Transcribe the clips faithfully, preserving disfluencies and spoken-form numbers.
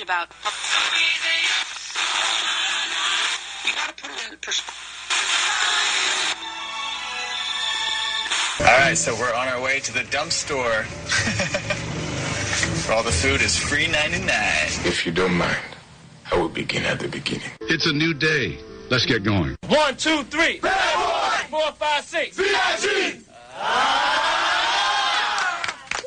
about. You gotta put it in perspective. All right, so we're on our way to the dump store. Where all the food is free ninety-nine. If you don't mind, I will begin at the beginning. It's a new day. Let's get going. One, two, three. Bad boy. Four, five, six. V I G. Ah!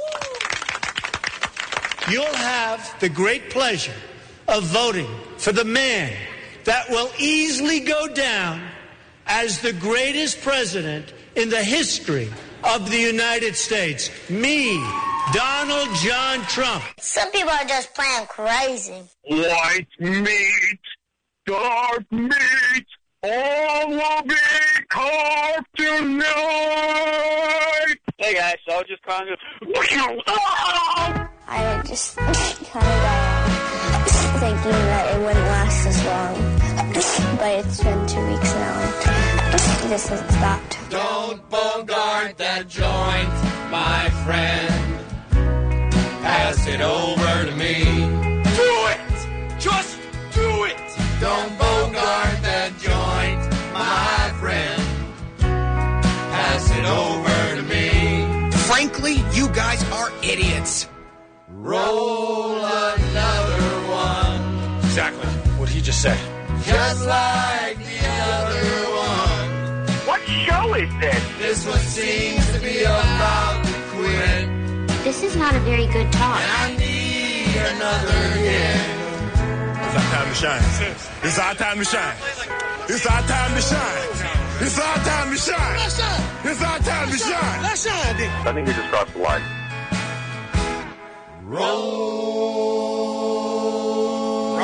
You'll have the great pleasure of voting for the man that will easily go down as the greatest president in the history of the United States. Me, Donald John Trump. Some people are just playing crazy. White meat, dark meat, all will be carved tonight. Hey guys, so I was just calling you. I just kind of got thinking that it wouldn't last as long. But it's been two weeks now. This has stopped. Don't bogart that joint, my friend. Pass it over to me. Do it! Just do it! Don't bogart that joint, my friend. Pass it over to me. Frankly, you guys are idiots. Roll another one. Exactly what he just said. Just like the other one. What show is this? This one seems to be about to quit. This is not a very good talk. And I need another hit. It's our time to shine. It's our time to shine. It's our time to shine. It's our time to shine. It's our time to shine. Let's shine, Dick. I think we just crossed the line. Roll.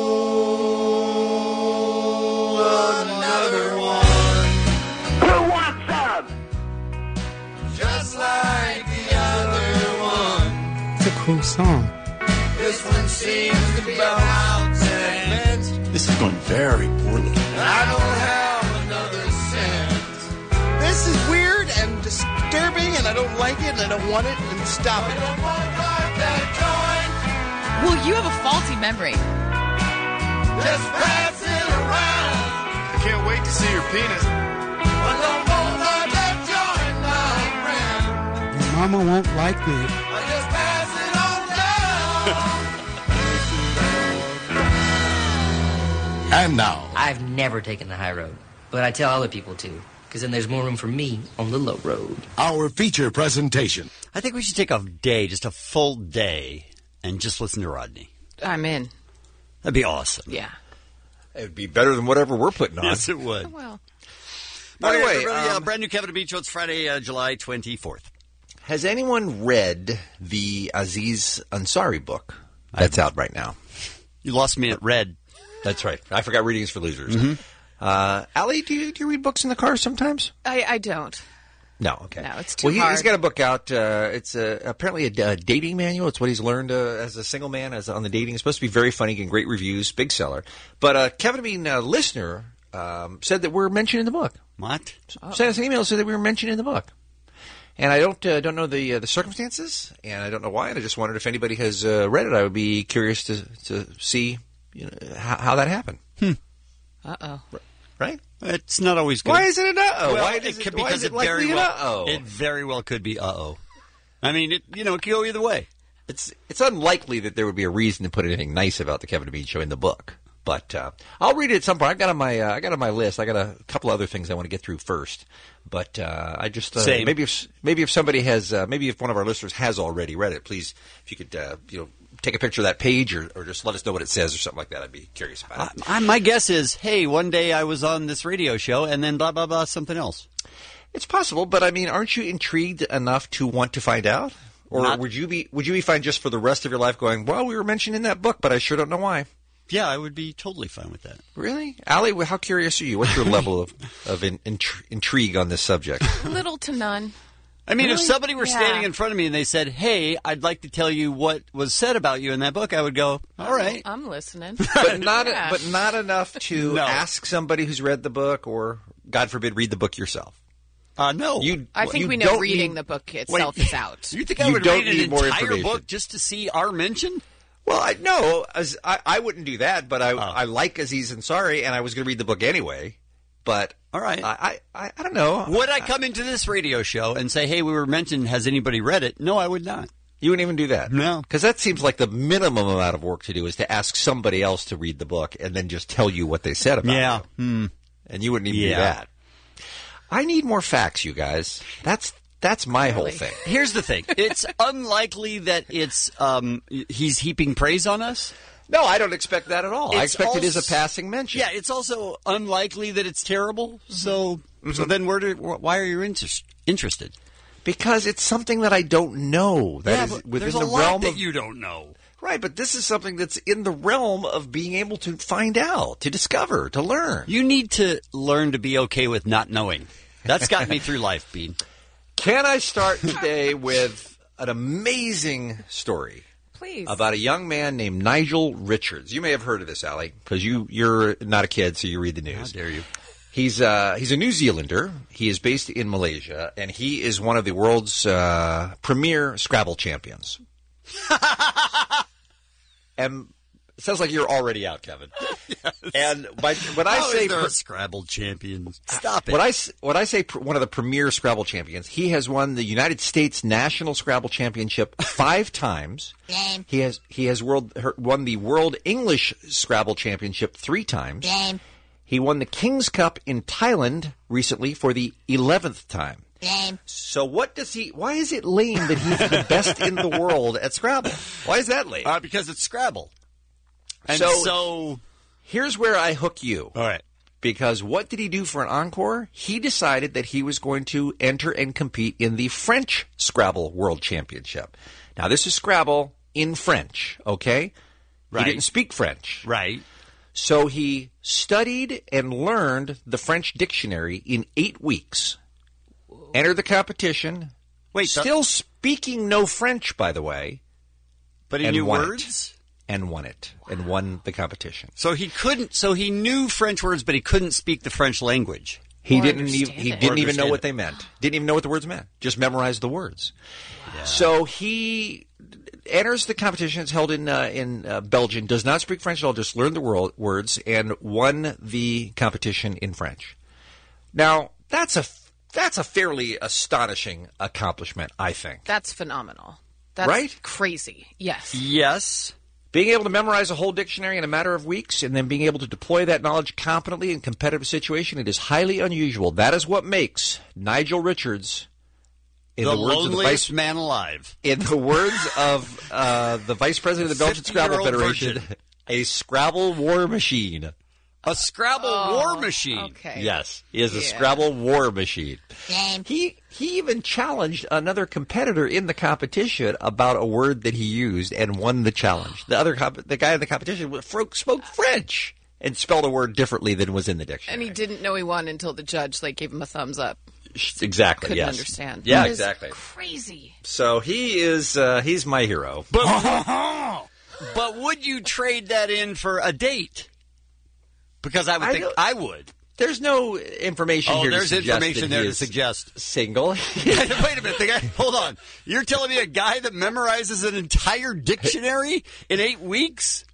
Roll another one. Who wants some? Just like the other one. It's a cool song. This one seems to be about ten minutes. This is going very poorly. And I don't have another cent. This is weird and disturbing, and I don't like it, and I don't want it, and stop it. Don't bogart that joint. Well, you have a faulty memory. Just pass it around. I can't wait to see your penis. But don't bogart that joint, my friend. Mama won't like me. I just pass it on down. And now, I've never taken the high road, but I tell other people to, because then there's more room for me on the low road. our feature presentation. I think we should take a day, just a full day, and just listen to Rodney. I'm in. That'd be awesome. Yeah. It would be better than whatever we're putting on. Yes, it would. Well. By the Anyway, way, uh, um, brand new Kevin and Bean Show. It's Friday, uh, July twenty-fourth. Has anyone read the Aziz Ansari book that's out right now? You lost me at red. That's right. I forgot Readings for Losers. Mm-hmm. Uh, Allie, do you, do you read books in the car sometimes? I, I don't. No, okay. No, it's too well, he, hard. he's got a book out. Uh, it's uh, apparently a, a dating manual. It's what he's learned uh, as a single man as on the dating. It's supposed to be very funny, getting great reviews, big seller. But uh, Kevin, I mean, uh, listener um, said that we're mentioned in the book. What? Oh. Sent us an email said that we were mentioned in the book. And I don't uh, don't know the uh, the circumstances, and I don't know why. And I just wondered if anybody has uh, read it. I would be curious to to see you know, how, how that happened. Hmm. Uh-oh. Right? It's not always good. Why is it an uh-oh? Well, why does it could, it, why because is it, it very likely an well, uh-oh? It very well could be uh-oh. I mean, it you know, it could go either way. It's it's unlikely that there would be a reason to put anything nice about the Kevin and Bean Show in the book. But uh, I'll read it at some point. I got on my uh, I got on my list. I got a couple other things I want to get through first. But uh, I just uh, Same. maybe if maybe if somebody has uh, maybe if one of our listeners has already read it, please if you could uh, you know take a picture of that page or, or just let us know what it says or something like that. I'd be curious about it. I, my guess is, hey, one day I was on this radio show and then blah blah blah something else. It's possible, but I mean, aren't you intrigued enough to want to find out? Or Not- would you be would you be fine just for the rest of your life going, well, we were mentioned in that book, but I sure don't know why? Yeah, I would be totally fine with that. Really? Allie, how curious are you? What's your level of, of in, intri- intrigue on this subject? Little to none. I mean, Really? if somebody were Yeah. standing in front of me and they said, hey, I'd like to tell you what was said about you in that book, I would go, all right. I'm listening. But not Yeah. but not enough to No. ask somebody who's read the book or, God forbid, read the book yourself. Uh, no. You, I think you we know don't reading need- the book itself Wait. is out. You think I You would don't read an need more entire information. book just to see our mention? Well, I no, as, I, I wouldn't do that, but I, oh. I like Aziz Ansari, and I was going to read the book anyway. But all right, I, I, I don't know. Would I come into this radio show and say, "Hey, we were mentioned. Has anybody read it?" No, I would not. You wouldn't even do that? No, because that seems like the minimum amount of work to do is to ask somebody else to read the book and then just tell you what they said about yeah. it. Yeah, hmm. and you wouldn't even yeah. do that. I need more facts, you guys. That's. That's my really? whole thing. Here's the thing. It's unlikely that it's um, he's heaping praise on us. No, I don't expect that at all. It's I expect also, it is a passing mention. Yeah, it's also unlikely that it's terrible. So, mm-hmm. so then where do, why are you inter- interested? Because it's something that I don't know. That yeah, is but within there's the a lot realm that of, you don't know. Right, but this is something that's in the realm of being able to find out, to discover, to learn. You need to learn to be okay with not knowing. That's got me through life, Bean. Can I start today with an amazing story? Please. About a young man named Nigel Richards. You may have heard of this, Allie, because you, you're not a kid, so you read the news. How dare you? He's, uh, he's a New Zealander. He is based in Malaysia, and he is one of the world's uh, premier Scrabble champions. And it sounds like you're already out, Kevin. Yes. And by, when I How say is there pr- a Scrabble champion, stop it. When I when I say pr- one of the premier Scrabble champions, he has won the United States National Scrabble Championship five times. Game. He has he has world her, won the World English Scrabble Championship three times. Game. He won the King's Cup in Thailand recently for the eleventh time. Game. So what does he? Why is it lame that he's the best in the world at Scrabble? Why is that lame? Uh, because it's Scrabble. And so, so, here's where I hook you. All right. Because what did he do for an encore? He decided that he was going to enter and compete in the French Scrabble World Championship. Now, this is Scrabble in French, okay? Right. He didn't speak French. Right. So he studied and learned the French dictionary in eight weeks. Entered the competition. Wait, still th- speaking no French, by the way. But he knew words? It. And won it, and won the competition. So he couldn't. So he knew French words, but he couldn't speak the French language. He or didn't. Even, he it. didn't even know what it. they meant. Didn't even know what the words meant. Just memorized the words. Yeah. So he enters the competition. It's held in uh, in uh, Belgium. Does not speak French at all. Just learned the world, words and won the competition in French. Now that's a that's a fairly astonishing accomplishment, I think. That's phenomenal. That's right? Crazy. Yes. Yes. Being able to memorize a whole dictionary in a matter of weeks and then being able to deploy that knowledge competently in competitive situation, it is highly unusual. That is what makes Nigel Richards, in the, the, words loneliest of the vice, man alive. In the words of uh, the vice president of the Belgian Scrabble Federation, virgin. a Scrabble war machine. A Scrabble oh, war machine. Okay. Yes, he is a yeah. Scrabble war machine. Game. He he even challenged another competitor in the competition about a word that he used and won the challenge. The other comp- the guy in the competition spoke French and spelled a word differently than was in the dictionary. And he didn't know he won until the judge like gave him a thumbs up. Exactly. Couldn't yes. understand. Yeah, That is exactly. Crazy. So he is uh, he's my hero. But but would you trade that in for a date? Because I would I think don't- I would. There's no information Oh, here there's to suggest information that there he to is suggest. single. Wait a minute, the guy. Hold on. You're telling me a guy that memorizes an entire dictionary in eight weeks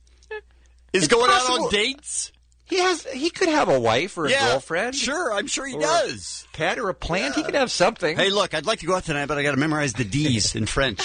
is It's going possible. out on dates? He has he could have a wife or a Yeah, girlfriend. Sure, I'm sure he Or does. a pet or a plant. He could have something. Hey, look, I'd like to go out tonight, but I got to memorize the D's in French.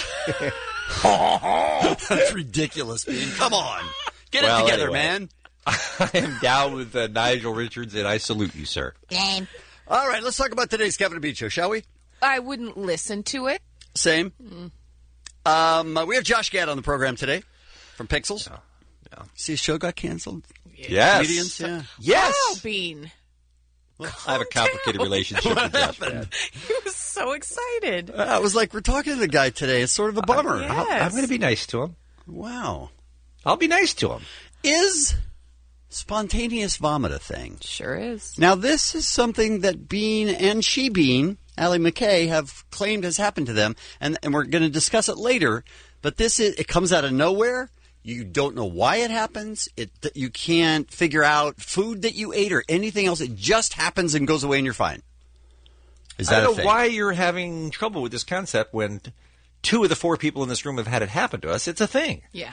That's ridiculous, man. Come on. Get Well, it together, anyway. man. I am down with uh, Nigel Richards, and I salute you, sir. Game. All right, let's talk about today's Kevin and Bean show, shall we? I wouldn't listen to it. Same. Mm. Um, uh, we have Josh Gad on the program today from Pixels. Yeah. Yeah. See, his show got canceled. Yes. Comedians, yeah. Yes. Oh, Bean. I have a complicated relationship with Josh Gad. He was so excited. Uh, I was like, we're talking to the guy today. It's sort of a bummer. yeah. I'll- I'm going to be nice to him. Wow. I'll be nice to him. Is spontaneous vomit a thing? Sure is. Now, this is something that Bean and She Bean, Allie McKay, have claimed has happened to them, and, and we're going to discuss it later. But this is it comes out of nowhere. You don't know why it happens. It you can't figure out food that you ate or anything else. It just happens and goes away, and you're fine. Is that I a don't know thing? why you're having trouble with this concept when two of the four people in this room have had it happen to us. It's a thing. Yeah.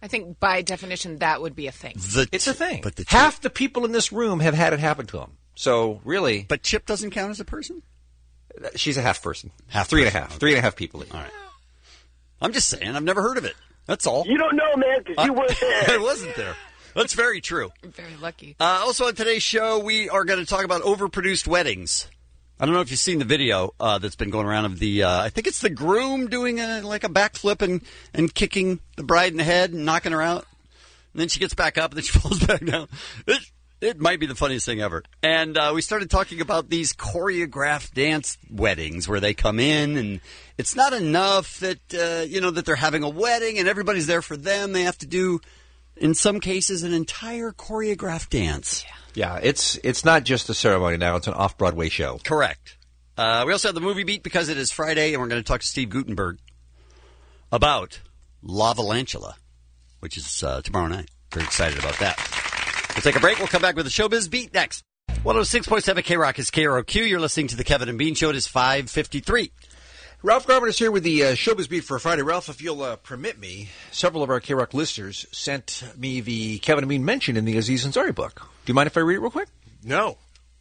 I think by definition that would be a thing. The It's a thing. But the Half the people in this room have had it happen to them. So really, But Chip doesn't count as a person? she's a half person. Half three and a person, half. okay. Three and a half people. All right. I'm just saying, I've never heard of it. That's all. You don't know, man, because you weren't there. I wasn't there. That's very true. Very lucky. Uh, also on today's show, we are going to talk about overproduced weddings. I don't know if you've seen the video uh, that's been going around of the, uh, I think it's the groom doing a, like a backflip and, and kicking the bride in the head and knocking her out. And then she gets back up and then she falls back down. It, it might be the funniest thing ever. And uh, we started talking about these choreographed dance weddings where they come in and it's not enough that, uh, you know, that they're having a wedding and everybody's there for them. They have to do, in some cases, an entire choreographed dance. Yeah, it's it's not just a ceremony now; it's an off-Broadway show. Correct. Uh, we also have the movie beat because it is Friday, and we're going to talk to Steve Guttenberg about La Valantula, which is uh, tomorrow night. Very excited about that. We'll take a break. We'll come back with the Showbiz Beat next. one oh six point seven K-Rock is K R O Q. You're listening to the Kevin and Bean Show. It is five fifty-three. Ralph Garman is here with the uh, Showbiz Beat for Friday. Ralph, if you'll uh, permit me, several of our K-Rock listeners sent me the Kevin and Bean mention in the Aziz Ansari book. Do you mind if I read it real quick? No.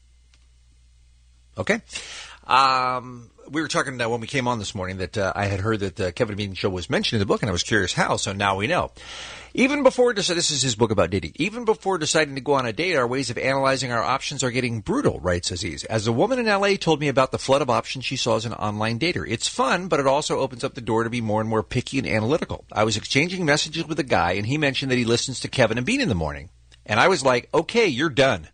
Okay. Um, we were talking uh, when we came on this morning that uh, I had heard that the Kevin and Bean Show was mentioned in the book, and I was curious how, so now we know. Even before, this is his book about dating, even before deciding to go on a date, our ways of analyzing our options are getting brutal, writes Aziz. As a woman in L A told me about the flood of options she saw as an online dater. It's fun, but it also opens up the door to be more and more picky and analytical. I was exchanging messages with a guy, and he mentioned that he listens to Kevin and Bean in the morning. And I was like, okay, you're done.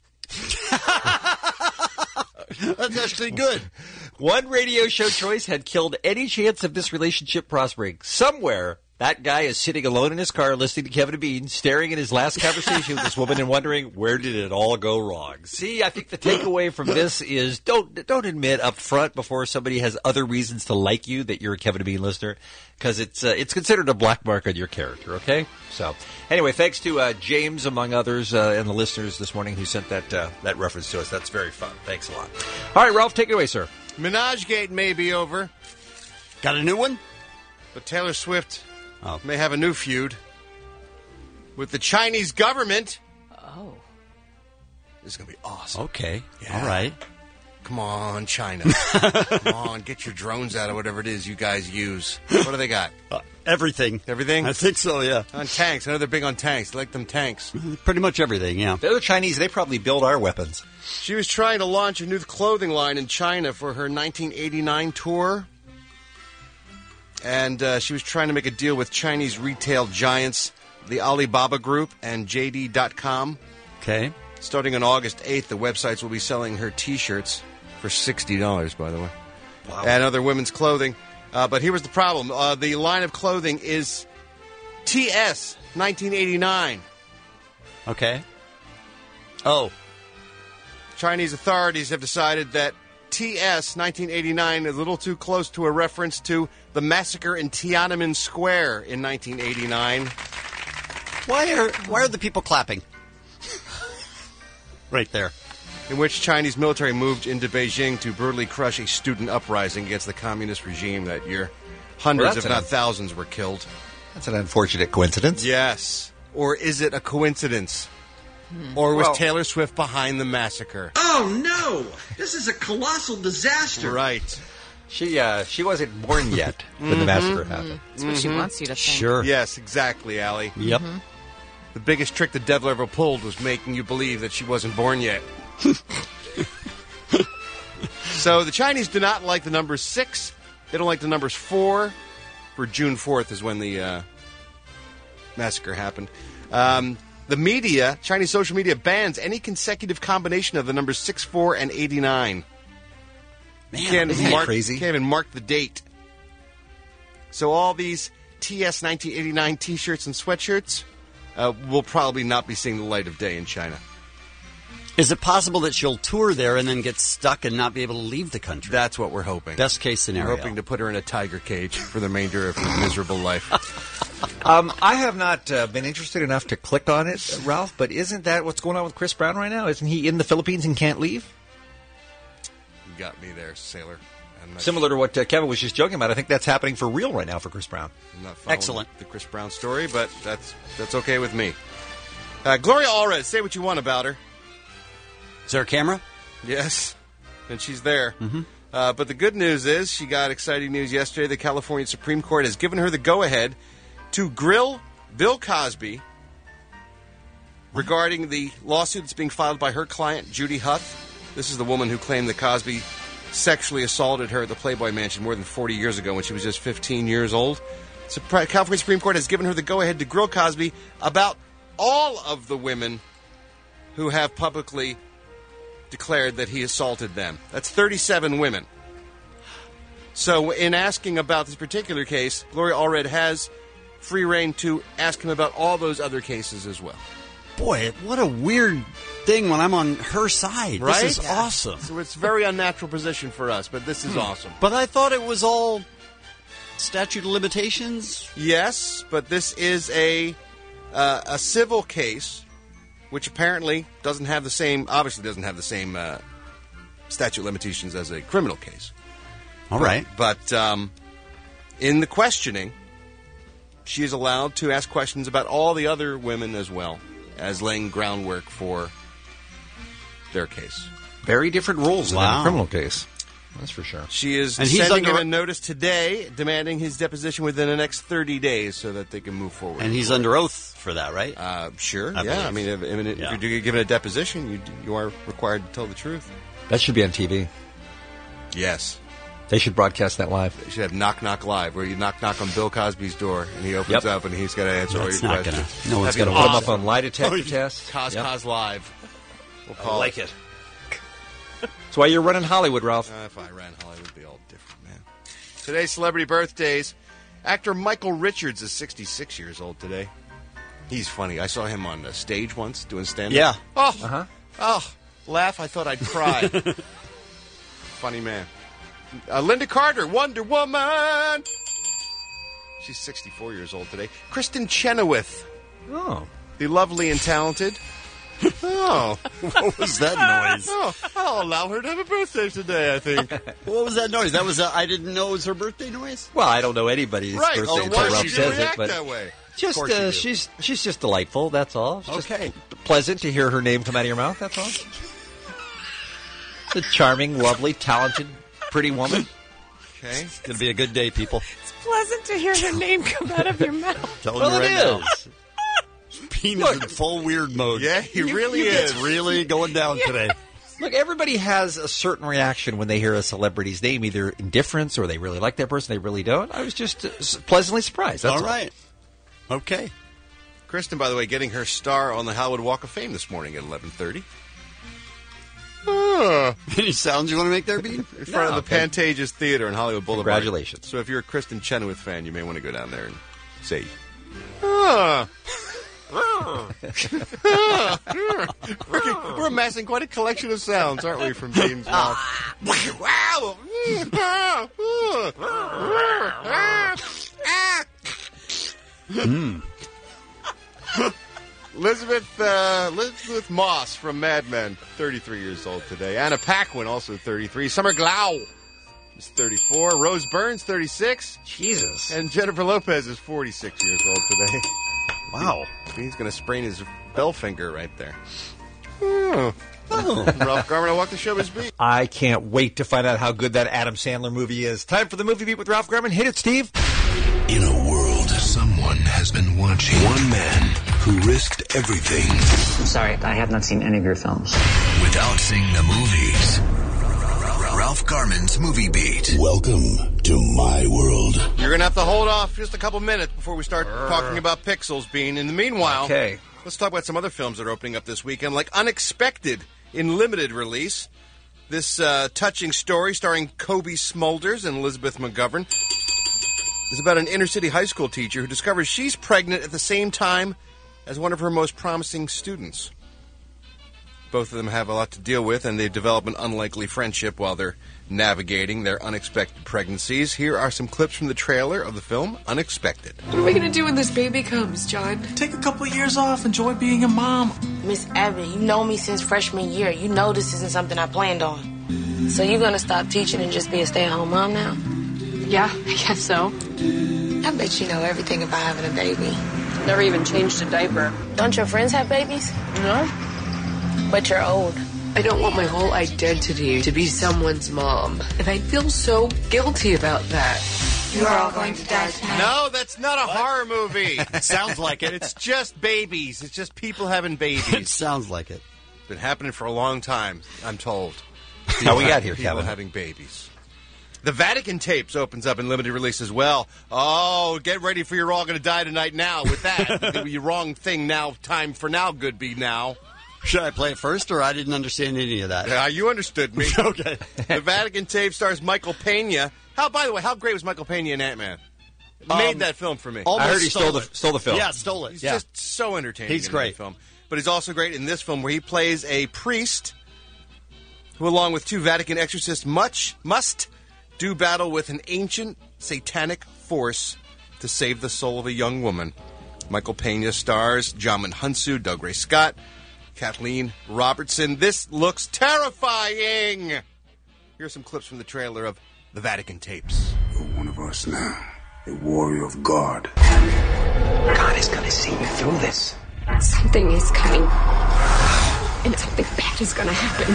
That's actually good. One radio show choice had killed any chance of this relationship prospering. Somewhere, that guy is sitting alone in his car listening to Kevin and Bean, staring at his last conversation with this woman and wondering, where did it all go wrong? See, I think the takeaway from this is don't don't admit up front before somebody has other reasons to like you that you're a Kevin and Bean listener, because it's uh, it's considered a black mark on your character, okay? So, anyway, thanks to uh, James, among others, uh, and the listeners this morning who sent that uh, that reference to us. That's very fun. Thanks a lot. All right, Ralph, take it away, sir. Menagegate may be over. Got a new one? But Taylor Swift oh. may have a new feud with the Chinese government. Oh. This is going to be awesome. Okay. Yeah. All right. Come on, China. Come on, get your drones out or whatever it is you guys use. What do they got? Uh, everything. Everything? I think so, yeah. On tanks. I know they're big on tanks. They like them tanks. Pretty much everything, yeah. They're the Chinese. They probably build our weapons. She was trying to launch a new clothing line in China for her nineteen eighty-nine tour. And uh, she was trying to make a deal with Chinese retail giants, the Alibaba Group and J D dot com. Okay. Starting on August eighth, the websites will be selling her T-shirts for sixty dollars, by the way. Wow. And other women's clothing. Uh, but here was the problem. Uh, the line of clothing is T S nineteen eighty-nine. Okay. Oh. Chinese authorities have decided that T S nineteen eighty-nine is a little too close to a reference to the massacre in Tiananmen Square in nineteen eighty-nine. Why are why are the people clapping? Right there. In which Chinese military moved into Beijing to brutally crush a student uprising against the communist regime that year. Hundreds, Well, if that's not an- thousands, were killed. That's an unfortunate coincidence. Yes. Or is it a coincidence? Or was Well- Taylor Swift behind the massacre? Oh, no! This is a colossal disaster. Right. She uh, she wasn't born yet when the massacre happened. That's what she wants you to think. Sure. Yes, exactly, Allie. Yep. The biggest trick the devil ever pulled was making you believe that she wasn't born yet. So the Chinese do not like the number six. They don't like the numbers four. For June fourth is when the uh, massacre happened. Um, the media, Chinese social media, bans any consecutive combination of the numbers six, four, and eighty-nine. Man, Can't isn't that mark, crazy? Can't even mark the date. So all these T S nineteen eighty-nine T-shirts and sweatshirts uh, will probably not be seeing the light of day in China. Is it possible that she'll tour there and then get stuck and not be able to leave the country? That's what we're hoping. Best case scenario. We're hoping to put her in a tiger cage for the remainder of her miserable life. Um, I have not uh, been interested enough to click on it, Ralph, but isn't that what's going on with Chris Brown right now? Isn't he in the Philippines and can't leave? You got me there, sailor. Similar to what uh, Kevin was just joking about, I think that's happening for real right now for Chris Brown. I'm not following Excellent. the Chris Brown story, but that's that's okay with me. Uh, Gloria Allred, say what you want about her. Is there a camera? Yes, and she's there. Mm-hmm. Uh, but the good news is she got exciting news yesterday. The California Supreme Court has given her the go-ahead to grill Bill Cosby regarding the lawsuit that's being filed by her client, Judy Huth. This is the woman who claimed that Cosby sexually assaulted her at the Playboy Mansion more than forty years ago when she was just fifteen years old. So California Supreme Court has given her the go-ahead to grill Cosby about all of the women who have publicly declared that he assaulted them. That's thirty-seven women. So in asking about this particular case, Gloria Allred has free reign to ask him about all those other cases as well. Boy, what a weird thing when I'm on her side. Right? This is Yeah. awesome. So it's a very unnatural position for us, but this is Hmm. awesome. But I thought it was all statute of limitations. Yes, but this is a uh, a civil case, which apparently doesn't have the same, obviously doesn't have the same uh, statute of limitations as a criminal case. All right. But, but um, in the questioning, she is allowed to ask questions about all the other women as well as laying groundwork for their case. Very different rules than Wow. a criminal case. That's for sure. She is And he's sending under- him a notice today demanding his deposition within the next thirty days so that they can move forward. And he's under oath for that, right? Uh, sure, I yeah. believe. I mean, if, if, Yeah. if you're given a deposition, you you are required to tell the truth. That should be on T V. Yes. They should broadcast that live. You should have Knock Knock Live, where you knock knock on Bill Cosby's door, and he opens Yep. up, and he's got to answer all That's your not questions. gonna- no one's That'd be gonna Put them awesome. up on lie detector test. Cos Yep. Cos Live. We'll I call like it. That's why you're running Hollywood, Ralph. Uh, if I ran Hollywood, it'd be all different, man. Today's celebrity birthdays. Actor Michael Richards is sixty-six years old today. He's funny. I saw him on the stage once doing stand-up. Yeah. Oh, Uh-huh. oh, laugh. I thought I'd cry. Funny man. Uh, Linda Carter, Wonder Woman. She's sixty-four years old today. Kristen Chenoweth, Oh. the lovely and talented. Oh, What was that noise? oh, I'll allow her to have a birthday today, I think. What was that noise? That was uh, I didn't know it was her birthday noise. Well, I don't know anybody's Right. birthday Oh, until why Ralph did you says it, react but that way? just course you uh, do. she's she's just delightful. That's all. It's just Okay. pleasant to hear her name come out of your mouth. That's all. It's a charming, lovely, talented, pretty woman. Okay. It's gonna be a good day, people. It's pleasant to hear her name come out of your mouth. Telling Well, you it right now. is. Penis in full weird mode. Yeah, he You- really you is. It's really going down today. Look, everybody has a certain reaction when they hear a celebrity's name, either indifference or they really like that person, they really don't. I was just uh, s- pleasantly surprised. That's All right. Okay. Kristen, by the way, getting her star on the Hollywood Walk of Fame this morning at eleven thirty. Ah. Any sounds you want to make there, Bean? In front No, of the okay. Pantages Theater in Hollywood Boulevard. Congratulations. So if you're a Kristen Chenoweth fan, you may want to go down there and say, ah. we're, we're amassing quite a collection of sounds, aren't we, from Bean's mouth? Wow! Elizabeth uh, Elizabeth Moss from Mad Men, thirty-three years old today. Anna Paquin, also thirty-three. Summer Glau is thirty-four. Rose Byrne's thirty-six. Jesus. And Jennifer Lopez is forty-six years old today. Wow. He's going to sprain his bell finger right there. Oh. Ralph Garman, I walk the show his beat. I can't wait to find out how good that Adam Sandler movie is. Time for the movie beat with Ralph Garman. Hit it, Steve. In a world, someone has been watching. One man who risked everything I'm sorry, I have not seen any of your films. without seeing the movies. Ralph Garman's Movie Beat. Welcome to my world. You're going to have to hold off just a couple minutes before we start talking about Pixels, Bean. In the meanwhile, Okay. let's talk about some other films that are opening up this weekend, like Unexpected in limited release. This uh, touching story starring Kobe Smulders and Elizabeth McGovern is about an inner-city high school teacher who discovers she's pregnant at the same time as one of her most promising students. Both of them have a lot to deal with, and they develop an unlikely friendship while they're navigating their unexpected pregnancies. Here are some clips from the trailer of the film Unexpected. What are we going to do when this baby comes, John? Take a couple of years off. Enjoy being a mom. Miss Evans, you know me since freshman year. You know this isn't something I planned on. So you gonna stop teaching and just be a stay-at-home mom now? Yeah, I guess so. I bet you know everything about having a baby. Never even changed a diaper. Don't your friends have babies? No. But you're old. I don't want my whole identity to be someone's mom. And I feel so guilty about that. You are all going to die tonight. No, that's not a horror movie. It sounds like it. It's just babies. It's just people having It babies. sounds like it. It's been happening for a long time, I'm told. How we got here, People Kevin? having babies. The Vatican Tapes opens up in limited release as well. Oh, get ready for You're All Going to Die Tonight now with that. The wrong thing now, time for now, good be now. Should I play it first, or I didn't understand any of that? Yeah, you understood me. Okay. The Vatican Tape stars Michael Pena. How, by the way, how great was Michael Pena in Ant-Man? Um, Made that film for me. almost I heard he stole the it. stole the film. Yeah, stole it. He's yeah. just so entertaining. He's in great. that film. But he's also great in this film where he plays a priest who, along with two Vatican exorcists, much must do battle with an ancient satanic force to save the soul of a young woman. Michael Pena stars Jamin Hunsu, Doug Ray Scott, Kathleen Robertson. This looks terrifying. Here's some clips from the trailer of The Vatican Tapes. You're one of us now, a warrior of God. God is going to see you through this. Something is coming. And something bad is gonna happen.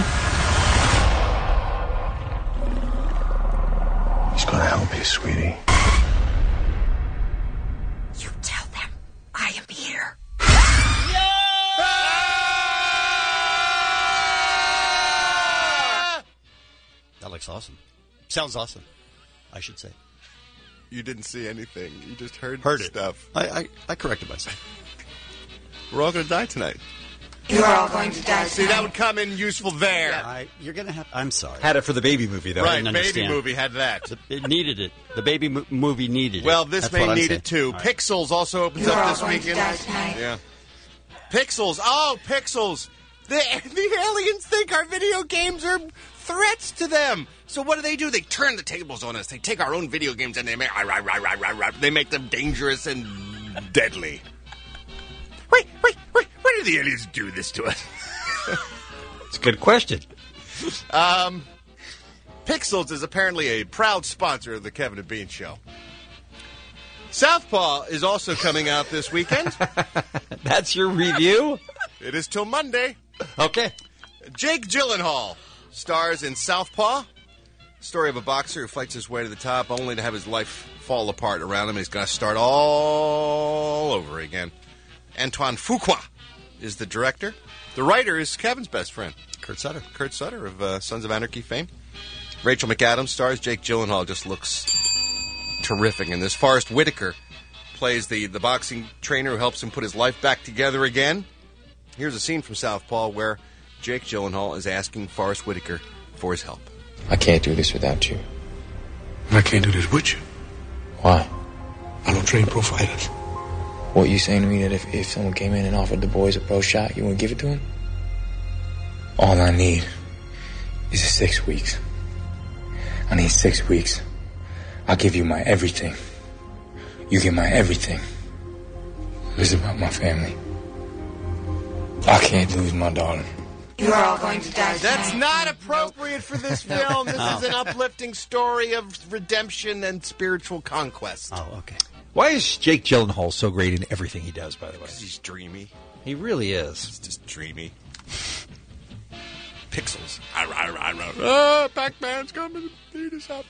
He's gonna help you, sweetie. You tell them I am here. That looks awesome. Sounds awesome, I should say. You didn't see anything. You just heard, Heard it. stuff. I, I, I corrected myself. We're all going to die tonight. You are all going to die tonight. See, that would come in useful there. I, you're going to have... I'm sorry. Had it for the baby movie, though. Right, didn't baby understand. movie had that. It needed it. The baby mo- movie needed it. Well, this That's may what I'm need saying. it too. All right. Pixels also opens You are up all this going to weekend. die tonight. Yeah. Pixels. Oh, Pixels. The, the aliens think our video games are threats to them. So what do they do? They turn the tables on us. They take our own video games and they make, they make them dangerous and deadly. Wait, wait, wait. Why do the aliens do this to us? It's a good question. Um, Pixels is apparently a proud sponsor of the Kevin and Bean Show. Southpaw is also coming out this weekend. That's your review? It is till Monday. Okay. Jake Gyllenhaal stars in Southpaw. Story of a boxer who fights his way to the top only to have his life fall apart around him. He's got to start all over again. Antoine Fuqua is the director. The writer is Kevin's best friend, Kurt Sutter. Kurt Sutter of uh, Sons of Anarchy fame. Rachel McAdams stars. Jake Gyllenhaal just looks terrific in this. Forrest Whitaker plays the, the boxing trainer who helps him put his life back together again. Here's a scene from Southpaw where Jake Gyllenhaal is asking Forrest Whitaker for his help. I can't do this without you. I can't do this with you. Why? I don't train pro fighters. What, you saying to me that if, if someone came in and offered the boys a pro shot, you wouldn't give it to him? All I need is six weeks. I need six weeks. I'll give you my everything. You get my everything. This is about my family. I can't lose my darling. You are all going to die tonight. That's not appropriate for this film. This is an uplifting story of redemption and spiritual conquest. Oh, okay. Why is Jake Gyllenhaal so great in everything he does, by the way? He's dreamy. He really is. He's just dreamy. Pixels. Oh, Pac-Man's coming to beat us up.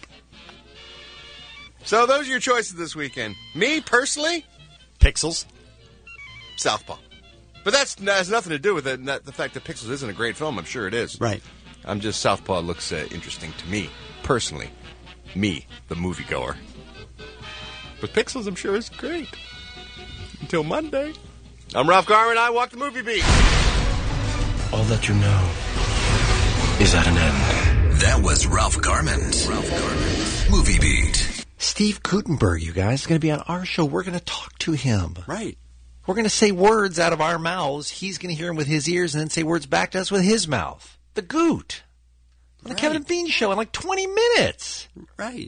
So those are your choices this weekend. Me, personally, Pixels. Southpaw. But that's, that has nothing to do with it. Not the fact that Pixels isn't a great film. I'm sure it is. Right. I'm just, Southpaw looks uh, interesting to me, personally. Me, the moviegoer. But Pixels, I'm sure, is great. Until Monday. I'm Ralph Garman. I walk the movie beat. All that you know is at an end. That was Ralph Garman's Ralph Garman's Movie Beat. Steve Guttenberg, you guys, is going to be on our show. We're going to talk to him. Right. We're going to say words out of our mouths. He's going to hear them with his ears and then say words back to us with his mouth. The Goot. On the Right. Kevin and Bean Show in like twenty minutes. Right.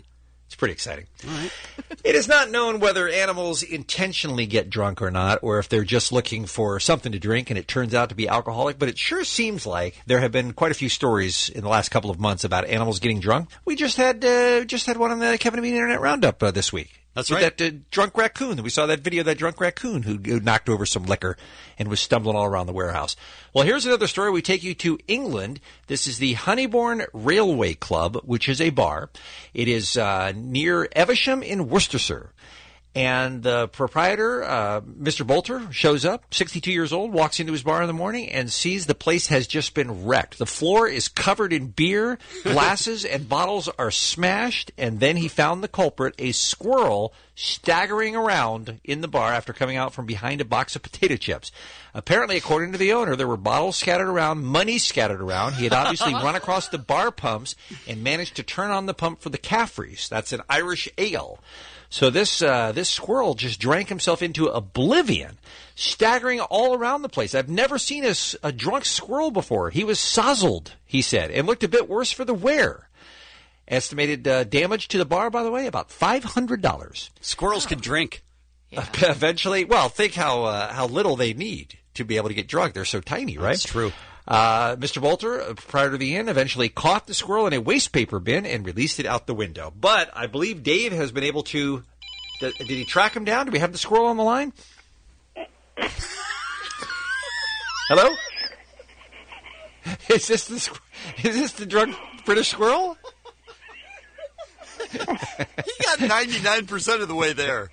It's pretty exciting. All right. It is not known whether animals intentionally get drunk or not, or if they're just looking for something to drink and it turns out to be alcoholic, but it sure seems like there have been quite a few stories in the last couple of months about animals getting drunk. We just had uh, just had one on the Kevin and Bean Internet Roundup uh, this week. That's With right. That uh, drunk raccoon. We saw that video of that drunk raccoon who, who knocked over some liquor and was stumbling all around the warehouse. Well, here's another story. We take you to England. This is the Honeybourne Railway Club, which is a bar. It is uh, near Evesham in Worcestershire. And the proprietor, uh, Mister Bolter, shows up, sixty-two years old, walks into his bar in the morning and sees the place has just been wrecked. The floor is covered in beer, glasses, and bottles are smashed. And then he found the culprit, a squirrel, staggering around in the bar after coming out from behind a box of potato chips. Apparently, according to the owner, there were bottles scattered around, money scattered around. He had obviously run across the bar pumps and managed to turn on the pump for the Caffreys. That's an Irish ale. So this uh, this squirrel just drank himself into oblivion, staggering all around the place. I've never seen a, a drunk squirrel before. He was sozzled, he said, and looked a bit worse for the wear. Estimated uh, damage to the bar, by the way, about five hundred dollars. Squirrels could drink. Yeah. Uh, eventually, well, think how uh, how little they need to be able to get drunk. They're so tiny, right? That's true. Uh, Mister Bolter, prior to the inn, eventually caught the squirrel in a waste paper bin and released it out the window. But I believe Dave has been able to... Did, did he track him down? Do we have the squirrel on the line? Hello? Is this the is this the drunk British squirrel? He got ninety-nine percent of the way there.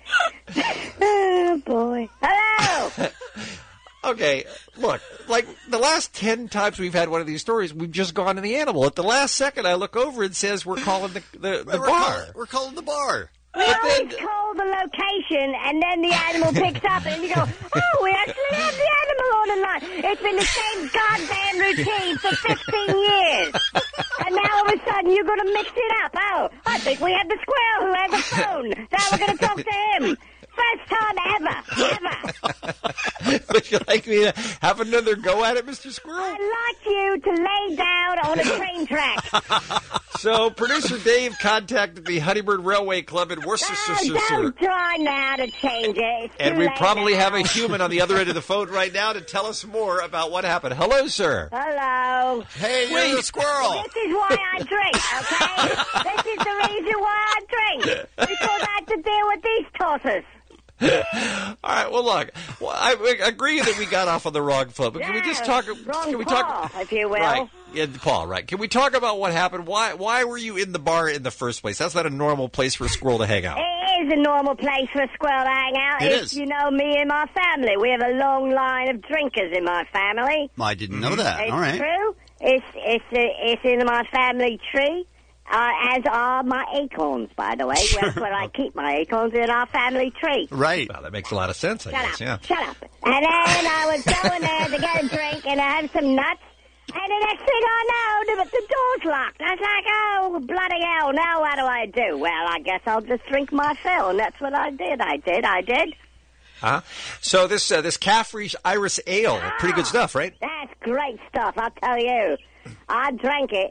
Oh, boy. Hello! Okay, look, like the last ten times we've had one of these stories, we've just gone to the animal. At the last second, I look over and says we're calling the, the, the we're bar. Call, we're calling the bar. We always call the location, and then the animal picks up, and you go, oh, we actually have the animal on the line. It's been the same goddamn routine for fifteen years. And now all of a sudden you're going to mix it up. Oh, I think we have the squirrel who has a phone. Now we're going to talk to him. First time ever, ever. Would you like me to have another go at it, Mister Squirrel? I'd like you to lay down on a train track. So, producer Dave contacted the Honeybourne Railway Club in Worcestershire. Oh, don't try now to change it. It's And too we late probably now. have a human on the other end of the phone right now to tell us more about what happened. Hello, sir. Hello. Hey, you're the squirrel. This is why I drink, okay? This is the reason why I drink. Because I have to deal with these tossers. All right. Well, look. Well, I agree that we got off on the wrong foot, but can we just talk? Wrong can we paw, talk? if you will. Right. Yeah, Paul. Right. Can we talk about what happened? Why? Why were you in the bar in the first place? That's not a normal place for a squirrel to hang out. It is a normal place for a squirrel to hang out. It it's, is. You know, me and my family. We have a long line of drinkers in my family. I didn't know that. It's All right. true. It's it's uh, it's in my family tree. Uh, as are my acorns, by the way. That's where I keep my acorns, in our family tree. Right. Well, that makes a lot of sense, I Shut guess. up. Yeah. Shut up. And then I was going there to get a drink and have some nuts. And the next thing I know, the, the door's locked. I was like, oh, bloody hell, now what do I do? Well, I guess I'll just drink my fill. And that's what I did. I did. I did. Huh? So this uh, this Caffrey's Iris Ale, pretty good stuff, right? That's great stuff, I'll tell you. I drank it.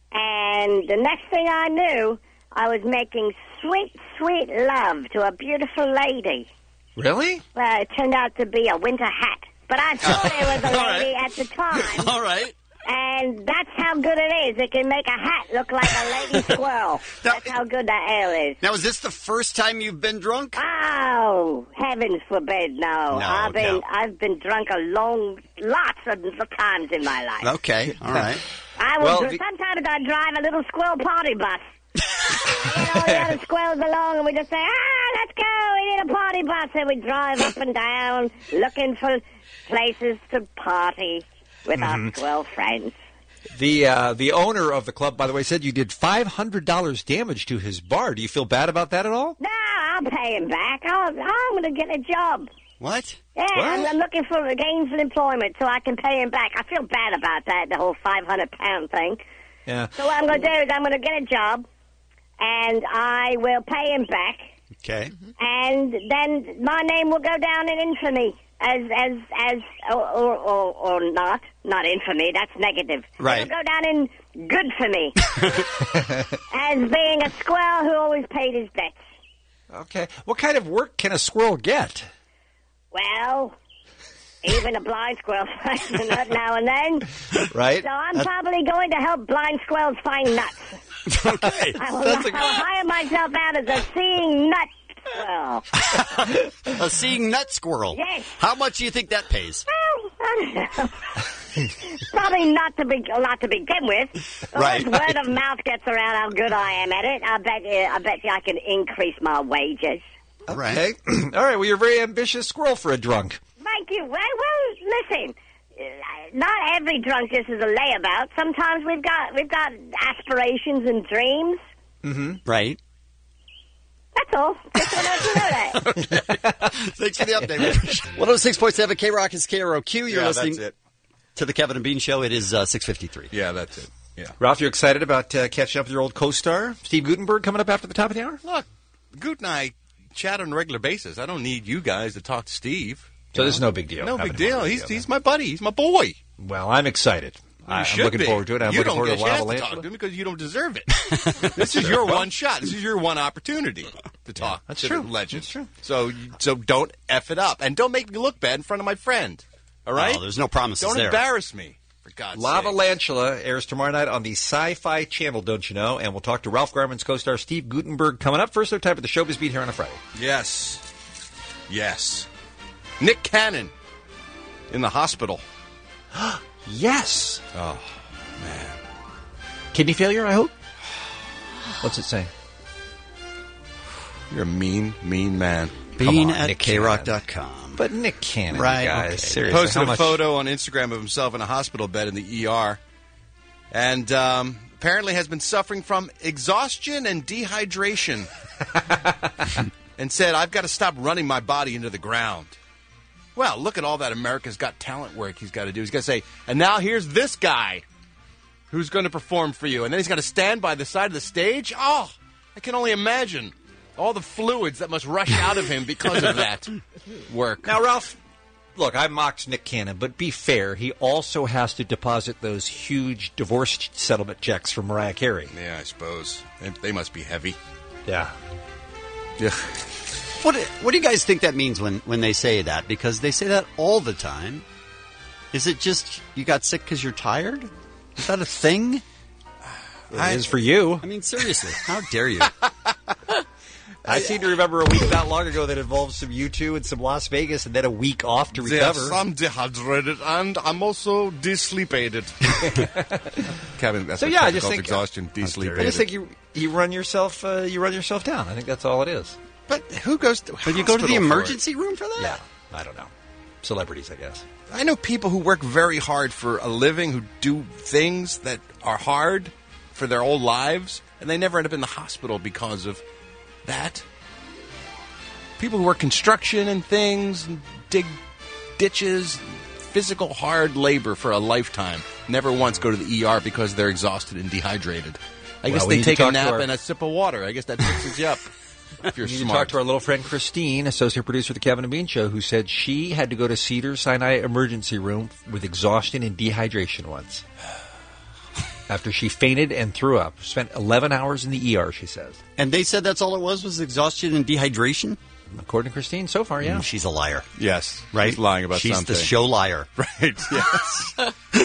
And the next thing I knew, I was making sweet, sweet love to a beautiful lady. Really? Well, it turned out to be a winter hat. But I thought it was a lady right. at the time. All right. And that's how good it is. It can make a hat look like a lady squirrel. That's how good that ale is. Now, is this the first time you've been drunk? Oh, heavens forbid, no. No, I've been no. I've been drunk a long, lots of times in my life. Okay. All right. I will. Well, dr- the- sometimes I drive a little squirrel party bus. I get all the other squirrels along, and we just say, "Ah, let's go! We need a party bus," and we drive up and down, looking for places to party with Mhm. our squirrel friends. The uh, the owner of the club, by the way, said you did five hundred dollars damage to his bar. Do you feel bad about that at all? No, I'll pay him back. I'll, I'm going to get a job. What? Yeah, What? I'm, I'm looking for gainful employment so I can pay him back. I feel bad about that, the whole five hundred pound thing. Yeah. So what I'm going to do is I'm going to get a job, and I will pay him back, Okay. and then my name will go down in infamy. as as as or or, or, or not not infamy. That's negative. Right. It'll go down in good for me as being a squirrel who always paid his debts. Okay. What kind of work can a squirrel get? Well, even a blind squirrel finds a nut now and then. Right. So I'm That's- probably going to help blind squirrels find nuts. Okay. I will, That's a- I will hire myself out as a seeing nut squirrel. A seeing nut squirrel. Yes. How much do you think that pays? Well, I don't know. Probably not to be not to begin with. But Right. once word of mouth gets around how good I am at it, I bet you, I bet you I can increase my wages. Okay. All right. Well, you're a very ambitious squirrel for a drunk. Thank you. Well, well listen. uh, Not every drunk just is a layabout. Sometimes we've got we've got aspirations and dreams. Mm-hmm. Right. That's all. Just wanted to know that. Thanks for the update. one oh six point seven K Rock is K R O Q. You're Yeah, listening that's it. to the Kevin and Bean Show. It is uh, six fifty-three. Yeah, that's it. Yeah. Ralph, you excited about uh, catching up with your old co-star, Steve Gutenberg, coming up after the top of the hour? Look, Goot and I chat on a regular basis. I don't need you guys to talk to Steve. So this is no big deal. No having big him deal. on the He's radio, he's my buddy. He's my boy. Well, I'm excited. You I, I'm should looking be. forward to it. I'm you looking don't forward get to a chance Lava to talk Lantana. to him because you don't deserve it. This is your one shot. This is your one opportunity to talk that's to true. the legend. That's true. So, you- so don't F it up. And don't make me look bad in front of my friend. All right? Oh, there's no promises Don't there. embarrass me, for God's Lava sake. Lantula airs tomorrow night on the Sci-Fi Channel, don't you know? And we'll talk to Ralph Garman's co-star Steve Gutenberg coming up. First, their time at the Showbiz Beat here on a Friday. Yes. Yes. Nick Cannon in the hospital. Yes. Oh, man. Kidney failure, I hope? What's it say? You're a mean, mean man. Bean on, at Nick K rock dot com. But Nick Cannon, Right, you guys. okay. Seriously. Posted how a much- photo on Instagram of himself in a hospital bed in the E R. And um, apparently has been suffering from exhaustion and dehydration. And said, I've got to stop running my body into the ground. Well, look at all that America's Got Talent work he's got to do. He's got to say, and now here's this guy who's going to perform for you. And then he's got to stand by the side of the stage. Oh, I can only imagine all the fluids that must rush out of him because of that work. Now, Ralph, look, I mocked Nick Cannon, but be fair. He also has to deposit those huge divorce settlement checks from Mariah Carey. Yeah, I suppose. They, they must be heavy. Yeah. Yeah. What What do you guys think that means when, when they say that? Because they say that all the time. Is it just you got sick because you're tired? Is that a thing? It is for you. I mean, seriously, how dare you? I seem to remember a week not long ago that involved some U two and some Las Vegas, and then a week off to recover. Yes, I'm dehydrated and I'm also de-sleepated. Kevin, that's So what yeah, I it's just called, think exhaustion, de-sleepated. I just think you you run yourself uh, you run yourself down. I think that's all it is. But who goes to But you go to the hospital for it? emergency room for that? Yeah, I don't know. Celebrities, I guess. I know people who work very hard for a living, who do things that are hard for their whole lives, and they never end up in the hospital because of that. People who work construction and things, and dig ditches, physical hard labor for a lifetime, never once go to the E R because they're exhausted and dehydrated. I Well, guess we they need to take a talk to nap our- and a sip of water. I guess that fixes you up. If you're We need to smart. talk to our little friend Christine, associate producer of the Kevin and Bean Show, who said she had to go to Cedars-Sinai emergency room with exhaustion and dehydration once. After she fainted and threw up. Spent eleven hours in the E R, she says. And they said that's all it was, was exhaustion and dehydration? According to Christine, so far, yeah. Mm, she's a liar. Yes, Right? she's lying about she's something. the show liar. Right, yes.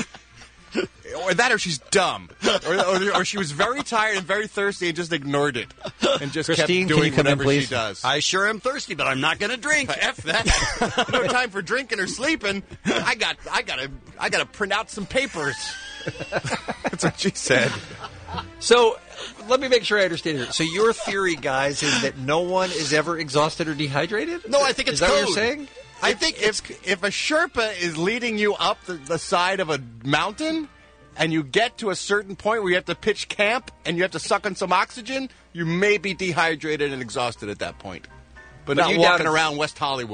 Or that, or she's dumb. Or, or, or she was very tired and very thirsty and just ignored it. And just Christine, kept can you doing come in, whatever please? she does. I sure am thirsty, but I'm not going to drink. F that. No time for drinking or sleeping. I got I gotta I gotta print out some papers. That's what she said. So, let me make sure I understand here. So, your theory, guys, is that no one is ever exhausted or dehydrated? No, I think it's Is that what code. you're saying? I think if if a Sherpa is leading you up the, the side of a mountain and you get to a certain point where you have to pitch camp and you have to suck on some oxygen, you may be dehydrated and exhausted at that point. But, But not you down walking in- around West Hollywood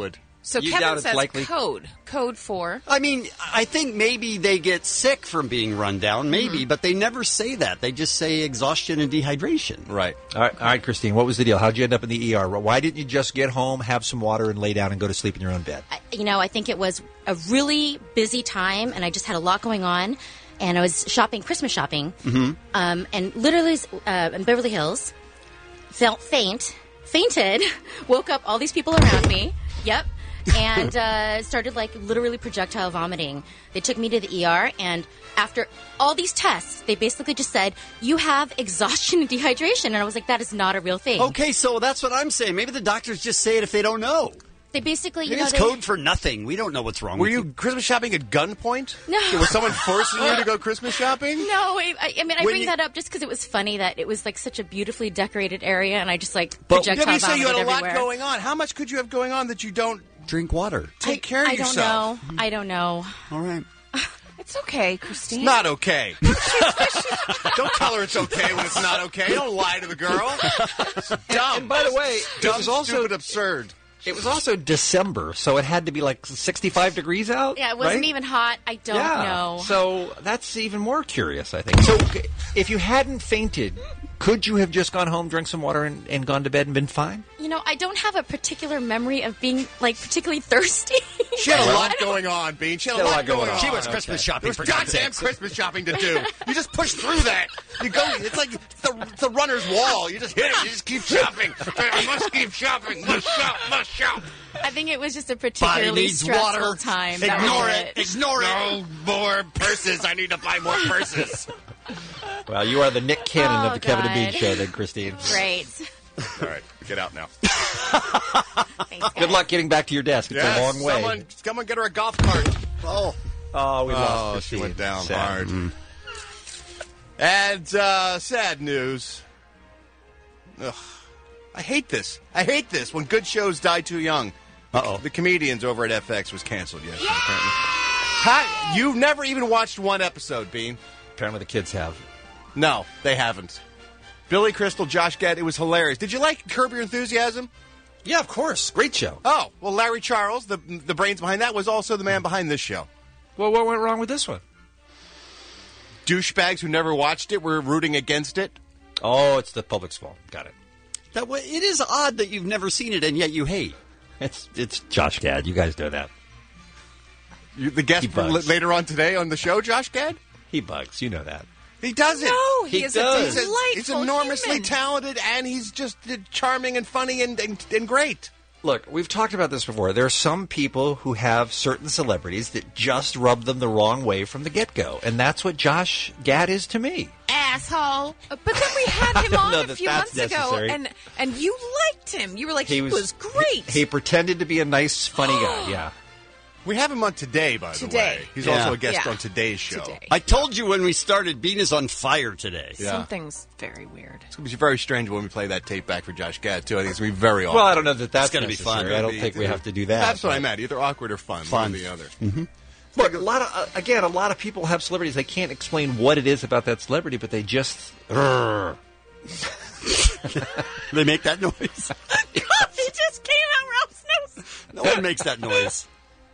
So You Kevin doubt it's says likely? code. Code for. I mean, I think maybe they get sick from being run down, maybe, Mm-hmm. but they never say that. They just say exhaustion and dehydration. Right. All right, all right, Christine, what was the deal? How'd you end up in the E R? Why didn't you just get home, have some water, and lay down and go to sleep in your own bed? You know, I think it was a really busy time, and I just had a lot going on. And I was shopping, Christmas shopping, Mm-hmm. um, and literally uh, in Beverly Hills, felt faint, fainted, woke up all these people around me. Yep. And uh, started like literally projectile vomiting. They took me to the E R, and after all these tests, they basically just said, you have exhaustion and dehydration. And I was like, that is not a real thing. Okay, so that's what I'm saying. Maybe the doctors just say it if they don't know. They basically, you Maybe know, it's they, code for nothing. We don't know what's wrong Were with you you. Christmas shopping at gunpoint? No. Was someone forcing you to go Christmas shopping? No, I, I I mean, I When bring you- that up just because it was funny that it was like such a beautifully decorated area, and I just like But projectile yeah, you say you had a vomited lot everywhere. going on. How much could you have going on that you don't drink water? Take I, care of I yourself. don't know. I don't know. All right. It's okay, Christine. It's not okay. Don't tell her it's okay when it's not okay. Don't lie to the girl. It's dumb. And by the way, dumb, it was also stupid, absurd. It was also December, so it had to be like sixty-five degrees out. Yeah, it wasn't right? even hot. I don't yeah. know. So that's even more curious, I think. So if you hadn't fainted, could you have just gone home, drank some water, and, and gone to bed and been fine? You know, I don't have a particular memory of being like particularly thirsty. She had a I lot don't- going on, Bean. She had a lot going on. She was Christmas shopping There for was God's goddamn sakes. Christmas shopping to do. You just push through that. You go. It's like the, it's the runner's wall. You just hit it. You just keep shopping. I must keep shopping. Must shop. Must shop. I think it was just a Body particularly needs stressful water. time. That Ignore was it. Ignore it. No more purses. I need to buy more purses. Well, you are the Nick Cannon Oh, of the Kevin and Bean God. Show, then, Christine. Great. All right, get out now. Good luck getting back to your desk. It's Yes, a long way. Someone, someone get her a golf cart. Oh, oh, we lost Oh, Christine. she went down Sad. hard. Mm. And uh, sad news. Ugh. I hate this. I hate this when good shows die too young. Uh-oh. The Comedians over at F X was canceled yesterday, apparently. How, you've never even watched one episode, Bean. Apparently the kids have. No, they haven't. Billy Crystal, Josh Gad, it was hilarious. Did you like Curb Your Enthusiasm? Yeah, of course. Great show. Oh, well, Larry Charles, the the brains behind that, was also the man behind this show. Well, what went wrong with this one? Douchebags who never watched it were rooting against it. Oh, it's the public's fault. Got it. That way, it is odd that you've never seen it and yet you hate. It's it's Josh Gad. You guys know that. You, the guest He for bugs. l- later on today on the show, Josh Gad? He bugs. You know that. He does it. No, he, He is does. a He's, delightful he's enormously human. talented, and he's just uh, charming and funny and, and, and great. Look, we've talked about this before. There are some people who have certain celebrities that just rub them the wrong way from the get-go, and that's what Josh Gad is to me. Asshole. Uh, But then we had him don't on know a that few that's months ago, necessary. and and you liked him. You were like, he, was, great. He, he pretended to be a nice, funny guy. Yeah. We have him on Today, by the Today. way. He's Yeah. also a guest Yeah. on Today's show. Today. I told you when we started, Bean is on fire today. Yeah. Something's very weird. It's going to be very strange when we play that tape back for Josh Gad, too. I think it's going to be very awkward. Well, I don't know that that's gonna be fun. necessary. I don't Be- think we have to do that. That's what I but- meant. Either awkward or fun. Fun. One or the other. Mm-hmm. Look, a lot of uh, again, a lot of people have celebrities. They can't explain what it is about that celebrity, but they just. Urgh. They make that noise. He just came out Ralph's nose. No one makes that noise.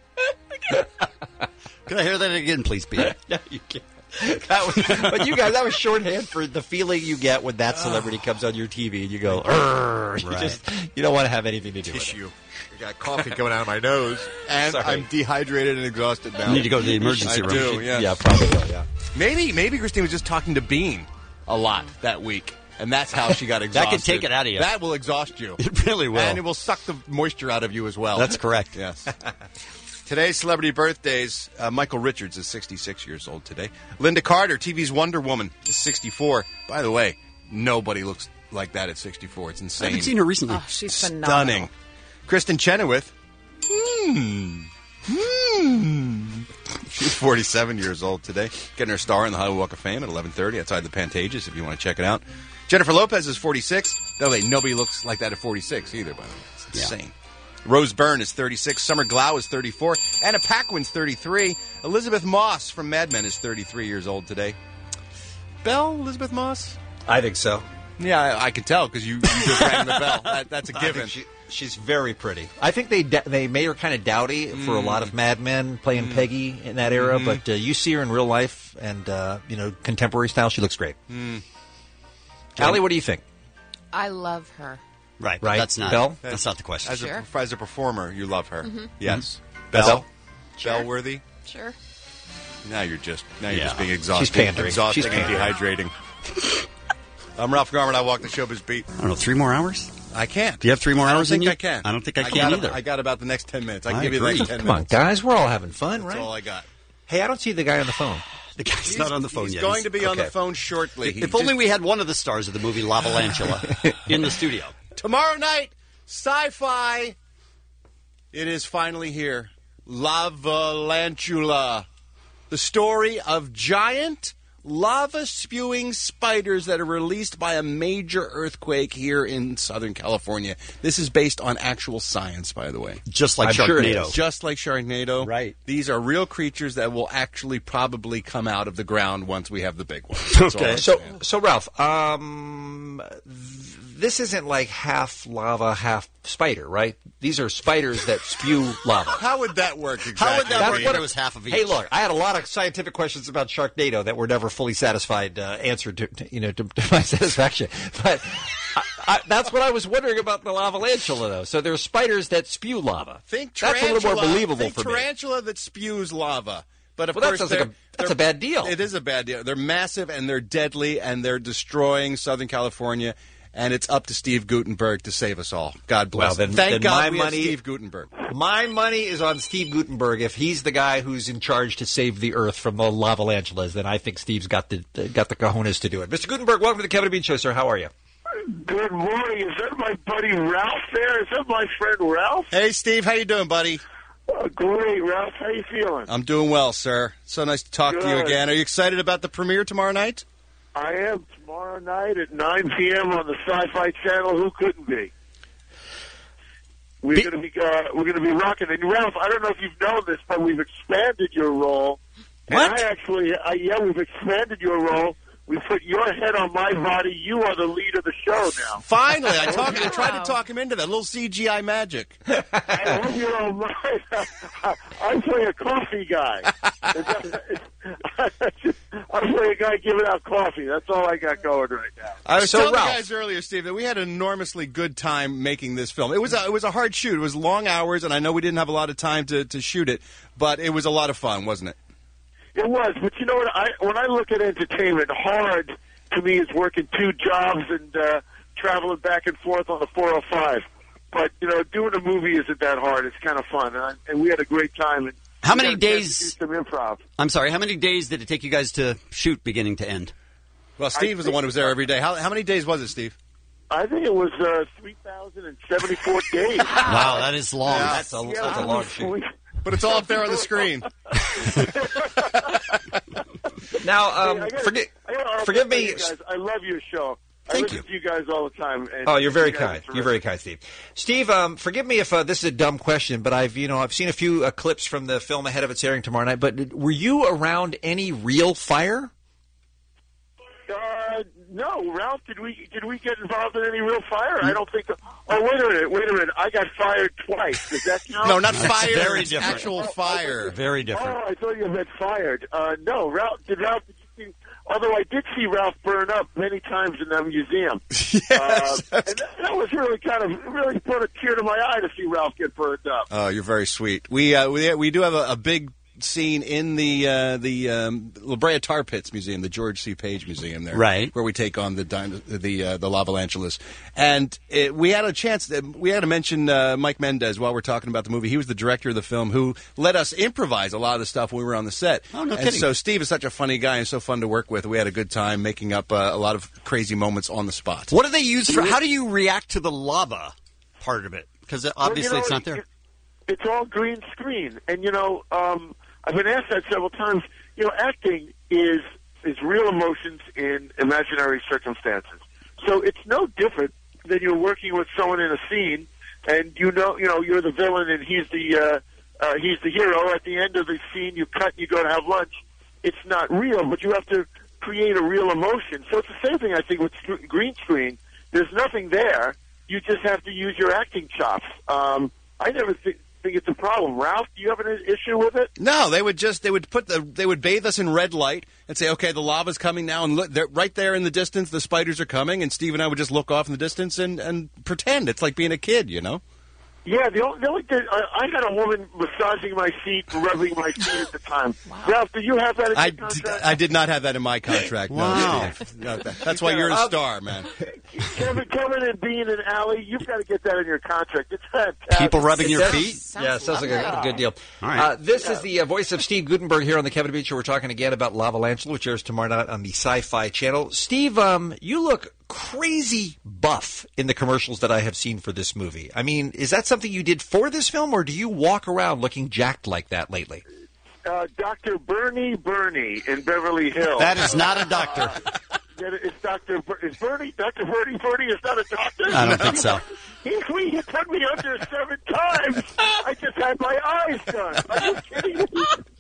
Can I hear that again, please, Bean? No, you can't. That was, but you guys, that was shorthand for the feeling you get when that celebrity comes on your T V and you go, "Urgh." You Right. just you don't want to have anything to do with Tissue. I got coffee coming out of my nose, and Sorry. I'm dehydrated and exhausted now. You need to go to the emergency I room. do, it. yes. Yeah, probably. will, Yeah. Maybe, maybe Christine was just talking to Bean a lot that week, and that's how she got That exhausted. could take it out of you. That will exhaust you. It really will. And it will suck the moisture out of you as well. That's correct. Yes. Today's celebrity birthdays. Uh, Michael Richards is sixty-six years old today. Linda Carter, T V's Wonder Woman, is sixty-four. By the way, nobody looks like that at sixty-four. It's I insane. haven't seen her recently. Oh, she's phenomenal. Stunning. Kristen Chenoweth. Hmm. Hmm. She's forty-seven years old today. Getting her star in the Hollywood Walk of Fame at eleven thirty outside the Pantages if you want to check it out. Jennifer Lopez is forty-six. By the way, nobody looks like that at forty-six either, by the way. It's Yeah. insane. Rose Byrne is thirty-six. Summer Glau is thirty-four. Anna Paquin's thirty-three. Elizabeth Moss from Mad Men is thirty-three years old today. Belle, Elizabeth Moss? I think so. Yeah, I, I can tell because you, you just rang the bell. That, that's a I given. think she, She's very pretty. I think they d- they made her kind of dowdy for a lot of Mad Men playing Mm. Peggy in that era, Mhm. but uh, you see her in real life and uh, you know contemporary style. She looks great. Mm. Allie, what do you think? I love her. Right, but Right. that's not Belle? that's not the question. As Sure. a as a performer, you love her. Mhm. Yes. Mhm. Belle. Belle? Belle worthy. Sure. Now you're just now you're Yeah. just being exhausting. She's pandering. Exhausting She's and pandering. dehydrating. I'm Ralph Garman. I walk the showbiz beat. I don't know, three more hours? I can't. Do you have three more I don't hours in think you? I can. I don't think I, I can got, either. I got about the next ten minutes. I can I give you the agree. next ten Come on, minutes. guys, we're all having fun, That's right? all I got. Hey, I don't see the guy on the phone. The guy's not on the phone He's yet. going He's- to be on the okay. phone shortly. If, He if only just- we had one of the stars of the movie Lavalantula in the studio. Tomorrow night, sci-fi. It is finally here. Lavalantula. The story of giant lava-spewing spiders that are released by a major earthquake here in Southern California. This is based on actual science, by the way. Just like I'm sure it Sharknado. is. Just like Sharknado. Right. These are real creatures that will actually probably come out of the ground once we have the big one. That's all Okay. I'm So, saying. so Ralph, um, th- this isn't like half lava, half spider, right? These are spiders that spew lava. How would that work exactly? How would that That's work if what it it- was half of each? Hey, look, I had a lot of scientific questions about Sharknado that were never fully satisfied, uh, answered to, to, you know, to, to my satisfaction. But I, I, that's what I was wondering about the lavalantula, though. So there's spiders that spew lava. Think That's tarantula. a little more believable think for me. tarantula that spews lava. But of Well, that course, sounds like they're- a- that's they're- a bad deal. It is a bad deal. They're massive and they're deadly and they're destroying Southern California. And it's up to Steve Gutenberg to save us all. God bless. Well, then- him. Thank then God my we money- have Steve Gutenberg. My money is on Steve Gutenberg. If he's the guy who's in charge to save the Earth from the lavalantulas, then I think Steve's got the uh, got the cojones to do it. Mister Gutenberg, welcome to the Kevin and Bean Show, sir. How are you? Good morning. Is that my buddy Ralph there? Is that my friend Ralph? Hey, Steve. How you doing, buddy? Uh, great, Ralph. How you feeling? I'm doing well, sir. So nice to talk to you Good. again. Are you excited about the premiere tomorrow night? I am tomorrow night at nine p.m. on the Sci-Fi Channel. Who couldn't be? We're Be- going to be uh, we're going to be rocking. And Ralph, I don't know if you've known this, but we've expanded your role. What? And I actually, uh, yeah, we've expanded your role. We put your head on my body. You are the lead of the show now. Finally, I, talk, I tried to talk him into that. A little C G I magic. I hope you don't mind. I play a coffee guy. I play a guy giving out coffee. That's all I got going right now. I was So, telling Ralph- the guys earlier, Steve, that we had an enormously good time making this film. It was a, it was a hard shoot. It was long hours, and I know we didn't have a lot of time to, to shoot it, but it was a lot of fun, wasn't it? It was, but you know what? I when I look at entertainment, hard to me is working two jobs and uh, traveling back and forth on the four oh five. But you know, doing a movie isn't that hard. It's kind of fun, and, I, and we had a great time. And How we many got a chance days- to do some improv. I'm sorry, how many days did it take you guys to shoot beginning to end? Well, Steve was the one who was there every day. How, how many days was it, Steve? I think it was uh, three thousand seventy-four days. Wow, that is long. Yeah. That's a, Yeah, that's a it long was shoot. sweet. But it's all up there on the screen. Now, um, Hey, I gotta- forget, I gotta forgive tell me. you guys, I love your show. I Thank listen you. to you guys all the time. And Oh, you're very you guys are kind. terrific. You're very kind, Steve. Steve, um, forgive me if uh, this is a dumb question, but I've you know I've seen a few uh, clips from the film ahead of its airing tomorrow night. But were you around any real fire? Uh, no, Ralph. Did we did we get involved in any real fire? I don't think. Oh, wait a minute. Wait a minute. I got fired twice. Does that count? No, not That's fire. very it's different. actual fire. Very different. Oh, I thought you meant fired. Uh, no, Ralph. Did Ralph? Did you see? Although I did see Ralph burn up many times in that museum. Yes. Uh, and that, that was really kind of really put a tear to my eye to see Ralph get burned up. Oh, you're very sweet. We uh, we we do have a, a big scene in the uh, the um, La Brea Tar Pits Museum, the George C. Page Museum there, Right. where we take on the dino- the uh, the lavalantulas. And it, we had a chance. We had to mention uh, Mike Mendez while we're talking about the movie. He was the director of the film who let us improvise a lot of the stuff when we were on the set. Oh, no and kidding. so Steve is such a funny guy and so fun to work with. We had a good time making up uh, a lot of crazy moments on the spot. What do they use for? How do you react to the lava part of it? Because obviously Well, you know, it's not there. it- It's all green screen, and you know, um, I've been asked that several times. You know, acting is is real emotions in imaginary circumstances. So it's no different than you're working with someone in a scene, and you know, you know, you're the villain and he's the uh, uh, he's the hero. At the end of the scene, you cut and you go to have lunch. It's not real, but you have to create a real emotion. So it's the same thing, I think, with sc- green screen. There's nothing there. You just have to use your acting chops. Um, I never th- think it's a problem. Ralph, do you have an issue with it? No, they would just they would put the they would bathe us in red light and say, okay, the lava's coming now, and look, they're right there in the distance, the spiders are coming, and Steve and I would just look off in the distance and, and pretend it's like being a kid, you know. Yeah, the only, the only thing, I, I had a woman massaging my feet, rubbing my feet at the time. Wow. Ralph, do you have that in I your contract? Did, I did not have that in my contract. Wow. No, Steve. No, that, that's why you're a star, man. Kevin, Kevin and Bean and Allie, you've got to get that in your contract. It's fantastic. People rubbing It your does- feet? Yeah, it sounds like a, a good deal. All right. Uh, this is the uh, voice of Steve Gutenberg here on the Kevin Bean Show. We're talking again about Lavalantula, which airs tomorrow night on the Sci-Fi Channel. Steve, um, you look crazy buff in the commercials that I have seen for this movie. I mean, is that something you did for this film, or do you walk around looking jacked like that lately? Uh, Doctor Bernie Bernie in Beverly Hills. That is not a doctor. It's Doctor Ber- is Bernie Doctor Bernie Bernie is not a doctor. I don't think so. He, he, he put me under seven times. I just had my eyes done. Are you kidding me?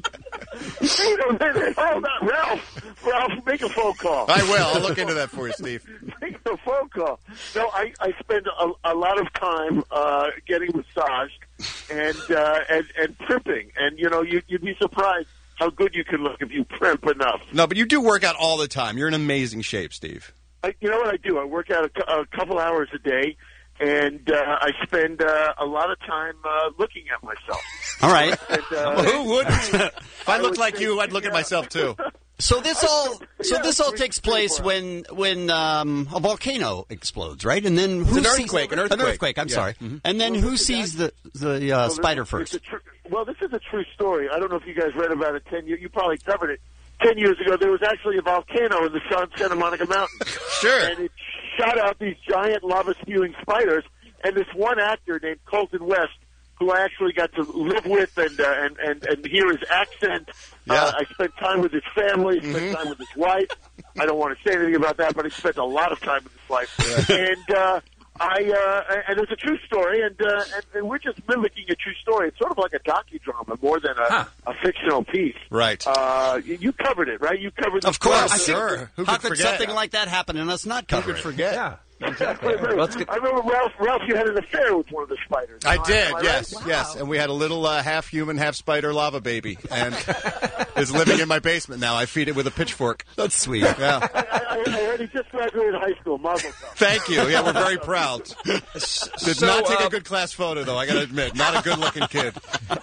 Wait a minute. Hold on, Ralph. Ralph, make a phone call. I will. I'll look into that for you, Steve. Make a phone call. No, I, I spend a, a lot of time uh, getting massaged and uh, and and primping, and you know you, you'd be surprised how good you can look if you primp enough. No, but you do work out all the time. You're in amazing shape, Steve. I, you know what I do? I work out a, cou- a couple hours a day, and uh, I spend uh, a lot of time uh, looking at myself. All right. And, uh, Well, who wouldn't? If I I looked would like say, you, I'd look at yeah. myself too. So this all so Yeah, this all three- takes three, place four when when um, a volcano explodes, right? And then who an sees earthquake, an An earthquake. earthquake. I'm Yeah. sorry. Mhm. And then Well, who this is sees the the uh, Well, this- spider it's first? a tr- well, this is a true story. I don't know if you guys read about it ten years. You probably covered it. Ten years ago, there was actually a volcano in the San- Santa Monica Mountains. Sure. And it shot out these giant lava-spewing spiders. And this one actor named Colton West, who I actually got to live with and uh, and, and and hear his accent. Yeah. Uh, I spent time with his family, spent Mhm. time with his wife. I don't want to say anything about that, but I spent a lot of time with his wife. And uh, I uh, and it's a true story, and, uh, and and we're just mimicking a true story. It's sort of like a docudrama more than a, Huh. a fictional piece. Right. Uh, you, you covered it, right? You covered. Of the story. course, Sure. Who How could could forget? something like that happen and us not Who cover could it? forget? Yeah. I Exactly. remember, Let's get- I remember Ralph. Ralph, you had an affair with one of the spiders. I Am did, am right? yes, yes. And we had a little uh, half human, half spider lava baby, and is living in my basement now. I feed it with a pitchfork. That's sweet. Yeah. I, I, I heard he just graduated high school. Mazel tov. Thank you. Yeah, we're very proud. Did So, not take uh, a good class photo, though. I got to admit, not a good-looking kid.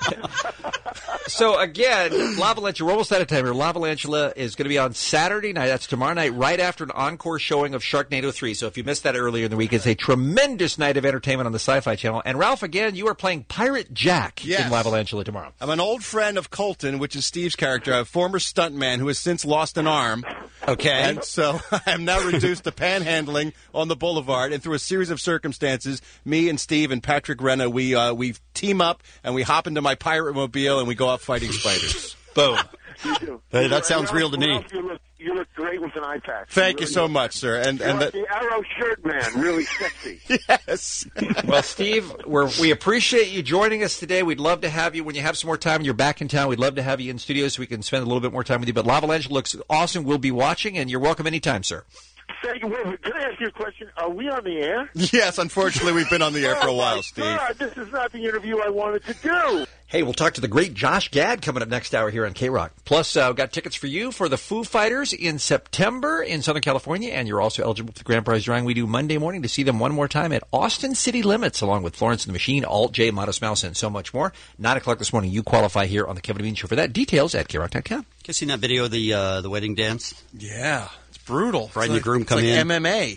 So again, Lavalantula, we're almost out of time here. Lavalantula is going to be on Saturday night. That's tomorrow night, right after an encore showing of Sharknado three. So if you missed that earlier in the week, it's a tremendous night of entertainment on the Sci-Fi Channel. And Ralph, again, you are playing Pirate Jack Yes. in Lavalantula tomorrow. I'm an old friend of Colton, which is Steve's character, a former stuntman who has since lost an arm. Okay. And so I am now reduced to panhandling on the boulevard. And through a series of circumstances, me and Steve and Patrick Renna, we uh, we team up and we hop into my pirate mobile and we go out fighting spiders. Boom. You do. Hey, that sounds real to me. Ralph, you look, you look great with an eye patch. Thank you really so do. much, sir. And You're and like that, the Arrow shirt man, really sexy. yes. Well, Steve, we're, we appreciate you joining us today. We'd love to have you when you have some more time and you're back in town. We'd love to have you in studio so we can spend a little bit more time with you. But Lavalantula looks awesome. We'll be watching, and you're welcome anytime, sir. Thank you. Wait, wait, can I ask you a question? Are we on the air? Yes, unfortunately, we've been on the air for a Oh, while, my Steve. God, this is not the interview I wanted to do. Hey, we'll talk to the great Josh Gad coming up next hour here on K-Rock. Plus, uh, we've got tickets for you for the Foo Fighters in September in Southern California, and you're also eligible for the grand prize drawing we do Monday morning to see them one more time at Austin City Limits, along with Florence and the Machine, Alt J, Modest Mouse, and so much more. Nine o'clock this morning, you qualify here on the Kevin Bean Show for that. Details at K rock dot com. You seen that video of the uh, the wedding dance? Yeah, it's brutal. Bride It's and like- groom it's come like in. M M A.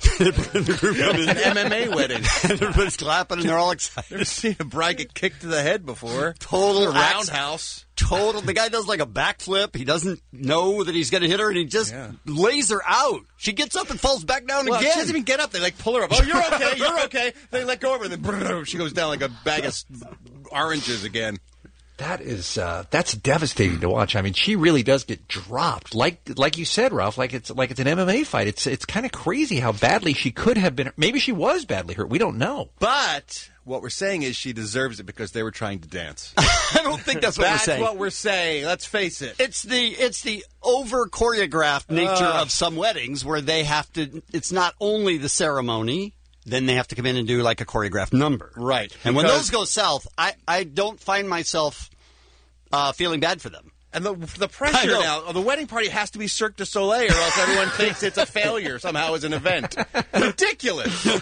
It's an M M A wedding. Everybody's clapping and they're all excited. Never seen a bride get kicked to the head before. Total A axe- roundhouse. Total. The guy does like a backflip. He doesn't know that he's going to hit her, and he just Yeah. lays her out. She gets up and falls back down Well, again. she doesn't even get up. They like pull her up. Oh, you're okay. You're okay. They let go of her, and then brrr, she goes down like a bag of s- oranges again. That is uh, that's devastating to watch. I mean, she really does get dropped, like like you said, Ralph. Like it's like it's an M M A fight. It's it's kind of crazy how badly she could have been. Maybe she was badly hurt. We don't know. But what we're saying is she deserves it because they were trying to dance. I don't think that's what That's we're saying. what we're saying. Let's face it. It's the it's the over choreographed nature Ugh. of some weddings where they have to. It's not only the ceremony. then they have to come in and do like a choreographed number. Right. And when Because- those go south, I, I don't find myself uh, feeling bad for them. And the the I pressure know. now, the wedding party has to be Cirque du Soleil, or else everyone thinks it's a failure somehow as an event. Ridiculous.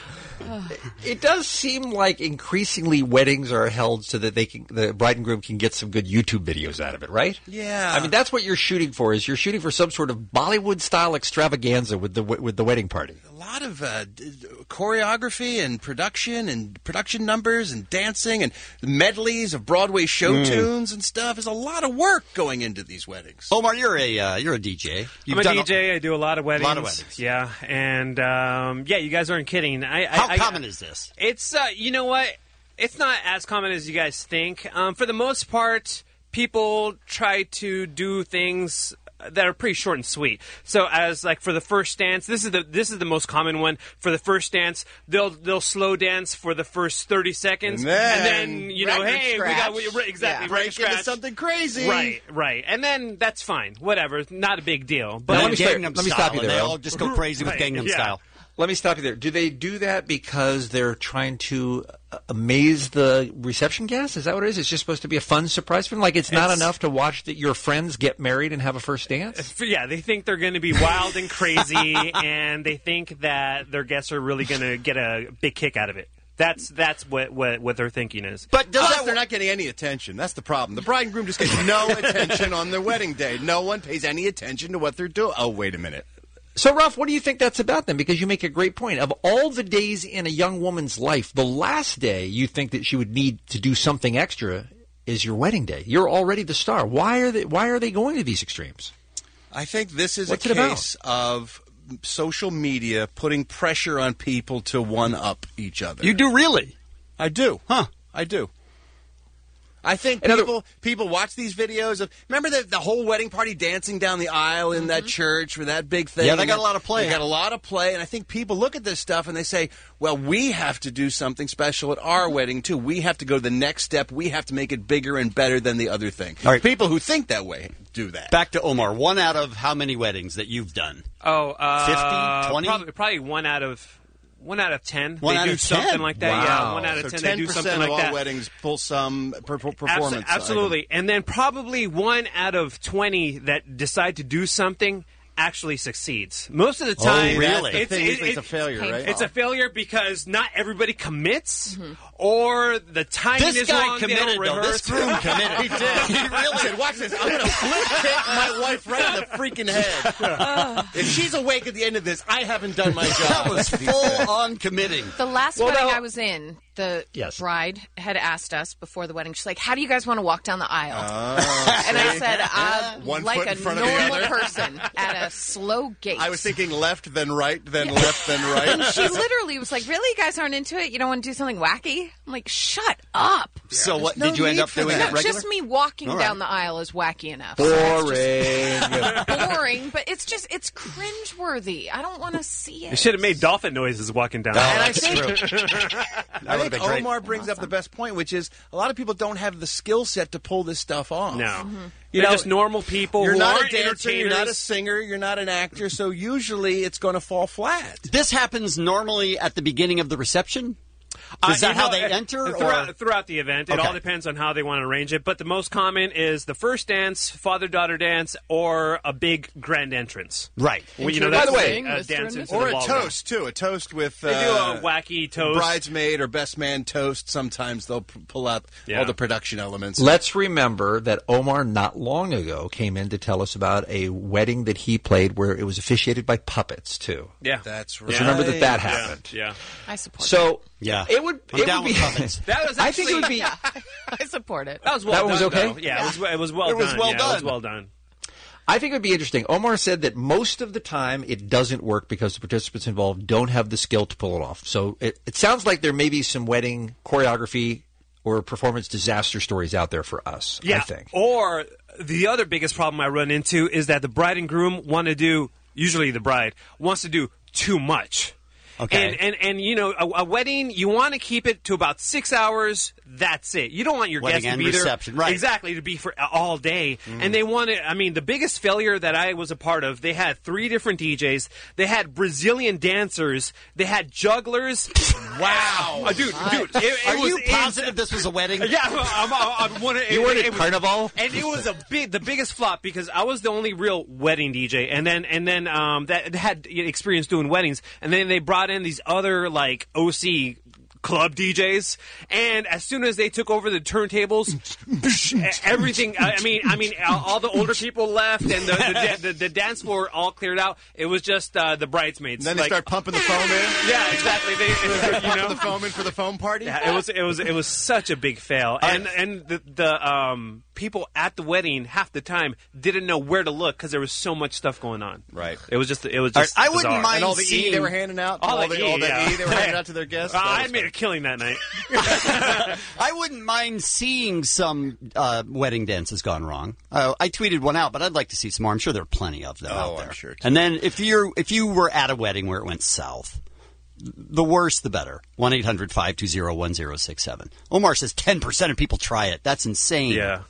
It does seem like increasingly weddings are held so that they can, the bride and groom can get some good YouTube videos out of it, right? Yeah. I mean, that's what you're shooting for. Is you're shooting for some sort of Bollywood style extravaganza with the with the wedding party. A lot of uh, d- choreography and production and production numbers and dancing and medleys of Broadway show Mm. tunes and stuff. There's a lot of work going into these weddings. Omar, you're a uh, you're a D J. You've I'm a done D J. I do a lot of weddings. lot of weddings. Yeah, and um, yeah, you guys aren't kidding. I, How I, common I, is this? It's uh, you know what? It's not as common as you guys think. Um, for the most part, people try to do things that are pretty short and sweet. So as like for the first dance, this is the this is the most common one. For the first dance, they'll they'll slow dance for the first thirty seconds, And then- and then you know, Record hey, we got we, scratch. exactly Yeah. record Break into scratch. something crazy. Right, right, and then that's fine, whatever, not a big deal. But Now, let Then me stop- Gangnam let me Style, stop you and there, They Al. all just go crazy with Right, Gangnam yeah. Style. Let me stop you there. Do they do that because they're trying to uh, amaze the reception guests? Is that what it is? It's just supposed to be a fun surprise for them? Like it's not It's- enough to watch that your friends get married and have a first dance? Yeah, they think they're going to be wild and crazy, and they think that their guests are really going to get a big kick out of it. That's that's what what, what their thinking is. But Plus, they're not getting any attention. That's the problem. The bride and groom just get no attention on their wedding day. No one pays any attention to what they're doing. Oh, wait a minute. So, Ralph, what do you think that's about then? Because you make a great point. Of all the days in a young woman's life, the last day you think that she would need to do something extra is your wedding day. You're already the star. Why are they, why are they going to these extremes? I think this is What's a it about? case of social media putting pressure on people to one-up each other. You do really? I do. Huh. I do. I think Another- people people watch these videos of remember the the whole wedding party dancing down the aisle in that church with that big thing. Yeah, they And got that- a lot of play. They got a lot of play, and I think people look at this stuff and they say, "Well, we have to do something special at our wedding too. We have to go to the next step. We have to make it bigger and better than the other thing." All right. People who think that way do that. Back to Omar. One out of how many weddings that you've done? Oh, uh, fifty, twenty? Probably, probably one out of one out of ten. One they out do of ten? something like that. Wow. Yeah, one out of So ten. ten They do percent something of like all that. weddings pull some per- per- Abso- performance. absolutely, item. and then probably one out of twenty that decide to do something actually succeeds. Most of the Oh, time, really? That's the thing, usually it's a failure, right? It's a failure because not everybody commits, or the timing This is guy wrong. They committed, don't though. This rehearse. groom committed. He did. He really said, "Watch this. I'm going to flip kick my wife right in the freaking head. If she's awake at the end of this, I haven't done my job." That was full on committing. The last Well, wedding now- I was in, the Yes. bride had asked us before the wedding, she's like, "How do you guys want to walk down the aisle?" Oh, and I see? said, uh, One like foot in a front of the normal other." person at a slow gait. I was thinking left, then right, then left, then And right. she literally was like, "Really, you guys aren't into it? You don't want to do something wacky?" I'm like, "Shut up." So what no did you end need up for doing that. it No, regular? just me walking All right. down the aisle is wacky enough. So it's Boring. just boring, but it's just it's cringeworthy. I don't want to see it. They should have made dolphin noises walking down. Oh, the aisle. And I that's think true. I would've think been great. Omar brings up the best point, which is a lot of people don't have the skill set to pull this stuff off. No, Mm-hmm. You they're know, just normal people. You're who not a aren't dancer, you're not a entertainers. singer, you're not an actor, so usually it's going to fall flat. This happens normally at the beginning of the reception? Uh, Is that you how know, they uh, enter? Throughout, or? throughout the event. It Okay. all depends on how they want to arrange it. But the most common is the first dance, father-daughter dance, or a big grand entrance. Right. Well, you know, By that's the way- uh, dance into Or the a ballroom. toast, too. A toast with They do uh, a wacky toast. bridesmaid or best man toast. Sometimes they'll p- pull out Yeah. all the production elements. Let's remember that Omar not long ago came in to tell us about a wedding that he played where it was officiated by puppets, too. Yeah. That's right. Let's remember that that Yeah. happened. Yeah. I support So, Yeah. it would, I'm it down would with be. puppets. That was I think it would be. it. Yeah, I support it. That was well That done. was okay? though. Yeah, It, was, it was well It was done. well yeah, It was done. well done. I think it would be interesting. Omar said that most of the time it doesn't work because the participants involved don't have the skill to pull it off. So it, it sounds like there may be some wedding choreography or performance disaster stories out there for us, Yeah. I think. Or the other biggest problem I run into is that the bride and groom want to do, usually the bride, wants to do too much. Okay. And, and, and you know, a, a wedding, you want to keep it to about six hours. that's it. You don't want your Wedding guests to and be there reception, right. exactly to be for all day. Mm. And they wanted. I mean, the biggest failure that I was a part of. They had three different D Js. They had Brazilian dancers. They had jugglers. Wow, uh, dude, dude, it, it Are was, you positive this was a wedding? Yeah, I'm, I'm, I'm one of, You it, weren't it at was- Carnival? and it was a big, the biggest flop because I was the only real wedding D J, and then and then um, that had experience doing weddings, and then they brought in these other like O C club D Js, and as soon as they took over the turntables, everything. I I mean, I mean, all all the older people left, and the the, the, the dance floor all cleared out. It was just uh, the bridesmaids. Then they like, start pumping the foam in. Yeah, exactly. They, Start you know, pumping the foam in for the foam party. yeah, it was it was it was such a big fail, and and the the um, people at the wedding half the time didn't know where to look because there was so much stuff going on. Right. It was just it was All just. right, I wouldn't bizarre. mind And all the E seeing- they were handing out, All all, the the, all E, the yeah. E they were handing out to their guests. Uh, That I was made a killing that night. I wouldn't mind seeing some uh, wedding dances gone wrong. Uh, I tweeted one out, but I'd like to see some more. I'm sure there are plenty of them Oh, out I'm there. sure, too. And then if you're if you were at a wedding where it went south, the worse the better. one eight hundred five two zero one zero six seven. Omar says ten percent of people try it. That's insane. Yeah.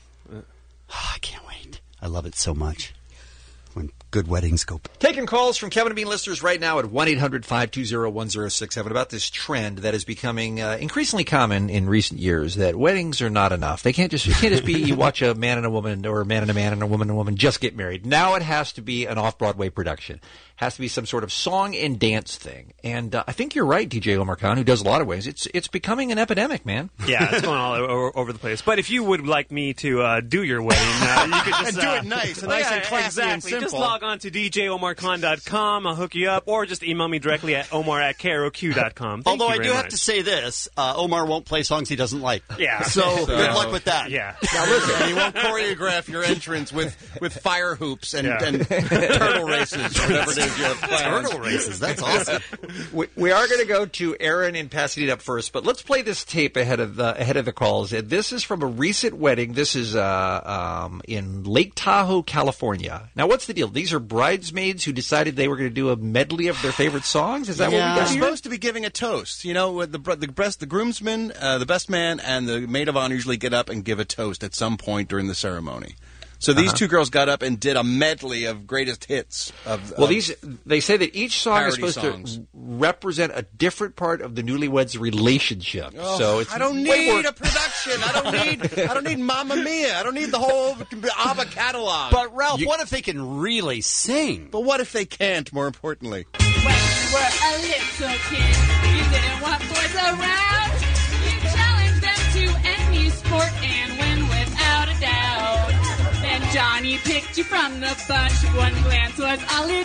I can't wait. I love it so much. When good weddings go. Taking calls from Kevin and Bean listeners right now at one eight hundred five two zero one zero six seven about this trend that is becoming uh, increasingly common in recent years, that weddings are not enough. They can't just it can't just be you watch a man and a woman or a man and a man and a woman and a woman just get married. Now it has to be an off-Broadway production. Has to be some sort of song and dance thing. And uh, I think you're right, D J Omar Khan, who does a lot of ways. It's it's becoming an epidemic, man. Yeah, it's going all over, over the place. But if you would like me to uh, do your wedding, uh, you could just And do uh, it nice, and oh, nice yeah, and classy exactly. and simple. Just log on to d j omar khan dot com. I'll hook you up, or just email me directly at omar at k r o q dot com. Thank Although you I very do have much. to say this, uh, Omar won't play songs he doesn't like. Yeah. So, So- good luck with that. Yeah. Now listen, and you won't choreograph your entrance with, with fire hoops and, Yeah. and turtle races, or whatever it is you have planned. Turtle races. That's awesome. We, we are going to go to Aaron in Pasadena up first, but let's play this tape ahead of the ahead of the calls. And this is from a recent wedding. This is uh, um, in Lake Tahoe, California. Now, what's the deal? These are bridesmaids who decided they were going to do a medley of their favorite songs. Is that Yeah. what we They're got here? supposed to be giving a toast. You know, the the best, the groomsman, uh, the best man, and the maid of honor usually get up and give a toast at some point during the ceremony. So these Uh-huh. two girls got up and did a medley of greatest hits. Of Well, of these they say that each song is parody supposed songs. to represent a different part of the newlyweds' relationship. Oh, so it's I don't way need more- a production. I don't need. I don't need Mamma Mia. I don't need the whole ABBA catalog. But Ralph, what if they can really sing? But what if they can't? More importantly, When you were a little kid, you didn't want boys around. You challenged them to any sport and win without a doubt. Then Johnny picked you from the bunch. One glance was all it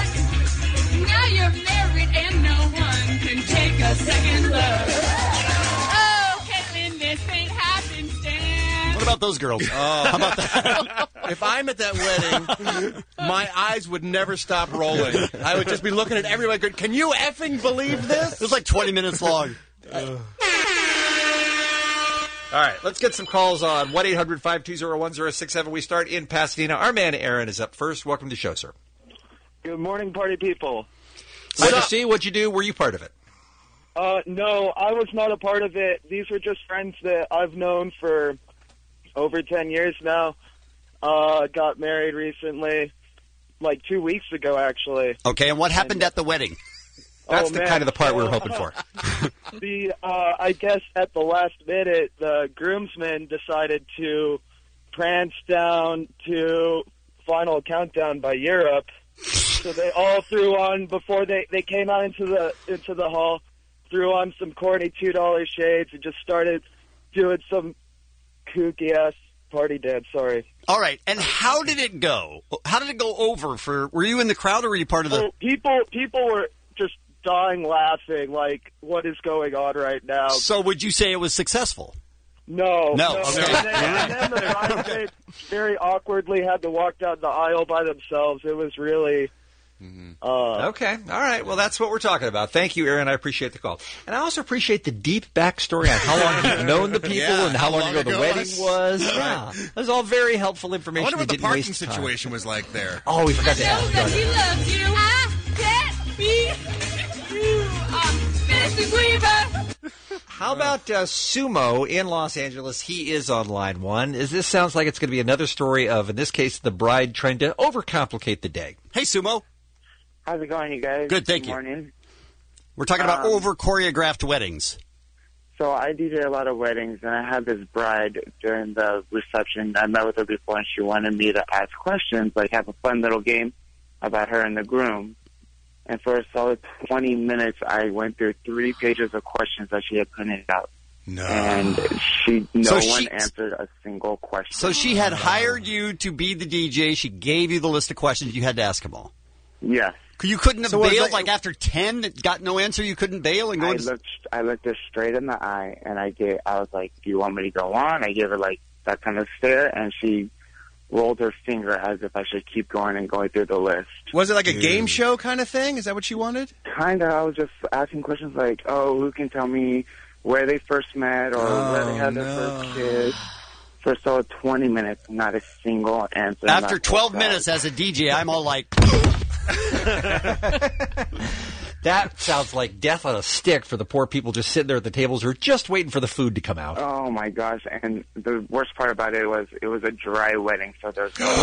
took. Now you're married and no one can take a second look. Oh, Caitlin, this ain't happenstance. What about those girls? Oh. How about that? If I'm at that wedding, my eyes would never stop rolling. I would just be looking at everybody going, can you effing believe this? It was like twenty minutes long. All right, let's get some calls on one eight hundred five two zero one zero six seven. We start in Pasadena. Our man Aaron is up first. Welcome to the show, sir. Good morning, party people. What'd you see? What'd you do? Were you part of it? Uh, no, I was not a part of it. These were just friends that I've known for over ten years now. Uh, got married recently, like two weeks ago, actually. Okay, and what happened at the wedding? That's Oh, the man. kind of the part we were hoping for. The uh, I guess at the last minute, the groomsmen decided to prance down to Final Countdown by Europe. So they all threw on before they, they came out into the into the hall, threw on some corny two dollar shades and just started doing some kooky ass party dance. Sorry. All right, and how did it go? How did it go over? For were you in the crowd or were you part of the? Oh, people people were just dying laughing. Like, what is going on right now? So would you say it was successful? No. No, And okay. then, and then the bridesmaids very awkwardly had to walk down the aisle by themselves. It was really. Uh, Okay. All right. Well, that's what we're talking about. Thank you, Aaron. I appreciate the call. And I also appreciate the deep backstory on how long you've known the people Yeah, and how, how long, long ago the ago wedding was. was. Right. Yeah. That was all very helpful I information. wonder what that the didn't parking waste time. situation was like there. Oh, we forgot to Know ask. that Go he ahead. loves you. I can't be you. I'm Missus Weaver. How about uh, Sumo in Los Angeles? He is on line one. Is this sounds like it's going to be another story of, in this case, the bride trying to overcomplicate the day. Hey, Sumo. How's it going, you guys? Good, thank Good you. morning. We're talking about Um, over-choreographed weddings. So I D J a lot of weddings, and I had this bride during the reception. I met with her before, and she wanted me to ask questions, like have a fun little game about her and the groom. And for a solid twenty minutes, I went through three pages of questions that she had printed out. No. And she, no So one she- answered a single question. So she had hired you to be the D J. She gave you the list of questions. You had to ask them all. Yes. You couldn't have So was bailed? it- Like after ten that got no answer, you couldn't bail and go I into... looked, I looked her straight in the eye, and I gave, I was like, "Do you want me to go on?" I gave her like that kind of stare, and she rolled her finger as if I should keep going and going through the list. Was it like a game show kind of thing? Is that what you wanted? Kind of. I was just asking questions like, "Oh, who can tell me where they first met or where they had their first kiss?" For a solid twenty minutes, not a single answer. After Not twelve one minutes as a D J, I'm all like... That sounds like death on a stick for the poor people just sitting there at the tables who are just waiting for the food to come out. Oh my gosh! And the worst part about it was it was a dry wedding, so there's no.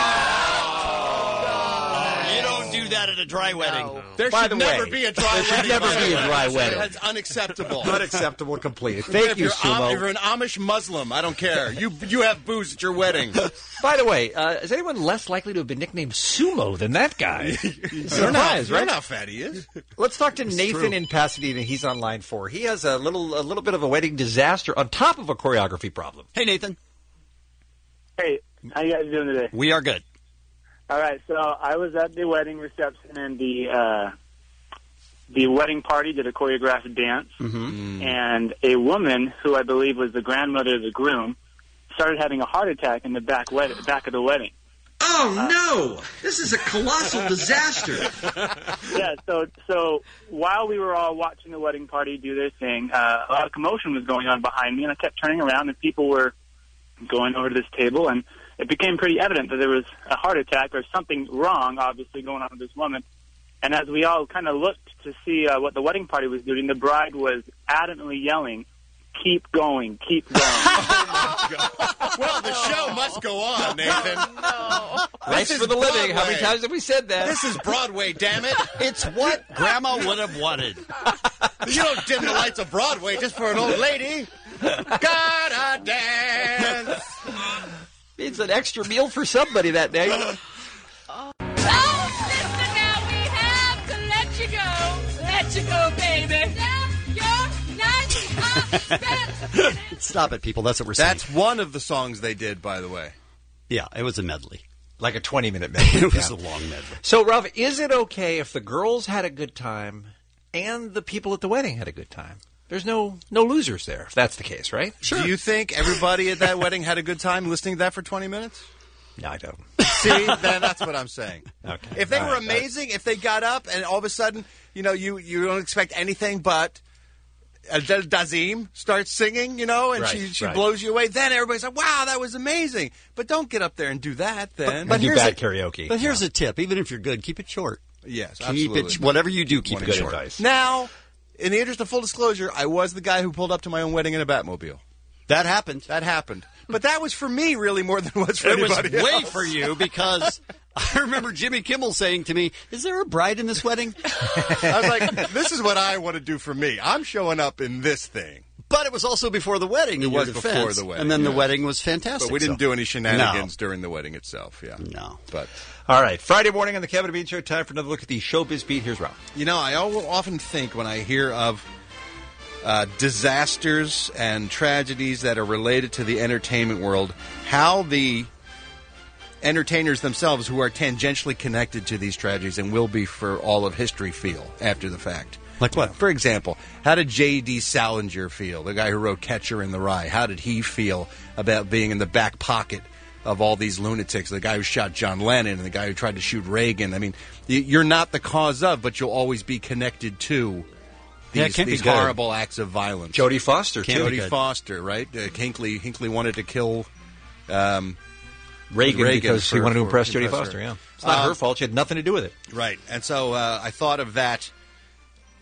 You don't do that at a dry wedding. There By should the never way, be a dry there should wedding. never by the be a way. dry wedding. That's unacceptable. Unacceptable completely. Thank if you, you're Am- Sumo. if you're an Amish Muslim, I don't care. You you have booze at your wedding. By the way, uh, is anyone less likely to have been nicknamed Sumo than that guy? You're not, you're right? not fat he is. Let's talk to Nathan true. in Pasadena. He's on line four. He has a little a little bit of a wedding disaster on top of a choreography problem. Hey, Nathan. Hey, how you guys doing today? We are good. All right, so I was at the wedding reception, and the uh, the wedding party did a choreographed dance, Mm-hmm. and a woman who I believe was the grandmother of the groom started having a heart attack in the back wed- back of the wedding. Oh no! This is a colossal disaster. Yeah, so so while we were all watching the wedding party do their thing, uh, a lot of commotion was going on behind me, and I kept turning around, and people were going over to this table, and it became pretty evident that there was a heart attack or something wrong, obviously, going on with this woman. And as we all kind of looked to see uh, what the wedding party was doing, the bride was adamantly yelling, "Keep going, keep going." Well, the show must go on, Nathan. Thanks is for the living. How many Broadway. times have we said that? This is Broadway, damn it. It's what Grandma would have wanted. You don't dim the lights of Broadway just for an old lady. Gotta dance. It's an extra meal for somebody that day. Oh, sister, now we have to let you go. Let you go, baby. Down your nice Stop it, people. That's what we're saying. That's one of the songs they did, by the way. Yeah, it was a medley. Like a twenty-minute medley. It was Yeah. a long medley. So, Ralph, is it okay if the girls had a good time and the people at the wedding had a good time? There's no no losers there, if that's the case, right? Do you think everybody at that wedding had a good time listening to that for twenty minutes? No, I don't. See, then that's what I'm saying. Okay. If they All were right, amazing, if they got up and all of a sudden, you know, you, you don't expect anything but Adele Dazeem starts singing, you know, and Right, she she right. blows you away, then everybody's like, wow, that was amazing. But don't get up there and do that then. But do here's bad a- karaoke. But here's a tip. Even if you're good, keep it short. Yes, Keep absolutely. it, whatever you do, keep One it good short. advice. Now, in the interest of full disclosure, I was the guy who pulled up to my own wedding in a Batmobile. That happened. That happened. But that was for me really more than it was for It was anybody way else. for you because I remember Jimmy Kimmel saying to me, "Is there a bride in this wedding?" I was like, this is what I want to do for me. I'm showing up in this thing. But it was also before the wedding. It in your was before defense, the wedding, and then the yeah. wedding was fantastic. But we didn't so- do any shenanigans during the wedding itself, yeah. No. But All right, Friday morning on the Kevin and Bean Show, time for another look at the Showbiz Beat. Here's Ralph. You know, I al- often think when I hear of uh, disasters and tragedies that are related to the entertainment world, how the entertainers themselves who are tangentially connected to these tragedies and will be for all of history feel after the fact. Like what? For example, how did J D. Salinger feel, the guy who wrote Catcher in the Rye? How did he feel about being in the back pocket of all these lunatics, the guy who shot John Lennon and the guy who tried to shoot Reagan? I mean, y- you're not the cause of, but you'll always be connected to these, Yeah, it can't be these good. horrible acts of violence. Jodie Foster, Can't too. be Jodie good. Foster, right? Uh, Hinckley, Hinckley wanted to kill um, Reagan, because for- he wanted to for- impress Jodie impress Foster, her. yeah. It's not Um, her fault. She had nothing to do with it. Right. And so uh, I thought of that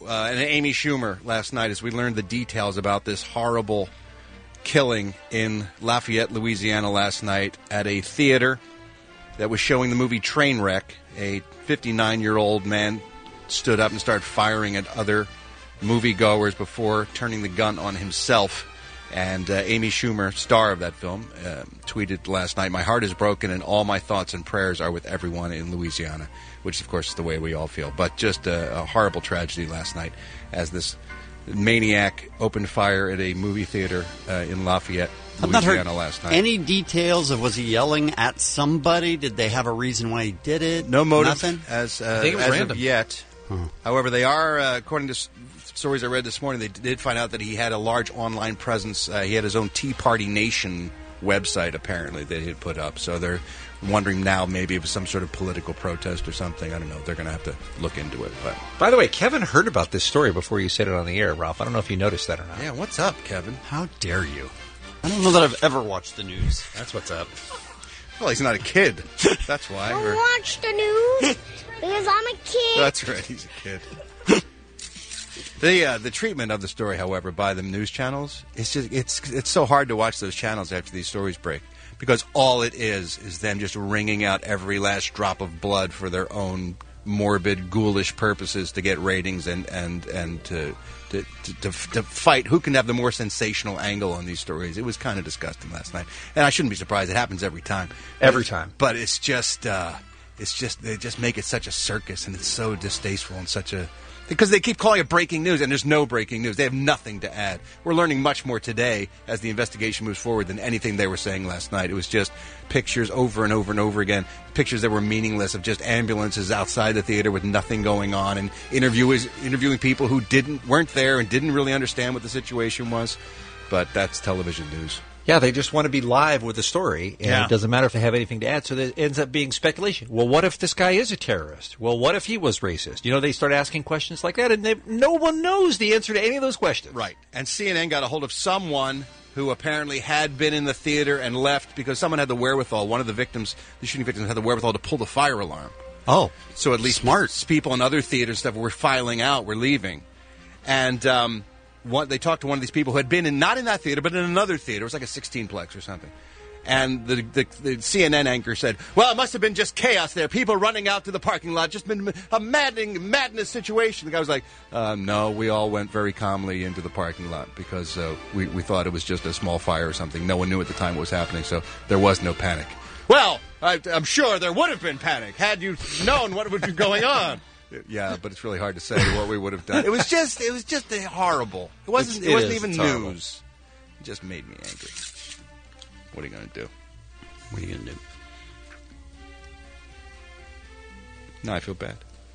uh, and Amy Schumer last night as we learned the details about this horrible killing in Lafayette, Louisiana last night at a theater that was showing the movie Trainwreck. A fifty-nine-year-old man stood up and started firing at other moviegoers before turning the gun on himself. And uh, Amy Schumer, star of that film, uh, tweeted last night, "My heart is broken and all my thoughts and prayers are with everyone in Louisiana," which, of course, is the way we all feel. But just a, a horrible tragedy last night as this maniac opened fire at a movie theater uh, in Lafayette, I've not heard Louisiana last night. any details of was he yelling at somebody? Did they have a reason why he did it? No motive Nothing? as, uh, I think it was as random. of yet. Huh. However, they are, uh, according to s- stories I read this morning, they did find out that he had a large online presence. Uh, he had his own Tea Party Nation website, apparently, that he had put up. So they're wondering now maybe it was some sort of political protest or something. I don't know. They're going to have to look into it. But By the way, Kevin heard about this story before you said it on the air, Ralph. I don't know if you noticed that or not. Yeah, what's up, Kevin? How dare you? I don't know that I've ever watched the news. That's what's up. Well, he's not a kid. That's why. I Or- watch the news because I'm a kid. That's right. He's a kid. The uh, the treatment of the story, however, by the news channels, it's just it's it's so hard to watch those channels after these stories break because all it is is them just wringing out every last drop of blood for their own morbid, ghoulish purposes to get ratings and and and to to, to, to, to fight who can have the more sensational angle on these stories. It was kind of disgusting last night, and I shouldn't be surprised. It happens every time. Every But- time. But it's just uh, it's just they just make it such a circus, and it's so distasteful and such a. Because they keep calling it breaking news, and there's no breaking news. They have nothing to add. We're learning much more today as the investigation moves forward than anything they were saying last night. It was just pictures over and over and over again, pictures that were meaningless of just ambulances outside the theater with nothing going on, and interviewers interviewing people who didn't weren't there and didn't really understand what the situation was. But that's television news. Yeah, they just want to be live with the story, and Yeah. it doesn't matter if they have anything to add, so it ends up being speculation. Well, what if this guy is a terrorist? Well, what if he was racist? You know, they start asking questions like that, and they, no one knows the answer to any of those questions. Right. And C N N got a hold of someone who apparently had been in the theater and left because someone had the wherewithal. One of the victims, the shooting victims, had the wherewithal to pull the fire alarm. Oh. So at least smart people in other theaters stuff were filing out, were leaving. And um, one, they talked to one of these people who had been in, not in that theater, but in another theater. It was like a sixteen-plex or something. And the, the, the C N N anchor said, well, it must have been just chaos there. People running out to the parking lot. Just been a maddening, madness situation. The guy was like, uh, no, we all went very calmly into the parking lot because uh, we, we thought it was just a small fire or something. No one knew at the time what was happening, so there was no panic. Well, I, I'm sure there would have been panic had you known what would be going on. Yeah, but it's really hard to say what we would have done. It was just, it was just a horrible. It wasn't, It's- it it wasn't is. even It's horrible. news. It just made me angry. What are you going to do? What are you going to do? No, I feel bad.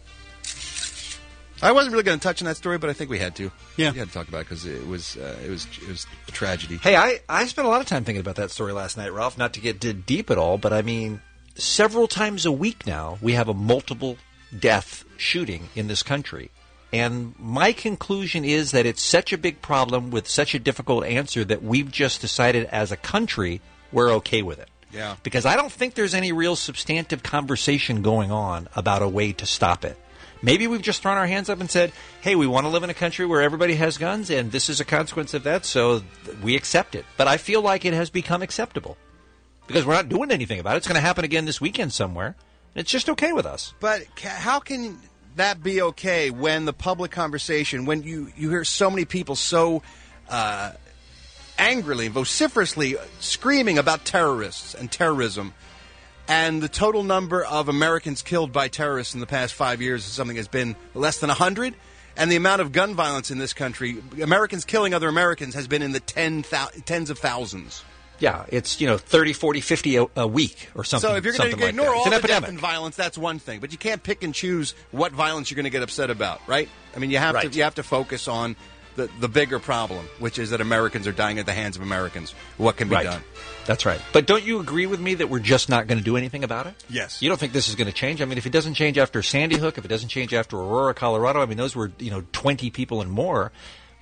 I wasn't really going to touch on that story, but I think we had to. Yeah, we had to talk about it because it was uh, it was it was a tragedy. Hey, I, I spent a lot of time thinking about that story last night, Ralph. Not to get d- deep at all, but I mean, several times a week now, we have a multiple death shooting in this country. And my conclusion is that it's such a big problem with such a difficult answer that we've just decided as a country we're okay with it. Yeah. Because I don't think there's any real substantive conversation going on about a way to stop it. Maybe we've just thrown our hands up and said, hey, we want to live in a country where everybody has guns, and this is a consequence of that, so th- we accept it. But I feel like it has become acceptable because we're not doing anything about it. It's going to happen again this weekend somewhere. It's just okay with us. But ca- how can that be okay when the public conversation, when you, you hear so many people so uh, angrily, vociferously screaming about terrorists and terrorism, and the total number of Americans killed by terrorists in the past five years is something has been less than one hundred, and the amount of gun violence in this country, Americans killing other Americans, has been in the ten thou- tens of thousands. Yeah, it's, you know, thirty, forty, fifty a, a week or something. So if you're going something to like ignore that. It's all an the epidemic. death and violence, that's one thing. But you can't pick and choose what violence you're going to get upset about, right? I mean, you have Right. to you have to focus on the the bigger problem, which is that Americans are dying at the hands of Americans. What can be Right. done? That's right. But don't you agree with me that we're just not going to do anything about it? Yes. You don't think this is going to change? I mean, if it doesn't change after Sandy Hook, if it doesn't change after Aurora, Colorado, I mean, those were, you know, twenty people and more.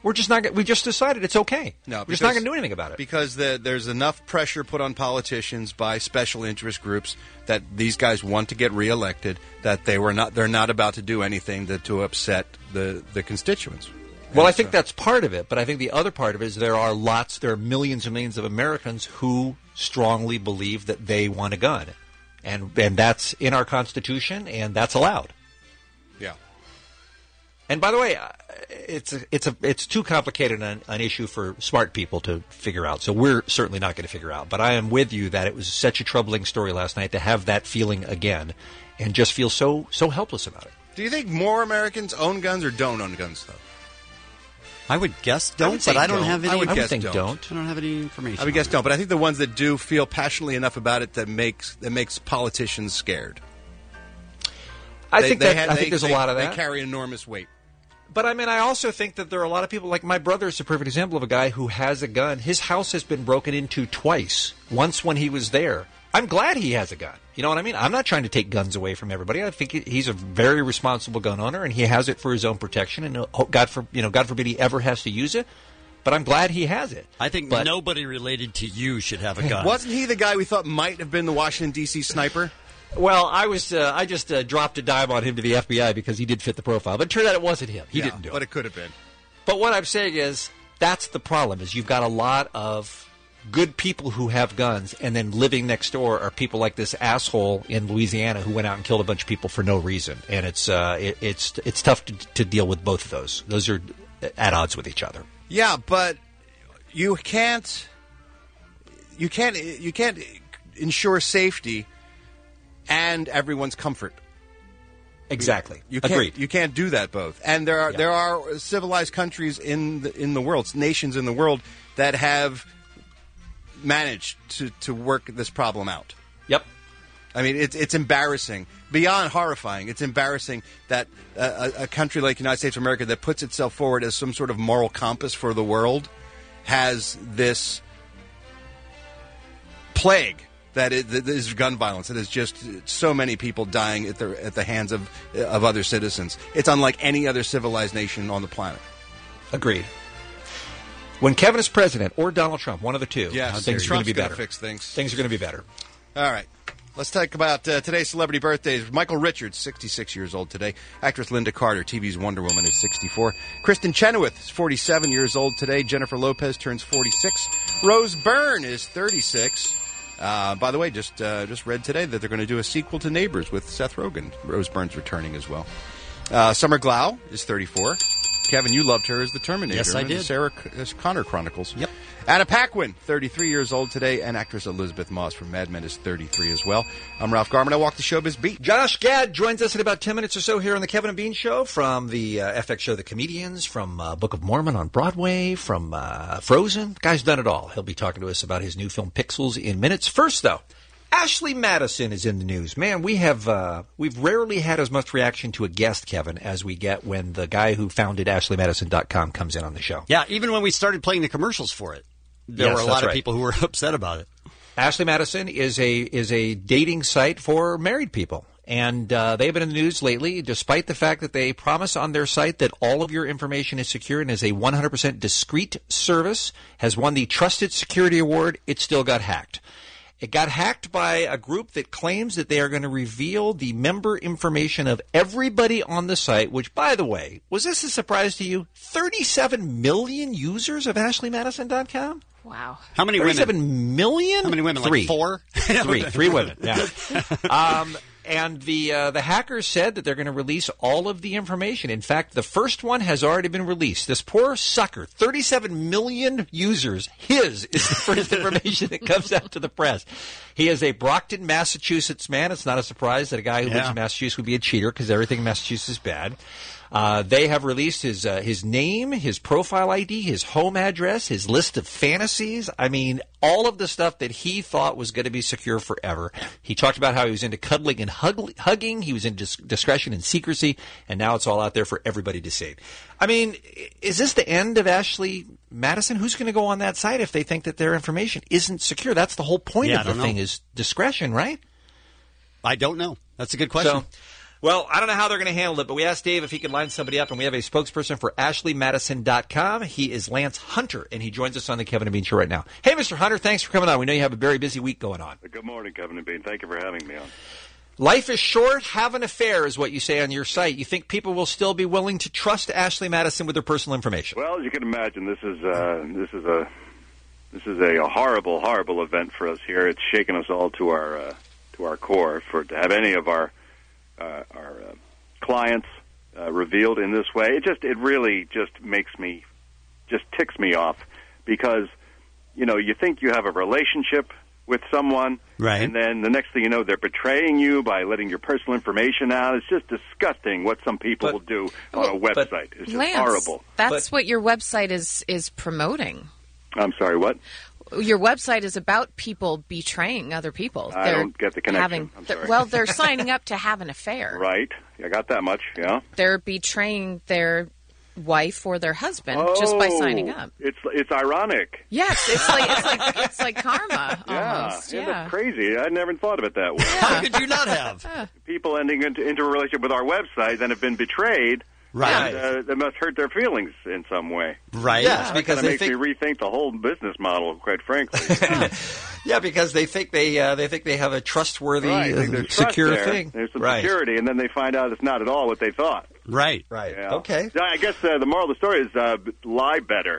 we're just not. We just decided it's okay. No, we're just not going to do anything about it because the, there's enough pressure put on politicians by special interest groups that these guys want to get reelected. That they were not. They're not about to do anything that, to upset the the constituents. Well, And I think so- that's part of it, but I think the other part of it is there are lots, there are millions and millions of Americans who strongly believe that they want a gun, and and that's in our Constitution, and that's allowed. Yeah. And by the way, uh, it's a, it's a it's too complicated an, an issue for smart people to figure out. So we're certainly not going to figure out. But I am with you that it was such a troubling story last night to have that feeling again, and just feel so so helpless about it. Do you think more Americans own guns or don't own guns, though? I would guess I don't, would say but I don't don't. have any. I would I would guess think don't. I don't have any information. I would on guess it. don't, but I think the ones that do feel passionately enough about it that makes that makes politicians scared. I They- think they that had- I they- think there's they- a lot of they that. carry enormous weight. But I mean, I also think that there are a lot of people, like my brother is a perfect example of a guy who has a gun. His house has been broken into twice. Once when he was there. I'm glad he has a gun. You know what I mean? I'm not trying to take guns away from everybody. I think he- he's a very responsible gun owner, and he has it for his own protection. And uh, God, for, you know, God forbid he ever has to use it. But I'm glad he has it. I think But- nobody related to you should have a gun. Wasn't he the guy we thought might have been the Washington D C sniper? Well, I was uh, I just uh, dropped a dime on him to the F B I because he did fit the profile. But it turned out it wasn't him. He Yeah, didn't do but it. it could have been. But what I'm saying is that's the problem, is you've got a lot of good people who have guns, and then living next door are people like this asshole in Louisiana who went out and killed a bunch of people for no reason. And it's uh, it, it's it's tough to, to deal with both of those. Those are at odds with each other. Yeah, but you can't you can't you can't ensure safety and everyone's comfort. Exactly. You can't, Agreed. You can't do that both. And there are Yeah. there are civilized countries in the in the world, nations in the world that have managed to, to work this problem out. Yep. I mean, it's it's embarrassing, beyond horrifying. It's embarrassing that a, a country like the United States of America that puts itself forward as some sort of moral compass for the world has this plague that is, that is gun violence. It is just so many people dying at the at the hands of of other citizens. It's unlike any other civilized nation on the planet. Agreed. When Kevin is president, or Donald Trump, one of the two, Yes, uh, things are going to Trump's be gonna better. fix things. Things are going to be better. All right. Let's talk about uh, today's celebrity birthdays. Michael Richards, sixty-six years old today. Actress Linda Carter, T V's Wonder Woman, is sixty-four. Kristen Chenoweth is forty-seven years old today. Jennifer Lopez turns forty-six. Rose Byrne is thirty-six. Uh, by the way, just uh, just read today that they're going to do a sequel to Neighbors with Seth Rogen. Rose Byrne's returning as well. Uh, Summer Glau is thirty-four. Kevin, you loved her as the Terminator. Yes, I in the did. Sarah Connor Chronicles. Yep. Anna Paquin, thirty-three years old today, and actress Elizabeth Moss from Mad Men is thirty-three as well. I'm Ralph Garman. I walk the showbiz beat. Josh Gad joins us in about ten minutes or so here on the Kevin and Bean Show, from the uh, F X show The Comedians, from uh, Book of Mormon on Broadway, from uh, Frozen. Guy's done it all. He'll be talking to us about his new film Pixels in minutes. First, though, Ashley Madison is in the news. Man, we have uh, we've rarely had as much reaction to a guest, Kevin, as we get when the guy who founded Ashley Madison dot com comes in on the show. Yeah, even when we started playing the commercials for it, there Yes, were a that's lot of right. people who were upset about it. Ashley Madison is a is a dating site for married people. And uh, they've been in the news lately, despite the fact that they promise on their site that all of your information is secure and is a one hundred percent discreet service, has won the Trusted Security Award. It still got hacked. It got hacked by a group that claims that they are going to reveal the member information of everybody on the site, which, by the way, was this a surprise to you? thirty-seven million users of Ashley Madison dot com? Wow. How many women? thirty-seven million? How many women? Three. Like four? Three. Three women, yeah. Um, and the uh, the hackers said that they're going to release all of the information. In fact, the first one has already been released. This poor sucker, thirty-seven million users, his is the first information that comes out to the press. He is a Brockton, Massachusetts man. It's not a surprise that a guy who lives Yeah. in Massachusetts would be a cheater, because everything in Massachusetts is bad. Uh, they have released his uh, his name, his profile I D, his home address, his list of fantasies. I mean, all of the stuff that he thought was going to be secure forever. He talked about how he was into cuddling and hug- hugging. He was into dis- discretion and secrecy, and now it's all out there for everybody to see. I mean, i- is this the end of Ashley Madison? Who's going to go on that site if they think that their information isn't secure? That's the whole point Yeah, of I the don't thing, know. is discretion, right? I don't know. That's a good question. So, Well, I don't know how they're going to handle it, but we asked Dave if he could line somebody up, and we have a spokesperson for Ashley Madison dot com. He is Lance Hunter, and he joins us on the Kevin and Bean Show right now. Hey, Mister Hunter, thanks for coming on. We know you have a very busy week going on. Good morning, Kevin and Bean. Thank you for having me on. Life is short. Have an affair is what you say on your site. You think people will still be willing to trust Ashley Madison with their personal information? Well, as you can imagine, this is uh, this is a this is a, a horrible, horrible event for us here. It's shaken us all to our uh, to our core for to have any of our uh, our uh, clients uh, revealed in this way. It just it really just makes me just ticks me off because you know you think you have a relationship with someone, right? And then the next thing you know, they're betraying you by letting your personal information out. It's just disgusting what some people But- will do on a website. It's just Lance, horrible. that's what your website is is promoting. I'm sorry, what? Your website is about people betraying other people. I They're don't get the connection. Having, I'm they're- sorry. well, they're signing up to have an affair. Right. I got that much, yeah. They're betraying their wife or their husband just by signing up. It's it's ironic. Yes, it's like it's like it's like karma Yeah, almost. yeah, Yeah. that's crazy. I never thought of it that way. How could you not have? People ending into, into a relationship with our website and have been betrayed. Right. And, uh, that must hurt their feelings in some way. Right. Yes, That because kinda they makes me rethink the whole business model, quite frankly. Yeah, because they think they uh, they think they have a trustworthy, Right, I uh, think there's trust secure there. thing. There's some right. security, and then they find out it's not at all what they thought. Right. Right. Yeah. Okay. Yeah, I guess uh, the moral of the story is uh, lie better.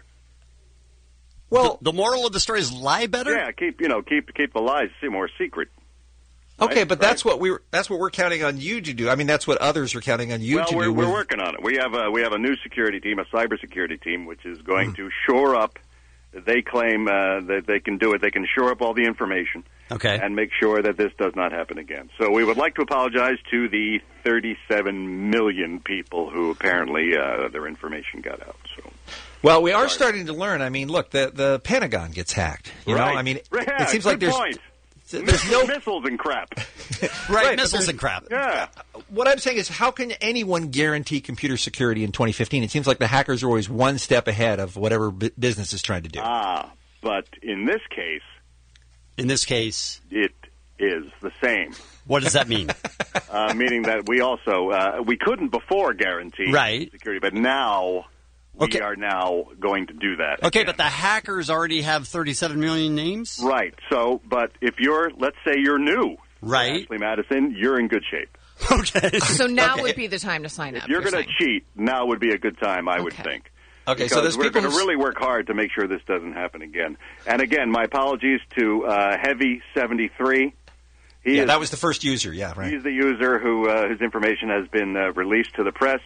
Well, the, the moral of the story is lie better. Yeah, keep you know keep keep the lies more secret. Okay, Right, but that's what we were, that's what we're counting on you to do. I mean, that's what others are counting on you well, to we're, do. we're with- working on it. We have a we have a new security team, a cybersecurity team, which is going to shore up. They claim uh, that they can do it. They can shore up all the information. Okay. And make sure that this does not happen again. So we would like to apologize to the thirty-seven million people who apparently uh, their information got out. So. Well, we are starting to learn. I mean, look, the the Pentagon gets hacked. You Right. know, I mean, Yeah, it seems good like there's point. there's no missiles and crap. right, but missiles there's- and crap. Yeah. What I'm saying is, how can anyone guarantee computer security in twenty fifteen? It seems like the hackers are always one step ahead of whatever bu- business is trying to do. Ah, but in this case, In this case, it is the same. what does that mean? Uh, meaning that we also uh, we couldn't before guarantee Right. security, but now we Okay. are now going to do that. Okay, but the hackers already have thirty-seven million names. Right. So, but if you're, let's say you're new, Right. Ashley Madison, you're in good shape. Okay. So now Okay. would be the time to sign up. If you're you're going to saying. cheat, now would be a good time, I would think. Okay, so Because there's we're people going to who's- really work hard to make sure this doesn't happen again. And again, my apologies to uh, Heavy seventy-three. He yeah, is, that was the first user. Yeah, right. He's the user who uh, whose information has been uh, released to the press.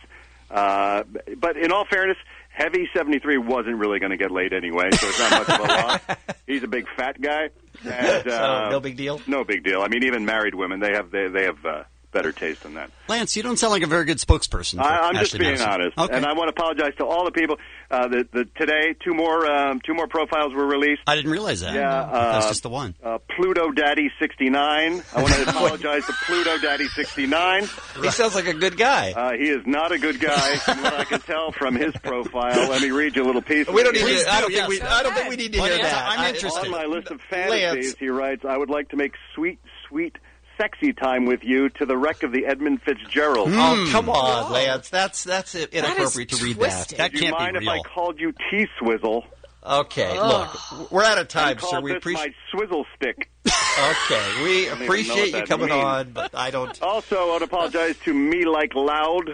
Uh, but in all fairness, Heavy seventy-three wasn't really going to get laid anyway, so it's not much of a loss. He's a big fat guy. And, uh, So, no big deal? No big deal. I mean, even married women, they have they, they have uh, better taste than that. Lance, you don't sound like a very good spokesperson. For I, I'm just Ashley being Madison. honest, Okay. and I want to apologize to all the people. Uh, the, the, today, two more um, two more profiles were released. I didn't realize that. Yeah, uh, That's just the one. Uh, Pluto Daddy sixty-nine. I want to apologize to Pluto Daddy sixty-nine. He sounds like a good guy. Uh, he is not a good guy, from what I can tell from his profile. Let me read you a little piece. We don't of need it. to, I don't think we. I don't think we need to Well, hear yeah, that. I'm I- interested. On my list of fantasies, Lance. he writes, I would like to make sweet, sweet, sexy time with you to the wreck of the Edmund Fitzgerald. Oh, come on, Lance. That's that's inappropriate That is to read twisted. that. That Do you can't mind be if I real. called you T-Swizzle? Okay, Ugh. look, we're out of time, I sir. called We this appreciate. my swizzle stick. Okay, we I don't even know appreciate what you that coming means. on, but I don't. Also, I want to apologize to Me Like Loud.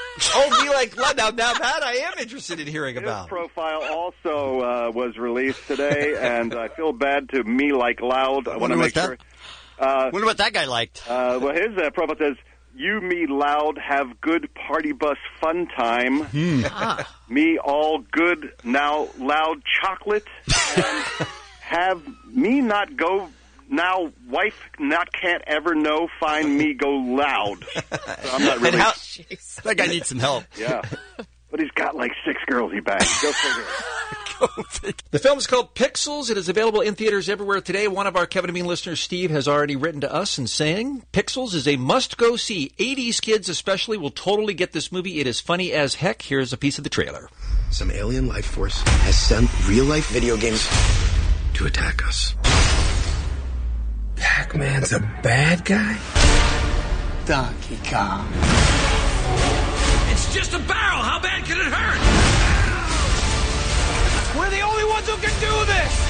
Oh, me like now, now that I am interested in hearing His about. profile also uh, was released today, and I feel bad to Me Like Loud. I want Wonder to what make that- sure. Uh, Wonder what that guy liked. uh, well, his uh, profile says, "You, me loud, have good party bus fun time. Hmm. Ah. Me all good now loud chocolate, and have me not go now wife not can't ever know find me go loud." So I'm not really. That guy needs some help. Yeah, but he's got like six girls he banged. Go figure. The film is called Pixels. It is available in theaters everywhere today. One of our Kevin and Bean listeners, Steve, has already written to us and saying Pixels is a must-go see. eighties kids especially will totally get this movie. It is funny as heck. Here's a piece of the trailer. Some alien life force has sent real-life video games to attack us. Pac-Man's a bad guy? Donkey Kong. It's just a barrel. How bad can it hurt? We're the only ones who can do this.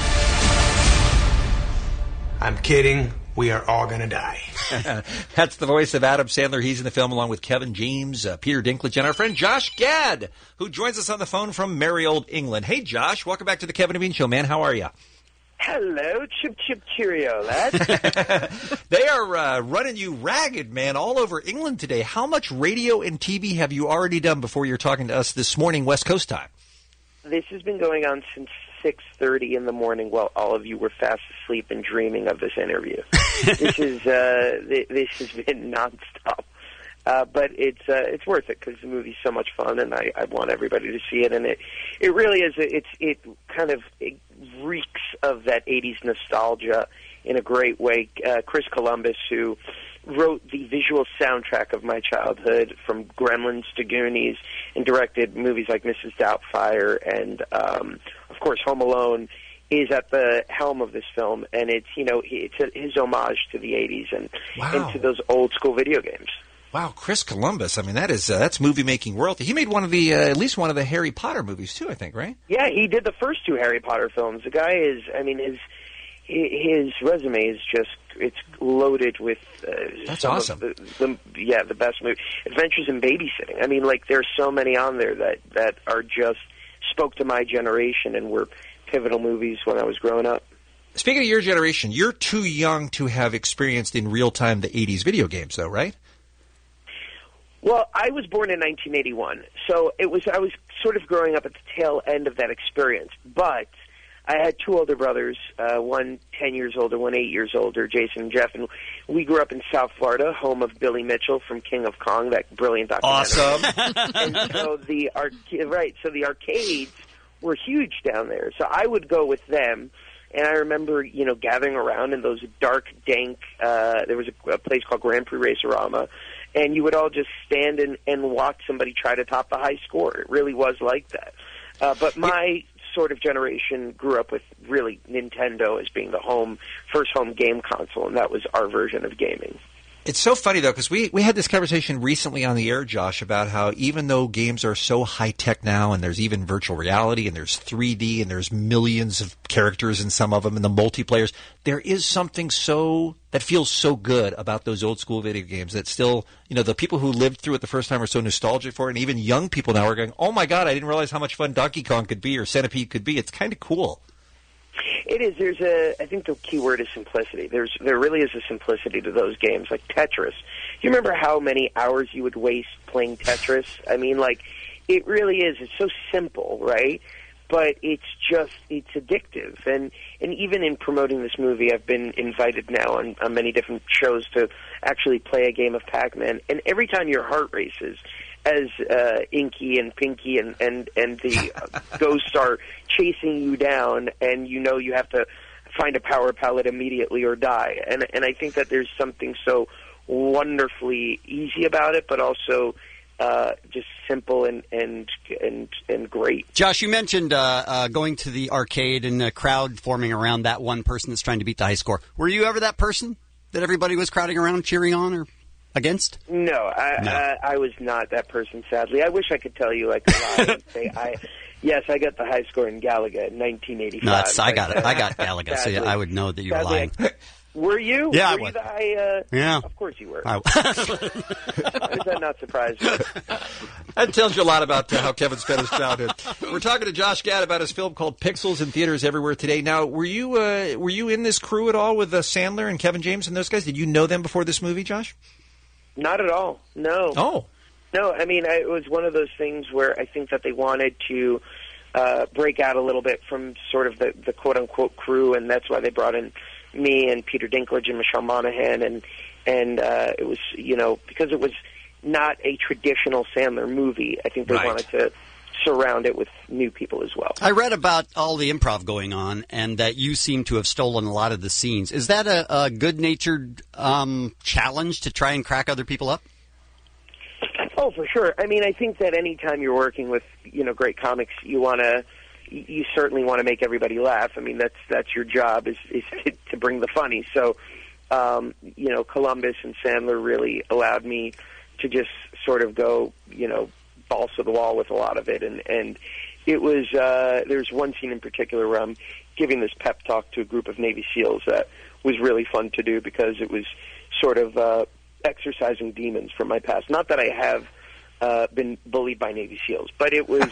I'm kidding. We are all going to die. That's the voice of Adam Sandler. He's in the film along with Kevin James, uh, Peter Dinklage, and our friend Josh Gad, who joins us on the phone from merry old England. Hey, Josh. Welcome back to the Kevin and Bean Show, man. How are you? Hello, chip chip cheerio, lad. They are uh, running you ragged, man, all over England today. How much radio and T V have you already done before you're talking to us this morning, West Coast time? This has been going on since six thirty in the morning while all of you were fast asleep and dreaming of this interview. This is uh, th- this has been nonstop. Uh, but it's uh, it's worth it because the movie's so much fun, and I, I want everybody to see it. And it it really is. A, it's it kind of it reeks of that eighties nostalgia in a great way. Uh, Chris Columbus, who wrote the visual soundtrack of my childhood, from Gremlins to Goonies, and directed movies like Missus Doubtfire and, um, of course, Home Alone, is at the helm of this film. And it's you know it's a, his homage to the eighties and, Wow. and to those old school video games. Wow, Chris Columbus. I mean, that is uh, that's movie making royalty. He made one of the uh, at least one of the Harry Potter movies too, I think, right? Yeah, he did the first two Harry Potter films. The guy is, I mean, his his resume is just, it's loaded with uh, That's some awesome. Of the, the, yeah, the best movie. Adventures in Babysitting. I mean, like, there's so many on there that, that are just, spoke to my generation and were pivotal movies when I was growing up. Speaking of your generation, you're too young to have experienced in real time the eighties video games, though, right? Well, I was born in nineteen eighty-one, so it was I was sort of growing up at the tail end of that experience. But I had two older brothers, uh, one ten years older, one eight years older, Jason and Jeff, and we grew up in South Florida, home of Billy Mitchell from King of Kong, that brilliant documentary. Awesome. And so the arc- right, so the arcades were huge down there. So I would go with them. And I remember, you know, gathering around in those dark, dank, uh, there was a, a place called Grand Prix Racerama, and you would all just stand and, and watch somebody try to top the high score. It really was like that. Uh, but my sort of generation grew up with really Nintendo as being the home, first home game console, and that was our version of gaming. It's so funny, though, because we, we had this conversation recently on the air, Josh, about how even though games are so high-tech now, and there's even virtual reality, and there's three D, and there's millions of characters in some of them, and the multiplayers, there is something so that feels so good about those old-school video games that still, you know, the people who lived through it the first time are so nostalgic for it, and even young people now are going, oh, my God, I didn't realize how much fun Donkey Kong could be or Centipede could be. It's kind of cool. It is. There's a. I think the key word is simplicity. There's. There really is a simplicity to those games, like Tetris. Do you remember how many hours you would waste playing Tetris? I mean, like, it really is. It's so simple, right? But it's just. It's addictive, and and even in promoting this movie, I've been invited now on, on many different shows to actually play a game of Pac-Man, and every time your heart races, as uh, Inky and Pinky and, and, and the uh, ghosts are chasing you down, and you know you have to find a power pellet immediately or die. And and I think that there's something so wonderfully easy about it, but also uh, just simple and, and and and great. Josh, you mentioned uh, uh, going to the arcade and a crowd forming around that one person that's trying to beat the high score. Were you ever that person that everybody was crowding around, cheering on, or against? No, I, No. I I was not that person, sadly. I wish I could tell you, like, lie and say, I, yes, I got the high score in Galaga in nineteen eighty-five. No, it's, I but, got it. uh, I got Galaga, so yeah, sadly- I would know that you were sadly, lying. I- Were you? Yeah, I were was. you the high, uh, Yeah. Of course you were. I- How does that not surprise you? That tells you a lot about uh, how Kevin spent his childhood. We're talking to Josh Gad about his film called Pixels in theaters everywhere today. Now, were you uh, were you in this crew at all with uh, Sandler and Kevin James and those guys? Did you know them before this movie, Josh? Not at all. No. Oh. No, I mean, I, it was one of those things where I think that they wanted to uh, break out a little bit from sort of the, the quote-unquote crew, and that's why they brought in me and Peter Dinklage and Michelle Monaghan, and and uh, it was, you know, because it was not a traditional Sandler movie, I think they Right. wanted to surround it with new people as well. I read about all the improv going on and that you seem to have stolen a lot of the scenes. Is that a, a good-natured um, challenge to try and crack other people up? Oh, for sure. I mean, I think that anytime you're working with, you know, great comics, you want to, you certainly want to make everybody laugh. I mean, that's that's your job is is to, to bring the funny. So, um, you know, Columbus and Sandler really allowed me to just sort of go, you know, balls to the wall with a lot of it. And, and it was, uh, there's one scene in particular where I'm giving this pep talk to a group of Navy SEALs that was really fun to do because it was sort of uh, exercising demons from my past. Not that I have uh, been bullied by Navy SEALs, but it was a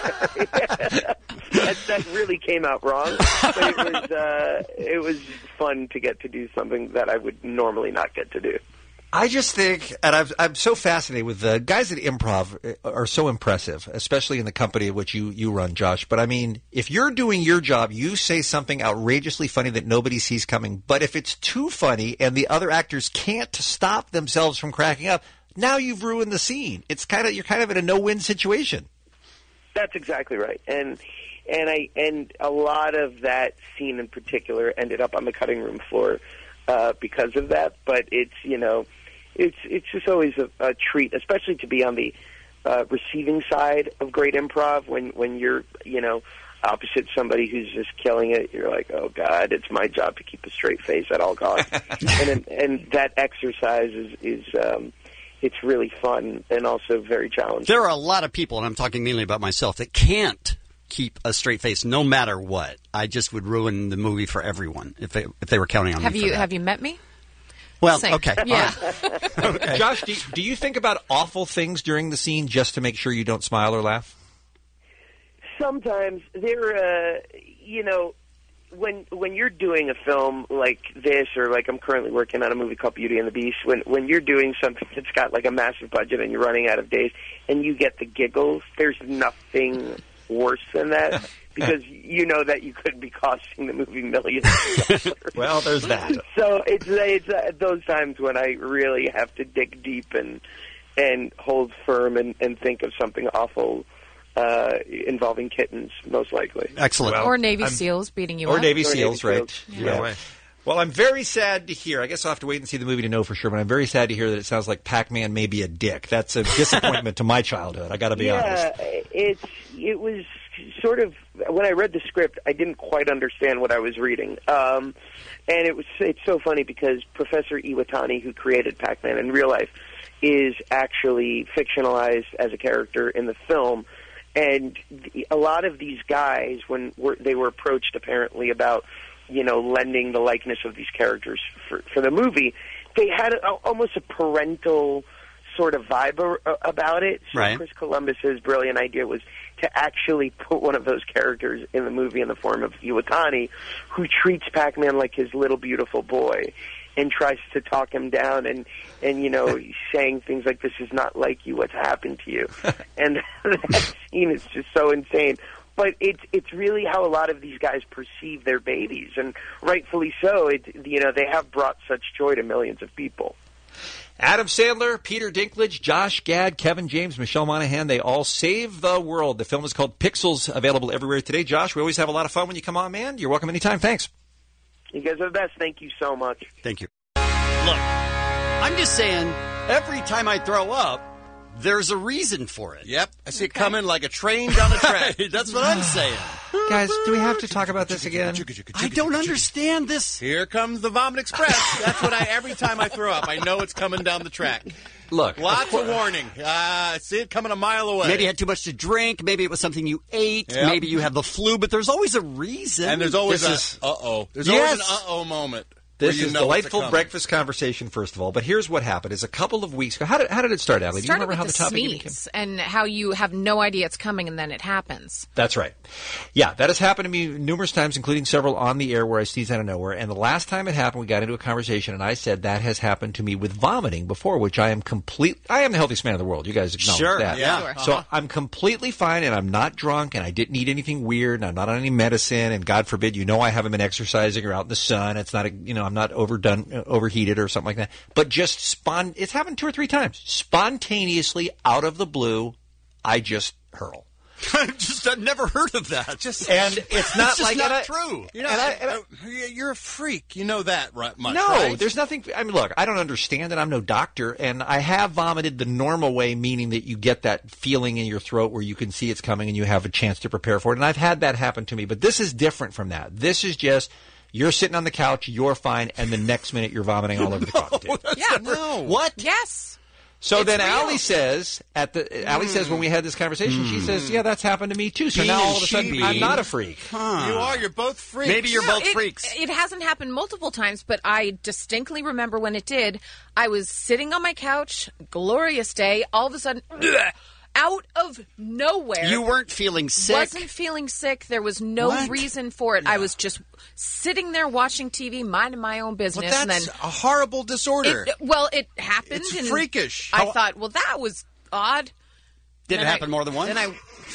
that, that really came out wrong. But it was uh, it was fun to get to do something that I would normally not get to do. I just think, and I've, I'm so fascinated with the guys at Improv are so impressive, especially in the company of which you, you run, Josh. But I mean, if you're doing your job, you say something outrageously funny that nobody sees coming. But if it's too funny and the other actors can't stop themselves from cracking up, now you've ruined the scene. It's kind of you're kind of in a no-win situation. That's exactly right, and and I and a lot of that scene in particular ended up on the cutting room floor uh, because of that. But it's you know. It's it's just always a, a treat, especially to be on the uh, receiving side of great improv. When when you're you know opposite somebody who's just killing it, you're like, oh God, it's my job to keep a straight face at all costs. and and that exercise is is um, it's really fun and also very challenging. There are a lot of people, and I'm talking mainly about myself, that can't keep a straight face no matter what. I just would ruin the movie for everyone if they if they were counting on have me. You for that. have you met me? Well, Same. okay. Yeah. Okay. Josh, do you, do you think about awful things during the scene just to make sure you don't smile or laugh? Sometimes there, uh, you know, when when you're doing a film like this, or like I'm currently working on a movie called Beauty and the Beast, when when you're doing something that's got like a massive budget and you're running out of days, and you get the giggles, there's nothing worse than that. Because you know that you could be costing the movie millions of dollars. Well, there's that. So it's it's uh, those times when I really have to dig deep and and hold firm and, and think of something awful uh, involving kittens, most likely. Excellent. Well, or Navy I'm, SEAls beating you or up. Navy or SEAls, Navy right? SEAls. Yeah. Yeah. Well, I'm very sad to hear. I guess I'll have to wait and see the movie to know for sure. But I'm very sad to hear that it sounds like Pac-Man may be a dick. That's a disappointment to my childhood. I got to be yeah, honest. it's it was sort of when I read the script, I didn't quite understand what I was reading, um, and it was it's so funny because Professor Iwatani, who created Pac-Man in real life, is actually fictionalized as a character in the film. And the, a lot of these guys, when were, they were approached apparently about, you know, lending the likeness of these characters for, for the movie, they had a, almost a parental sort of vibe a, about it. So right. Chris Columbus's brilliant idea was to actually put one of those characters in the movie in the form of Iwatani, who treats Pac-Man like his little beautiful boy and tries to talk him down and, and you know, saying things like, this is not like you, what's happened to you. And that scene is just so insane. But it's it's really how a lot of these guys perceive their babies, and rightfully so. It, you know, they have brought such joy to millions of people. Adam Sandler, Peter Dinklage, Josh Gad, Kevin James, Michelle Monaghan, they all save the world. The film is called Pixels, available everywhere today. Josh, we always have a lot of fun when you come on, man. You're welcome anytime. Thanks. You guys are the best. Thank you so much. Thank you. Look, I'm just saying, every time I throw up, there's a reason for it. Yep. I see it coming like a train down the track. That's what I'm saying. Guys, do we have to talk about this again? I don't understand this. Here comes the Vomit Express. That's what I, every time I throw up, I know it's coming down the track. Look. Lots of, of warning. Uh, I see it coming a mile away. Maybe you had too much to drink. Maybe it was something you ate. Yep. Maybe you have the flu, but there's always a reason. And there's always this a is, uh-oh. There's yes. always an uh-oh moment. This you is know delightful breakfast conversation, first of all. But here's what happened: is a couple of weeks ago. How did how did it start, Allie? Do you remember how the, the topic sneeze became? and how you have no idea it's coming and then it happens. That's right. Yeah, that has happened to me numerous times, including several on the air where I sneeze out of nowhere. And the last time it happened, we got into a conversation, and I said that has happened to me with vomiting before, which I am complete. I am the healthiest man in the world. You guys acknowledge sure, that. Yeah. Sure. Uh-huh. So I'm completely fine, and I'm not drunk, and I didn't eat anything weird, and I'm not on any medicine, and God forbid, you know, I haven't been exercising or out in the sun. It's not, a, you know, I'm not overdone. overheated or something like that, but just spon- it's happened two or three times. Spontaneously, out of the blue, I just hurl. I've just I've never heard of that. Just and it's not it's just like not I, true. You know, and I, and I, you're a freak. You know that right, much, no, right? there's nothing. I mean, look, I don't understand it. I'm no doctor, and I have vomited the normal way, meaning that you get that feeling in your throat where you can see it's coming and you have a chance to prepare for it. And I've had that happen to me, but this is different from that. This is just You're sitting on the couch, you're fine, and the next minute you're vomiting all over the coffee table. Yeah. No. What? Yes. So It's then real. Allie says, at the Allie says when we had this conversation, she says, yeah, that's happened to me too. So Bean now and all of a sudden, she I'm bean. not a freak. Huh. You are. You're both freaks. Maybe you're No, both it, freaks. It hasn't happened multiple times, but I distinctly remember when it did. I was sitting on my couch, glorious day. All of a sudden, out of nowhere, You weren't feeling sick. wasn't feeling sick. There was no What? reason for it. I was just sitting there watching T V, minding my own But business, that's and then a horrible disorder. it, well, it happened. It's and freakish. I How- thought, well, that was odd. Did Then it happen I- more than once? Then I.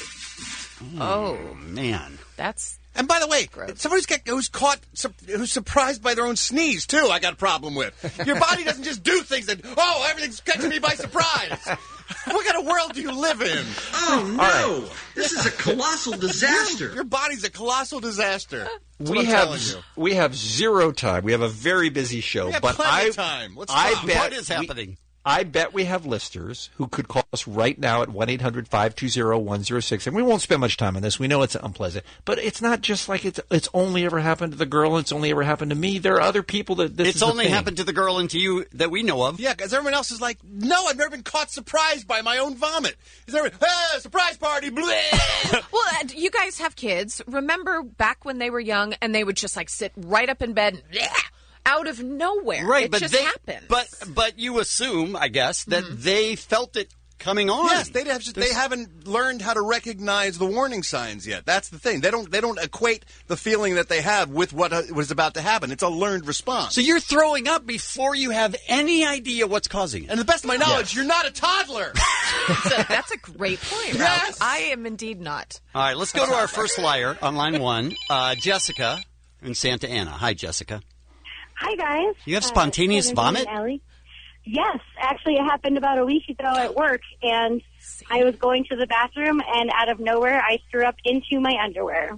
Oh, man. that's And by the way, somebody's got, who's caught, su- who's surprised by their own sneeze, too, I got a problem with. Your body doesn't just do things that, oh, everything's catching me by surprise. What kind of world do you live in? Oh, no. This is a colossal disaster. Your, your body's a colossal disaster. That's what We I'm have telling you. we have zero time. We have a very busy show, We have but plenty I of time. Let's I talk. bet What is we- happening? I bet we have listeners who could call us right now at one eight hundred five two zero one zero six. And we won't spend much time on this. We know it's unpleasant. But it's not just like it's it's only ever happened to the girl and it's only ever happened to me. There are other people that this It's is the only thing. happened to the girl and to you that we know of. Yeah, because everyone else is like, no, I've never been caught surprised by my own vomit. Is there, ah, surprise party, bleh. well. uh, You guys have kids. Remember back when they were young and they would just like sit right up in bed, and, bleh, out of nowhere. Right, it but just they, happened. But but you assume, I guess, that they felt it coming on. Yes, they have. They haven't learned how to recognize the warning signs yet. That's the thing. They don't. They don't equate the feeling that they have with what uh, was about to happen. It's a learned response. So you're throwing up before you have any idea what's causing it. And to the best of my knowledge, you're not a toddler. So that's a great point, Ralph. Yes. I am indeed not. All right, let's go to our first liar on line one, uh, Jessica in Santa Ana. Hi, Jessica. Hi, guys. You have spontaneous Uh, vomit? Ellie. Yes, actually, it happened about a week ago at work, and I was going to the bathroom, and out of nowhere, I threw up into my underwear.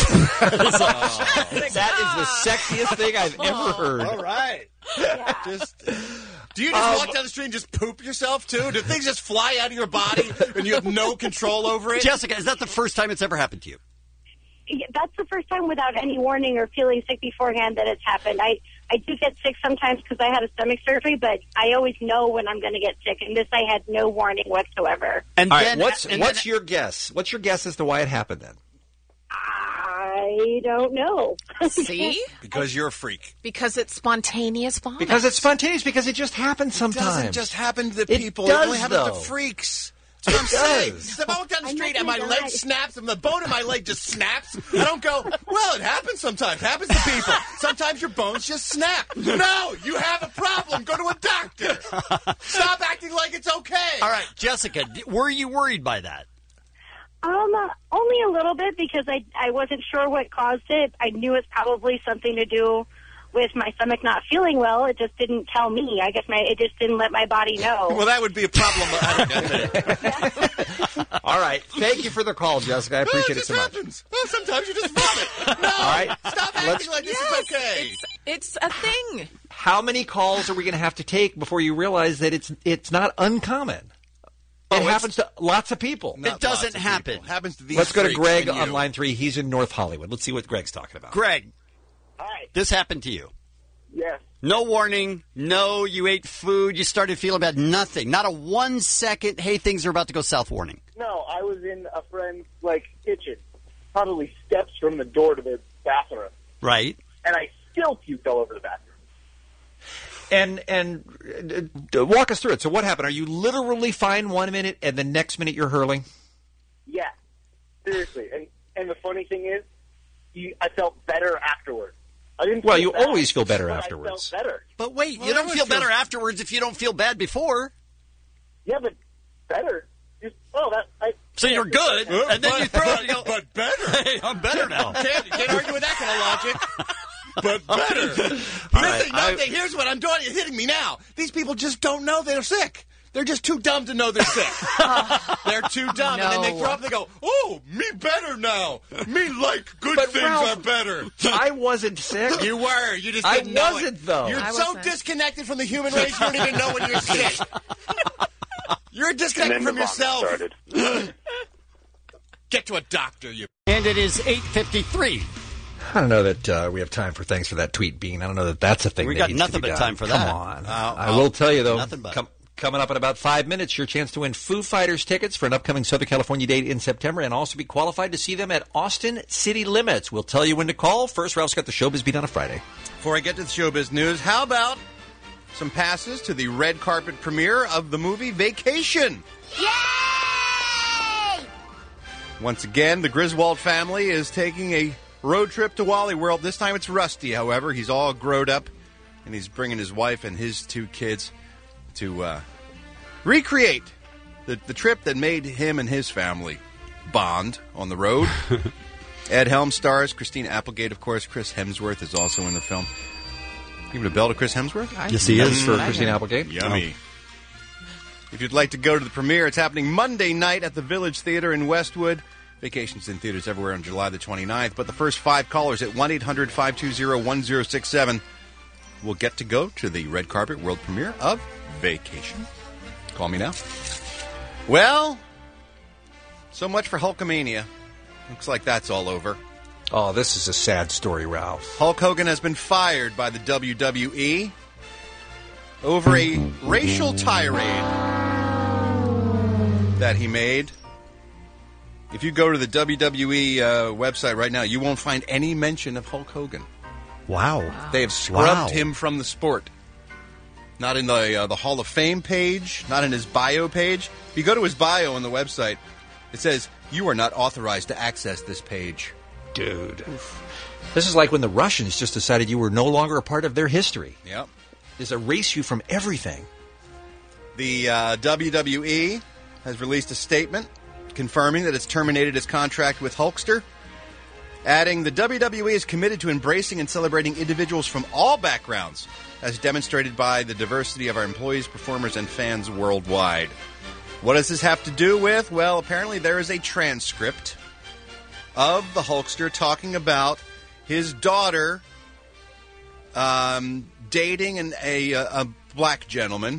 That is the sexiest thing I've ever heard. All right. Just, do you just Um, walk down the street and just poop yourself too? Do things just fly out of your body and you have no control over it? Jessica, is that the first time it's ever happened to you? Yeah, that's the first time without any warning or feeling sick beforehand that it's happened. I, I do get sick sometimes because I had a stomach surgery, but I always know when I'm going to get sick, and this I had no warning whatsoever. And All right, then, what's and what's then- your guess? What's your guess as to why it happened then? I don't know. See? Because you're a freak. Because it's spontaneous vomit. Because it's spontaneous. Because it just happens It doesn't sometimes. just happen to It people. does, it only happens though. to freaks. That's what I'm saying. does. If I walk down the I'm street not and my gonna leg die. snaps and the bone in my leg just snaps, I don't go, well, it happens sometimes. It happens to people. Sometimes your bones just snap. No, you have a problem. Go to a doctor. Stop acting like it's okay. All right, Jessica, d- were you worried by that? Um, uh, only a little bit because I I wasn't sure what caused it. I knew it's probably something to do with my stomach not feeling well. It just didn't tell me. I guess my it just didn't let my body know. Well, that would be a problem. I don't know. All right. Thank you for the call, Jessica. I appreciate Oh, it it so just much. happens. Oh, sometimes you just vomit. No, All right. stop acting Let's- like this Yes, is okay. It's, it's a thing. How many calls are we going to have to take before you realize that it's it's not uncommon? It it's- happens to lots of people. Not It doesn't lots of happen. people. It happens to these Let's go to freaks Greg and you. on line three. He's in North Hollywood. Let's see what Greg's talking about. Greg, Hi. this happened to you. Yes. No warning, no, you ate food, you started feeling bad, nothing. Not a one second, hey, things are about to go south warning. No, I was in a friend's, like, kitchen, probably steps from the door to the bathroom, Right? and I still puked all over the bathroom. And and uh, walk us through it. So what happened? Are you literally fine one minute and the next minute you're hurling? Yeah, seriously. And and the funny thing is, you, I felt better afterwards. I didn't. Well, feel you bad, always feel better but afterwards. I felt better. But wait, Well, you that don't would feel feel- better afterwards if you don't feel bad before. Yeah, but better. Just oh, that. I, So you're good, Uh, and then but- you throw it and you go, But better. hey, I'm better now. Can't, can't argue with that kind of logic. But better. Here's, right, the, no, I- thing, here's what I'm doing. You're hitting me now. These people just don't know they're sick. They're just too dumb to know they're sick. They're too dumb. And then they No. throw up and they go, oh, me better now. Me like good But things Ralph- are better. I wasn't sick. You were. You just I didn't know wasn't, it. though. You're I so wasn't. disconnected from the human race, you don't even know when you're sick. You're And disconnected then the from vomit yourself. started. Get to a doctor, you. And it is eight fifty-three. I don't know that uh, we have time for thanks for that tweet, Bean. I don't know that that's a thing. We that got needs to nothing be but done. time for Come that. on. Uh, I will tell you, though, nothing but. com- coming up in about five minutes, your chance to win Foo Fighters tickets for an upcoming Southern California date in September and also be qualified to see them at Austin City Limits. We'll tell you when to call. First, Ralph's got the Showbiz Beat on a Friday. Before I get to the showbiz news, how about some passes to the red carpet premiere of the movie Vacation? Yay! Once again, the Griswold family is taking a road trip to Wally World. This time it's Rusty, however. He's all growed up, and he's bringing his wife and his two kids to uh, recreate the, the trip that made him and his family bond on the road. Ed Helms stars, Christina Applegate, of course. Chris Hemsworth is also in the film. Give it a bell to Chris Hemsworth? Yes, he is. For Christina Applegate. Yummy. If you'd like to go to the premiere, it's happening Monday night at the Village Theater in Westwood. Vacations in theaters everywhere on July the twenty-ninth. But the first five callers at one eight hundred five two zero one zero six seven will get to go to the red carpet world premiere of Vacation. Call me now. Well, so much for Hulkamania. Looks like that's all over. Oh, this is a sad story, Ralph. Hulk Hogan has been fired by the W W E over a racial tirade that he made. If you go to the W W E uh, website right now, you won't find any mention of Hulk Hogan. Wow. They have scrubbed Wow. him from the sport. Not in the uh, the Hall of Fame page, not in his bio page. If you go to his bio on the website, it says, "You are not authorized to access this page." Dude. This is like when the Russians just decided you were no longer a part of their history. Yep. Just erase you from everything. The uh, W W E has released a statement confirming that it's terminated its contract with Hulkster, adding, "The W W E is committed to embracing and celebrating individuals from all backgrounds, as demonstrated by the diversity of our employees, performers, and fans worldwide." What does this have to do with? Well, apparently there is a transcript of the Hulkster talking about his daughter um, dating an, a, a black gentleman.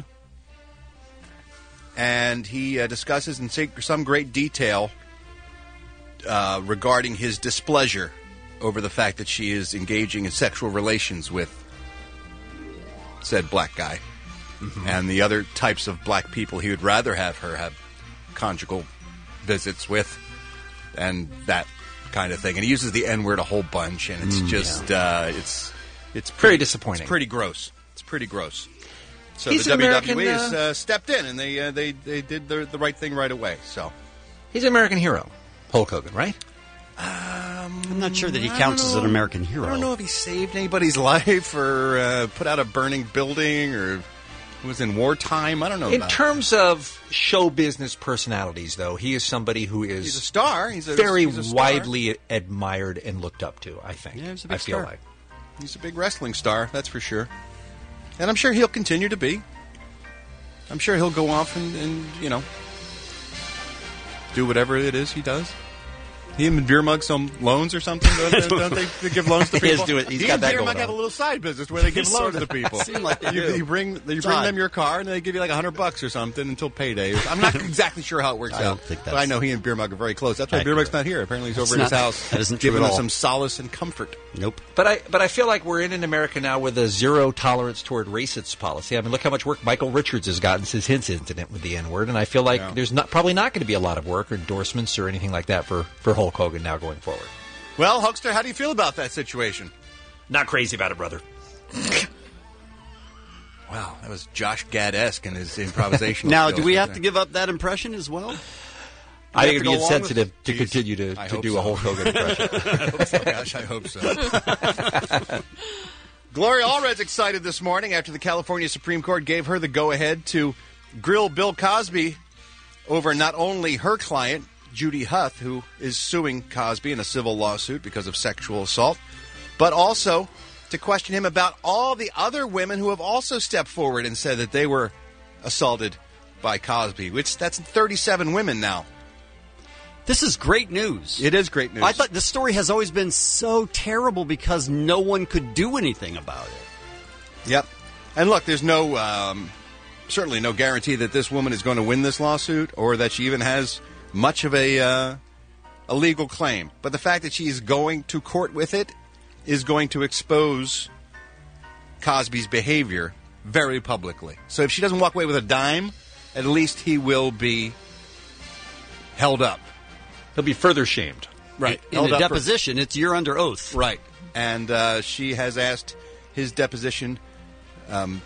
And he uh, discusses in some great detail uh, regarding his displeasure over the fact that she is engaging in sexual relations with said black guy. Mm-hmm. And the other types of black people he would rather have her have conjugal visits with, and that kind of thing. And he uses the N-word a whole bunch, and it's Mm, just, yeah. uh, it's it's Very pretty, disappointing. It's pretty gross. It's pretty gross. So He's the an W W E American, has uh, uh, stepped in, and they uh, they they did the, the right thing right away. So He's an American hero, Hulk Hogan, right? I'm not sure that he I counts don't as an know. American hero. I don't know if he saved anybody's life or uh, put out a burning building or was in wartime. I don't know. In about terms of show business personalities, though, he is somebody who is He's a star. He's a- very he's a star. widely admired and looked up to, I think. Yeah, he's a big I feel star. like. He's a big wrestling star, that's for sure. And I'm sure he'll continue to be. I'm sure he'll go off and, and you know, do whatever it is he does. He and Beer Mug some loans or something? Don't they, don't they, they give loans to He is people? doing- he's he got and that Beer going Mug on. have a little side business where they give He loans sort to of people. seem like they you, do. you bring, you bring Todd. them your car and they give you like a hundred bucks or something until payday. I'm not exactly sure how it works I out. don't think but that's I know he and Beer Mug are very close. That's why Beer accurate. Mug's not here. Apparently he's That's over at his not- house. that isn't true giving at us all. some solace and comfort. Nope. But I, but I feel like we're in America now with a zero tolerance toward racist policy. I mean, look how much work Michael Richards has gotten since his incident with the N-word, and I feel like Yeah. there's not probably not going to be a lot of work or endorsements or anything like that for, for Hulk Hogan now going forward. Well, Hulkster, how do you feel about that situation? Not crazy about it, brother. Wow, that was Josh Gad-esque in his improvisation. Now, do we have to give up that impression as well? I have think to it'd go be along with- insensitive to Jeez, continue to, I to hope do so. a Hulk Hogan impression. I hope so, Gosh, I hope so. Gloria Allred's excited this morning after the California Supreme Court gave her the go-ahead to grill Bill Cosby over not only her client, Judy Huth, who is suing Cosby in a civil lawsuit because of sexual assault, but also to question him about all the other women who have also stepped forward and said that they were assaulted by Cosby, which that's thirty-seven women now. This is great news. It is great news. I thought the story has always been so terrible because no one could do anything about it. Yep. And look, there's no, um, certainly no guarantee that this woman is going to win this lawsuit or that she even has much of a, uh, a legal claim. But the fact that she's going to court with it is going to expose Cosby's behavior very publicly. So if she doesn't walk away with a dime, at least he will be held up. He'll be further shamed. Right. In Held a up for- deposition, it's you're under oath. Right. And uh, she has asked his deposition. Um,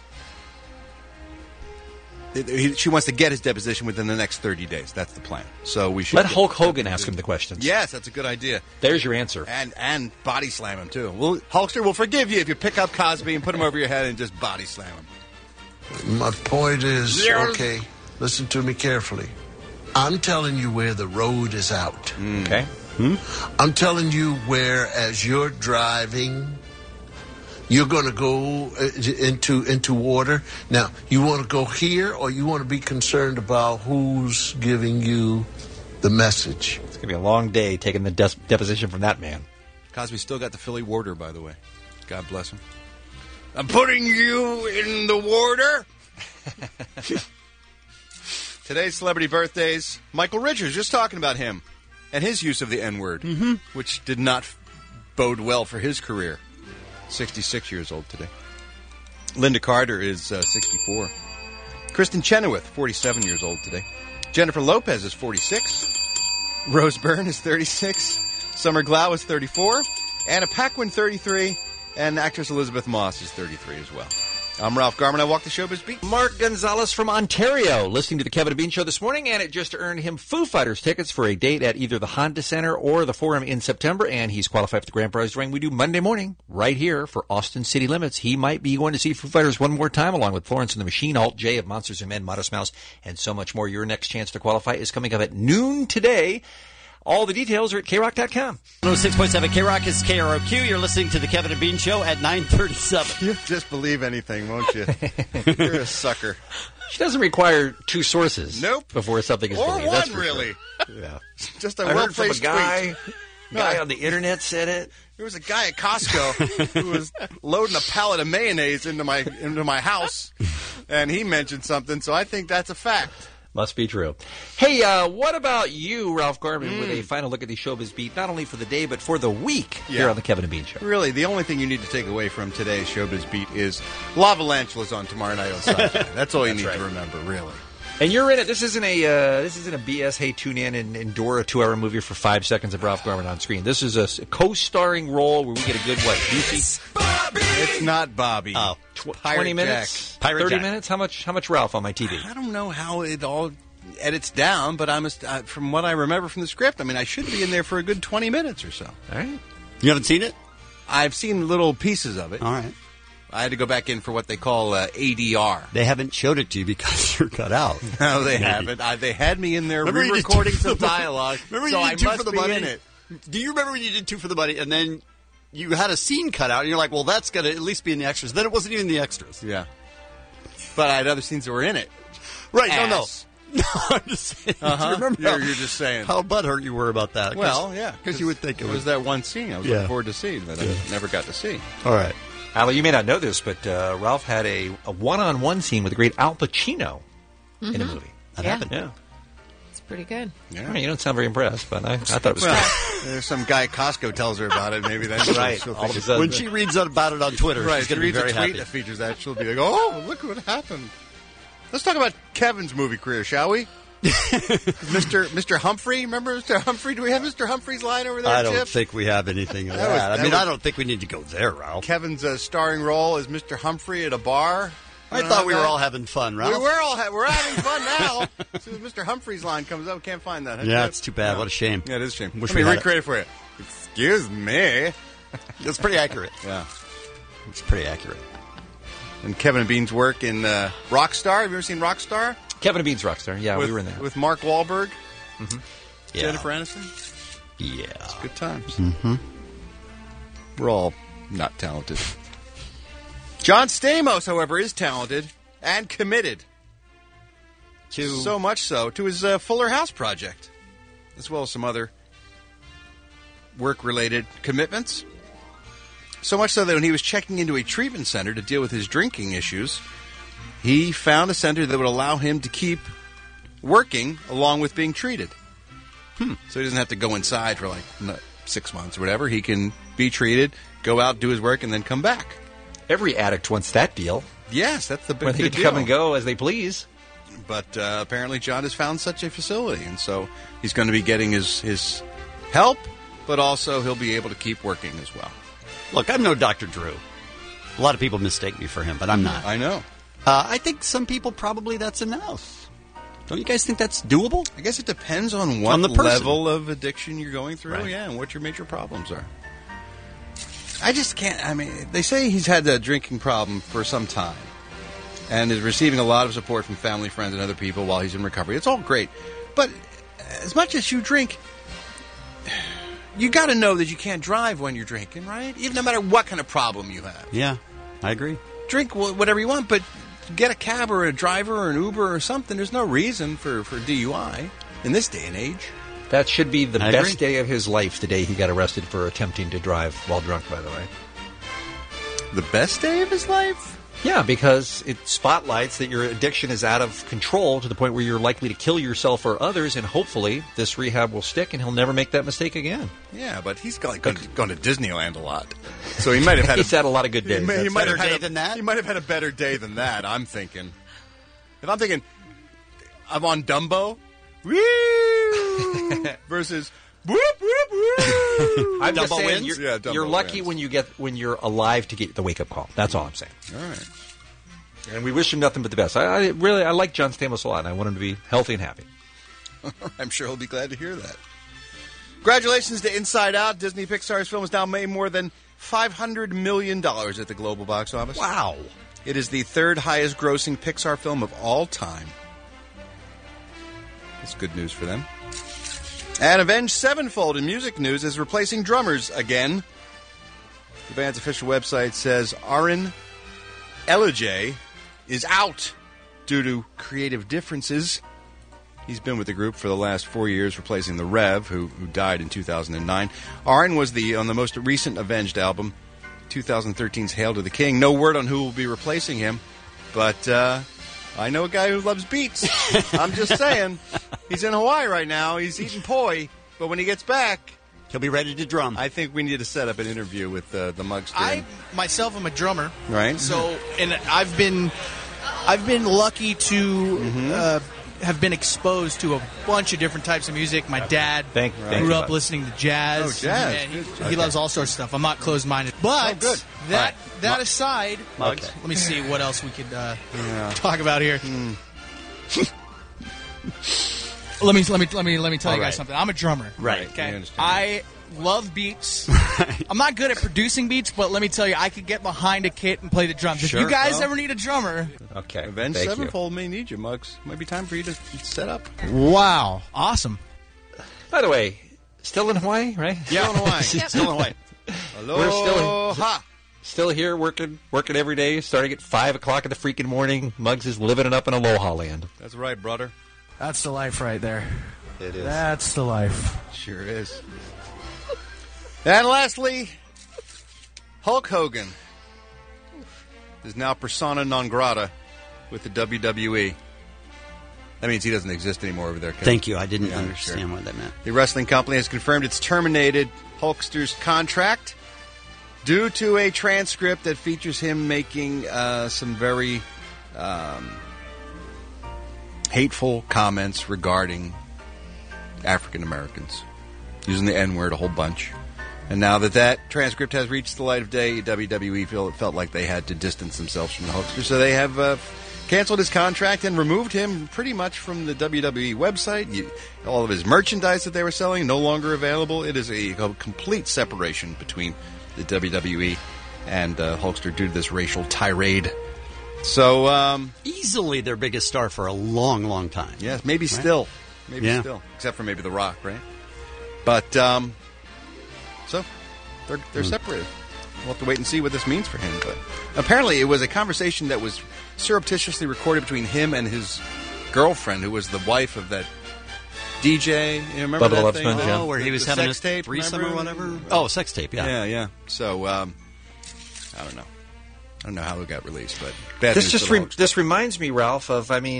he, she wants to get his deposition within the next thirty days. That's the plan. So we should Let get- Hulk Hogan ask him the questions. Yes, that's a good idea. There's your answer. And and body slam him too. Well, Hulkster will forgive you if you pick up Cosby and put him over your head and just body slam him. My point is, Yes. okay, listen to me carefully. I'm telling you where the road is out. Okay. Hmm? I'm telling you where, as you're driving, you're going to go uh, into into water. Now, you want to go here, or you want to be concerned about who's giving you the message? It's going to be a long day taking the des- deposition from that man. Cosby still got the Philly water, by the way. God bless him. I'm putting you in the water. Today's celebrity birthdays. Michael Richards, just talking about him and his use of the N-word, mm-hmm. which did not bode well for his career. sixty-six years old today. Linda Carter is uh, sixty-four. Kristen Chenoweth, forty-seven years old today. Jennifer Lopez is forty-six. Rose Byrne is thirty-six. Summer Glau is thirty-four. Anna Paquin, thirty-three. And actress Elizabeth Moss is thirty-three as well. I'm Ralph Garman. I walk the showbiz beat. Mark Gonzalez from Ontario, listening to the Kevin and Bean Show this morning, and it just earned him Foo Fighters tickets for a date at either the Honda Center or the Forum in September, and he's qualified for the grand prize drawing we do Monday morning right here for Austin City Limits. He might be going to see Foo Fighters one more time, along with Florence and the Machine, Alt J of Monsters and Men, Modest Mouse, and so much more. Your next chance to qualify is coming up at noon today. All the details are at K rock dot com. one oh six point seven K Rock is K R O Q. You're listening to the Kevin and Bean Show at nine thirty-seven. You just believe anything, won't you? You're a sucker. She doesn't require two sources. Nope. Before something is Or believed. one, That's for really. Sure. Yeah. Just a I heard from a well-placed guy. tweet. Guy No. on the internet said it. There was a guy at Costco who was loading a pallet of mayonnaise into my into my house, and he mentioned something, so I think that's a fact. Must be true. Hey, uh, what about you, Ralph Garman, Mm. with a final look at the showbiz beat, not only for the day, but for the week Yeah. here on the Kevin and Bean Show? Really, the only thing you need to take away from today's showbiz beat is Lavalanchula's on tomorrow night on Sci-Fi. That's all you That's need right. to remember, really. And you're in it. This isn't a uh, this isn't a B S. Hey, tune in and endure a two-hour movie for five seconds of Ralph Garman on screen. This is a s- co-starring role where we get a good what? Juicy It's not Bobby. Oh, tw- Pirate twenty minutes, Jack. Pirate thirty Jack. minutes. How much? How much Ralph on my T V? I don't know how it all edits down, but I'm a, uh, from what I remember from the script, I mean, I should be in there for a good twenty minutes or so. All right. You haven't seen it? I've seen little pieces of it. All right. I had to go back in for what they call uh, A D R. They haven't showed it to you because you're cut out. No, they Maybe. haven't. I, they had me in there Remember you did re-recording two some for the- dialogue, Remember so you I did two must for the be money? in it. Do you remember when you did two for the money and then you had a scene cut out and you're like, well, that's going to at least be in the extras. Then it wasn't even the extras. Yeah. But I had other scenes that were in it. Right, no, no. Ass. No, I'm just saying. Uh-huh. Do you remember You're, how, you're just saying. how butthurt you were about that? 'Cause- Well, yeah. Because you would think it it was. was that one scene I was Yeah. looking forward to seeing that Yeah. I never got to see. All right. Al, you may not know this, but uh, Ralph had a, a one-on-one scene with the great Al Pacino in a Mhm. movie. That Yeah. happened. Yeah. It's pretty good. Yeah. All right, you don't sound very impressed, but I, I thought it was Well, great. there's some guy at Costco tells her about it. Maybe then she'll, Right. she'll All think of a it's- sudden. When she reads about it on Twitter, Right, she's she going to be reads a very tweet happy. that features that. She'll be like, "Oh, look what happened." Let's talk about Kevin's movie career, shall we? Mister Mister Humphrey, remember Mister Humphrey? Do we have Mister Humphrey's line over there, I don't Chip? think we have anything of That that. was- I that mean, was- I don't think we need to go there, Ralph. Kevin's uh, starring role is Mister Humphrey at a bar. I You know thought we were that? all having fun, Ralph. We were all ha- we're having fun now. As soon as Mister Humphrey's line comes up, can't find that. Yeah, it's too bad. What a shame. Yeah, it is a shame. Wish Let we me had recreate it for you. Excuse me. It's pretty accurate. Yeah, It's pretty accurate. and Kevin and Bean's work in uh, Rockstar. Have you ever seen Rockstar? Kevin and Bean's Rockstar. Yeah, with, we were in there. with Mark Wahlberg, Mm-hmm. Yeah. Jennifer Aniston. Yeah. Good times. Mm-hmm. We're all not talented. John Stamos, however, is talented and committed. To So much so to his uh, Fuller House project, as well as some other work-related commitments. So much so that when he was checking into a treatment center to deal with his drinking issues, he found a center that would allow him to keep working along with being treated. Hmm. So he doesn't have to go inside for like no, six months or whatever. He can be treated go out, do his work, and then come back. Every addict wants that deal. Yes, that's the big, Where they big get to come deal. and go as they please. But uh, apparently John has found such a facility, and so he's going to be getting his, his help, but also he'll be able to keep working as well. Look, I'm no Doctor Drew. A lot of people mistake me for him, but I'm not. I know. Uh, I think some people probably that's enough. Don't you guys think that's doable? I guess it depends on what On the person. level of addiction you're going through, Right. yeah, and what your major problems are. I just can't, I mean, they say he's had a drinking problem for some time and is receiving a lot of support from family, friends, and other people while he's in recovery. It's all great. But as much as you drink, you got to know that you can't drive when you're drinking, right? Even no matter what kind of problem you have. Yeah, I agree. Drink wh- whatever you want, but get a cab or a driver or an Uber or something. There's no reason for, for D U I in this day and age. That should be the I best agree. day of his life, the day he got arrested for attempting to drive while drunk, by the way. The best day of his life? Yeah, because it spotlights that your addiction is out of control to the point where you're likely to kill yourself or others, and hopefully this rehab will stick and he'll never make that mistake again. Yeah, but he's gone, gone, gone to Disneyland a lot, so he might have had. He's a, had a lot of good days. He, may, he That's might better have had day a, than that? He might have had a better day than that. I'm thinking. If I'm thinking, I'm on Dumbo, woo, versus whoop whoop woo. I'm just Dumbo saying wins? you're, Yeah, Dumbo you're lucky wins. when you get when you're alive to get the wake up call. That's all I'm saying. All right. And we wish him nothing but the best. I, I really I like John Stamos a lot. And I want him to be healthy and happy. I'm sure he'll be glad to hear that. Congratulations to Inside Out. Disney Pixar's film has now made more than five hundred million dollars at the global box office. Wow. It is the third highest grossing Pixar film of all time. That's good news for them. And Avenged Sevenfold in music news is replacing drummers again. The band's official website says Aaron Elijah is out due to creative differences. He's been with the group for the last four years, replacing the Rev, who, who died in two thousand nine. Aaron was the on the most recent Avenged album, twenty thirteen's Hail to the King. No word on who will be replacing him, but uh, I know a guy who loves beats. I'm just saying. He's in Hawaii right now. He's eating poi, but when he gets back, he'll be ready to drum. I think we need to set up an interview with uh, the Mugster. I myself am a drummer, Right. So, and I've been, I've been lucky to Mm-hmm. uh, have been exposed to a bunch of different types of music. My dad Thank- grew thank you, up bud. listening to jazz. Oh, jazz. and he, Good. he Okay. loves all sorts of stuff. I'm not closed-minded, but Oh, good. that All right. that Mu- aside, Okay. let me see what else we could uh, Yeah. talk about here. Hmm. Let me let me let me let me tell All you guys right. something. I'm a drummer. Right. Okay. I understand. I love beats. I'm not good at producing beats, but let me tell you, I could get behind a kit and play the drums. If Sure. you guys Well. ever need a drummer, Okay. Avenged Thank you. Sevenfold may need you, Mugs. Might be time for you to set up. wow, awesome. By the way, still in Hawaii, right? Yeah, in Hawaii. Still in Hawaii. We're still Aloha. still here working working every day, starting at five o'clock in the freaking morning. Muggs is living it up in Aloha land. That's right, brother. That's the life right there. It is. That's the life. Sure is. And lastly, Hulk Hogan is now persona non grata with the W W E. That means he doesn't exist anymore over there. Ken. Thank you. I didn't Yeah, understand sure. what that meant. The wrestling company has confirmed it's terminated Hulkster's contract due to a transcript that features him making uh, some very um, hateful comments regarding African Americans, using the N word a whole bunch. And now that that transcript has reached the light of day, W W E feel, felt like they had to distance themselves from the Hulkster, so they have uh, canceled his contract and removed him pretty much from the W W E website. You, all of his merchandise that they were selling no longer available. It is a, a complete separation between the W W E and uh, Hulkster due to this racial tirade. So, um, Easily their biggest star for a long, long time. yes, maybe Right? still, maybe Yeah. still, except for maybe The Rock, right? But um, so they're they're Mm. separated. We'll have to wait and see what this means for him. But apparently, it was a conversation that was surreptitiously recorded between him and his girlfriend, who was the wife of that D J. You remember Bubba the that Love thing? Sponge, yeah. Oh, where he The- was the having sex a tape, threesome or remember? whatever. Oh, sex tape, yeah. Yeah, yeah. So um, I don't know. I don't know how it got released, but bad This news just for the re- Hulkster. this reminds me, Ralph, of I mean,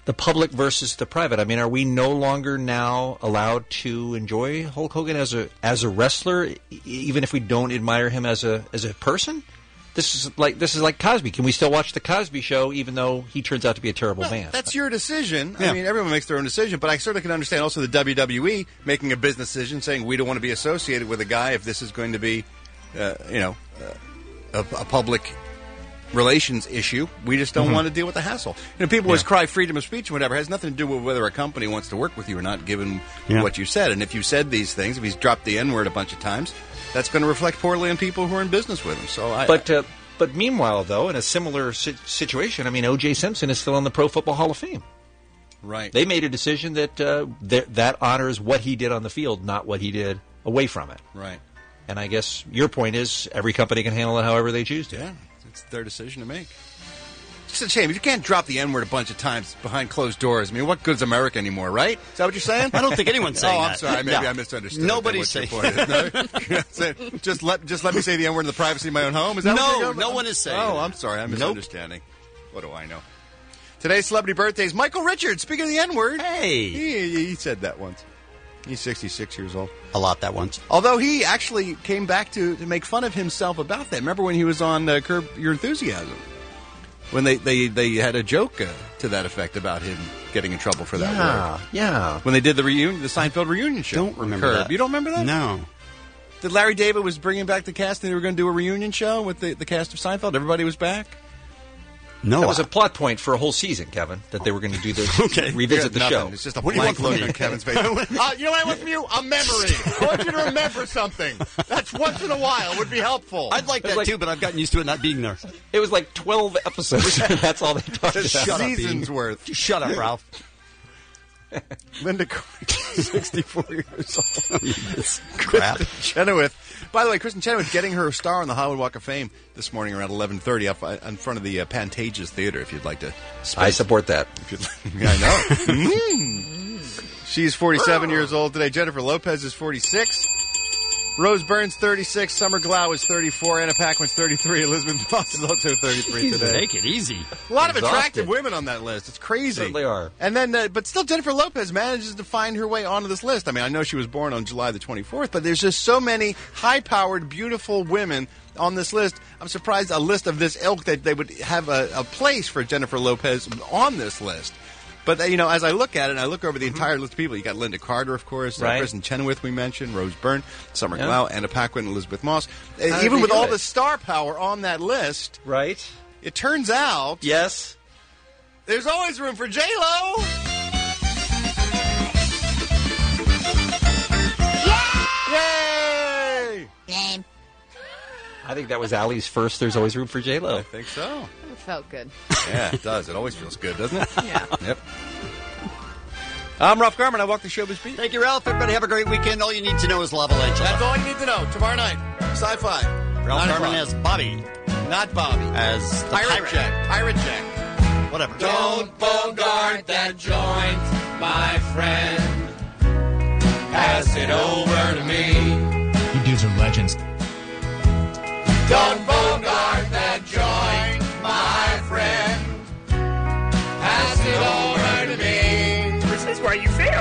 the public versus the private. I mean, are we no longer now allowed to enjoy Hulk Hogan as a as a wrestler, e- even if we don't admire him as a as a person? This is like this is like Cosby. Can we still watch the Cosby Show even though he turns out to be a terrible Well, man? that's your decision. Yeah. I mean, everyone makes their own decision, but I certainly can understand also the W W E making a business decision, saying we don't want to be associated with a guy if this is going to be, uh, you know, uh, a, a public relations issue. We just don't Mhm. want to deal with the hassle. You know, people always cry freedom of speech and whatever. It has nothing to do with whether a company wants to work with you or not, given Yeah. what you said. And if you said these things, if he's dropped the N word a bunch of times, that's going to reflect poorly on people who are in business with him. So, I, But uh, but meanwhile, though, in a similar si- situation, I mean, O J Simpson is still in the Pro Football Hall of Fame. Right. They made a decision that uh, th- that honors what he did on the field, not what he did away from it. Right. And I guess your point is every company can handle it however they choose to. Yeah, it's their decision to make. It's a shame. You can't drop the N-word a bunch of times behind closed doors. I mean, what good's America anymore, right? Is that what you're saying? I don't think anyone's saying Oh, I'm that. sorry. Maybe No. I misunderstood. Nobody's What's your saying point? No? So, just let just let me say the N-word in the privacy of my own home? Is that No, what you're going- no one is saying Oh, that. I'm sorry. I'm Nope. misunderstanding. What do I know? Today's celebrity birthdays. Michael Richards, speaking of the N-word. Hey. He, he said that once. He's sixty-six years old. A lot that once. Although he actually came back to, to make fun of himself about that. Remember when he was on uh, Curb Your Enthusiasm? When they, they, they had a joke uh, to that effect about him getting in trouble for that Yeah, word. yeah. When they did the reunion, the Seinfeld reunion show. Don't remember Curb. that. You don't remember that? No. That Larry David was bringing back the cast and they were going to do a reunion show with the, the cast of Seinfeld? Everybody was back? No. That was a plot point for a whole season, Kevin, that they were going to do this, Okay. revisit the Nothing. show. It's just a What do you blank want look from on me? Kevin's face. uh, you know what I want from you? A memory. I want you to remember something. That's once in a while would be helpful. I'd like It's that like- too, but I've gotten used to it not being there. It was like twelve episodes, and that's all they talked about. Shut seasons worth. Shut up, Ralph. Linda Carter, sixty-four years old. This crap. Kristen Chenoweth. By the way, Kristen Chenoweth getting her star on the Hollywood Walk of Fame this morning around eleven thirty up uh, in front of the uh, Pantages Theater, if you'd like to spend. I support that. If you'd like, yeah, I know. Mm. She's forty-seven years old today. Jennifer Lopez is forty-six. Rose Byrne's thirty-six. Summer Glau is thirty-four. Anna Paquin's thirty-three. Elizabeth Moss is also thirty-three today. Take it easy. A lot of Exhausted. attractive women on that list. It's crazy. Certainly are. And then, uh, but still, Jennifer Lopez manages to find her way onto this list. I mean, I know she was born on July the twenty-fourth, but there's just so many high-powered, beautiful women on this list. I'm surprised a list of this ilk that they would have a, a place for Jennifer Lopez on this list. But, uh, you know, as I look at it, and I look over the entire list of people, you got Linda Carter, of course, uh, Right. Kristen Chenoweth we mentioned, Rose Byrne, Summer Yeah. Glau, Anna Paquin, Elizabeth Moss. Uh, How did even they with do all it? the star power on that list, Right? it turns out Yes. there's always room for J-Lo. Yay! Name. I think that was Allie's first There's Always Room for J-Lo. I think so. It felt good. Yeah, it does. It always feels good, doesn't it? Yeah. Yep. I'm Ralph Garman. I walk the showbiz beat. Thank you, Ralph. Everybody have a great weekend. All you need to know is Lava That's Lentula. all you need to know. Tomorrow night, Sci-Fi. Ralph Nine Garman o'clock. as Bobby. Not Bobby. As the Pirate, pirate. Jack. Pirate Jack. Whatever. Don't bogart that joint, my friend. Pass it over to me. You dudes are legends. Don't bogart that joint, my friend. Pass it over to me. This is where you feel.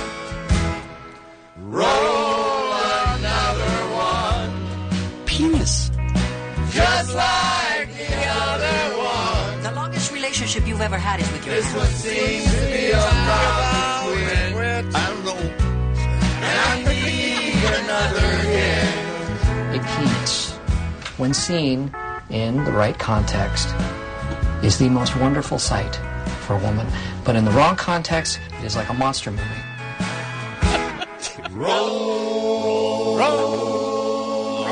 Roll another one, Penis. just like the other one. The longest relationship you've ever had is with your This hand. one seems to be about to quit. I don't know. And I need another hit. A penis, when seen in the right context, is the most wonderful sight for a woman. But in the wrong context, it is like a monster movie. Roll, roll,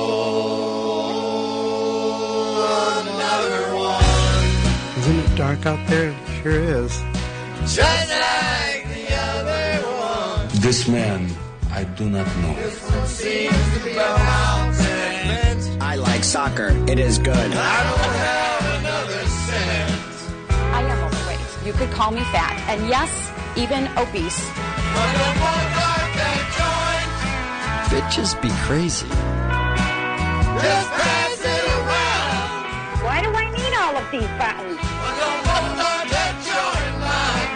roll another one. Isn't it dark out there? It sure is. Just like the other one. This man, I do not know. This one seems to be about to end. I like soccer. It is good. I don't have another cent. I am overweight. You could call me fat. And yes, even obese. But don't bogart that Bitches be crazy. joint. Just pass it around. Why do I need all of these buttons? But don't bogart that joint, my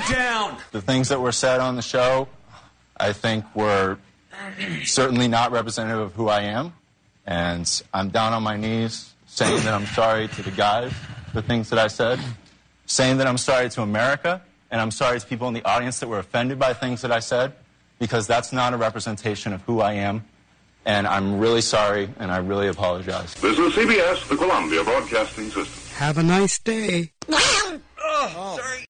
down. The things that were said on the show, I think, were certainly not representative of who I am. And I'm down on my knees saying that I'm sorry to the guys for things that I said, saying that I'm sorry to America, and I'm sorry to people in the audience that were offended by things that I said, because that's not a representation of who I am. And I'm really sorry, and I really apologize. This is C B S, the Columbia Broadcasting System. Have a nice day. Oh, sorry.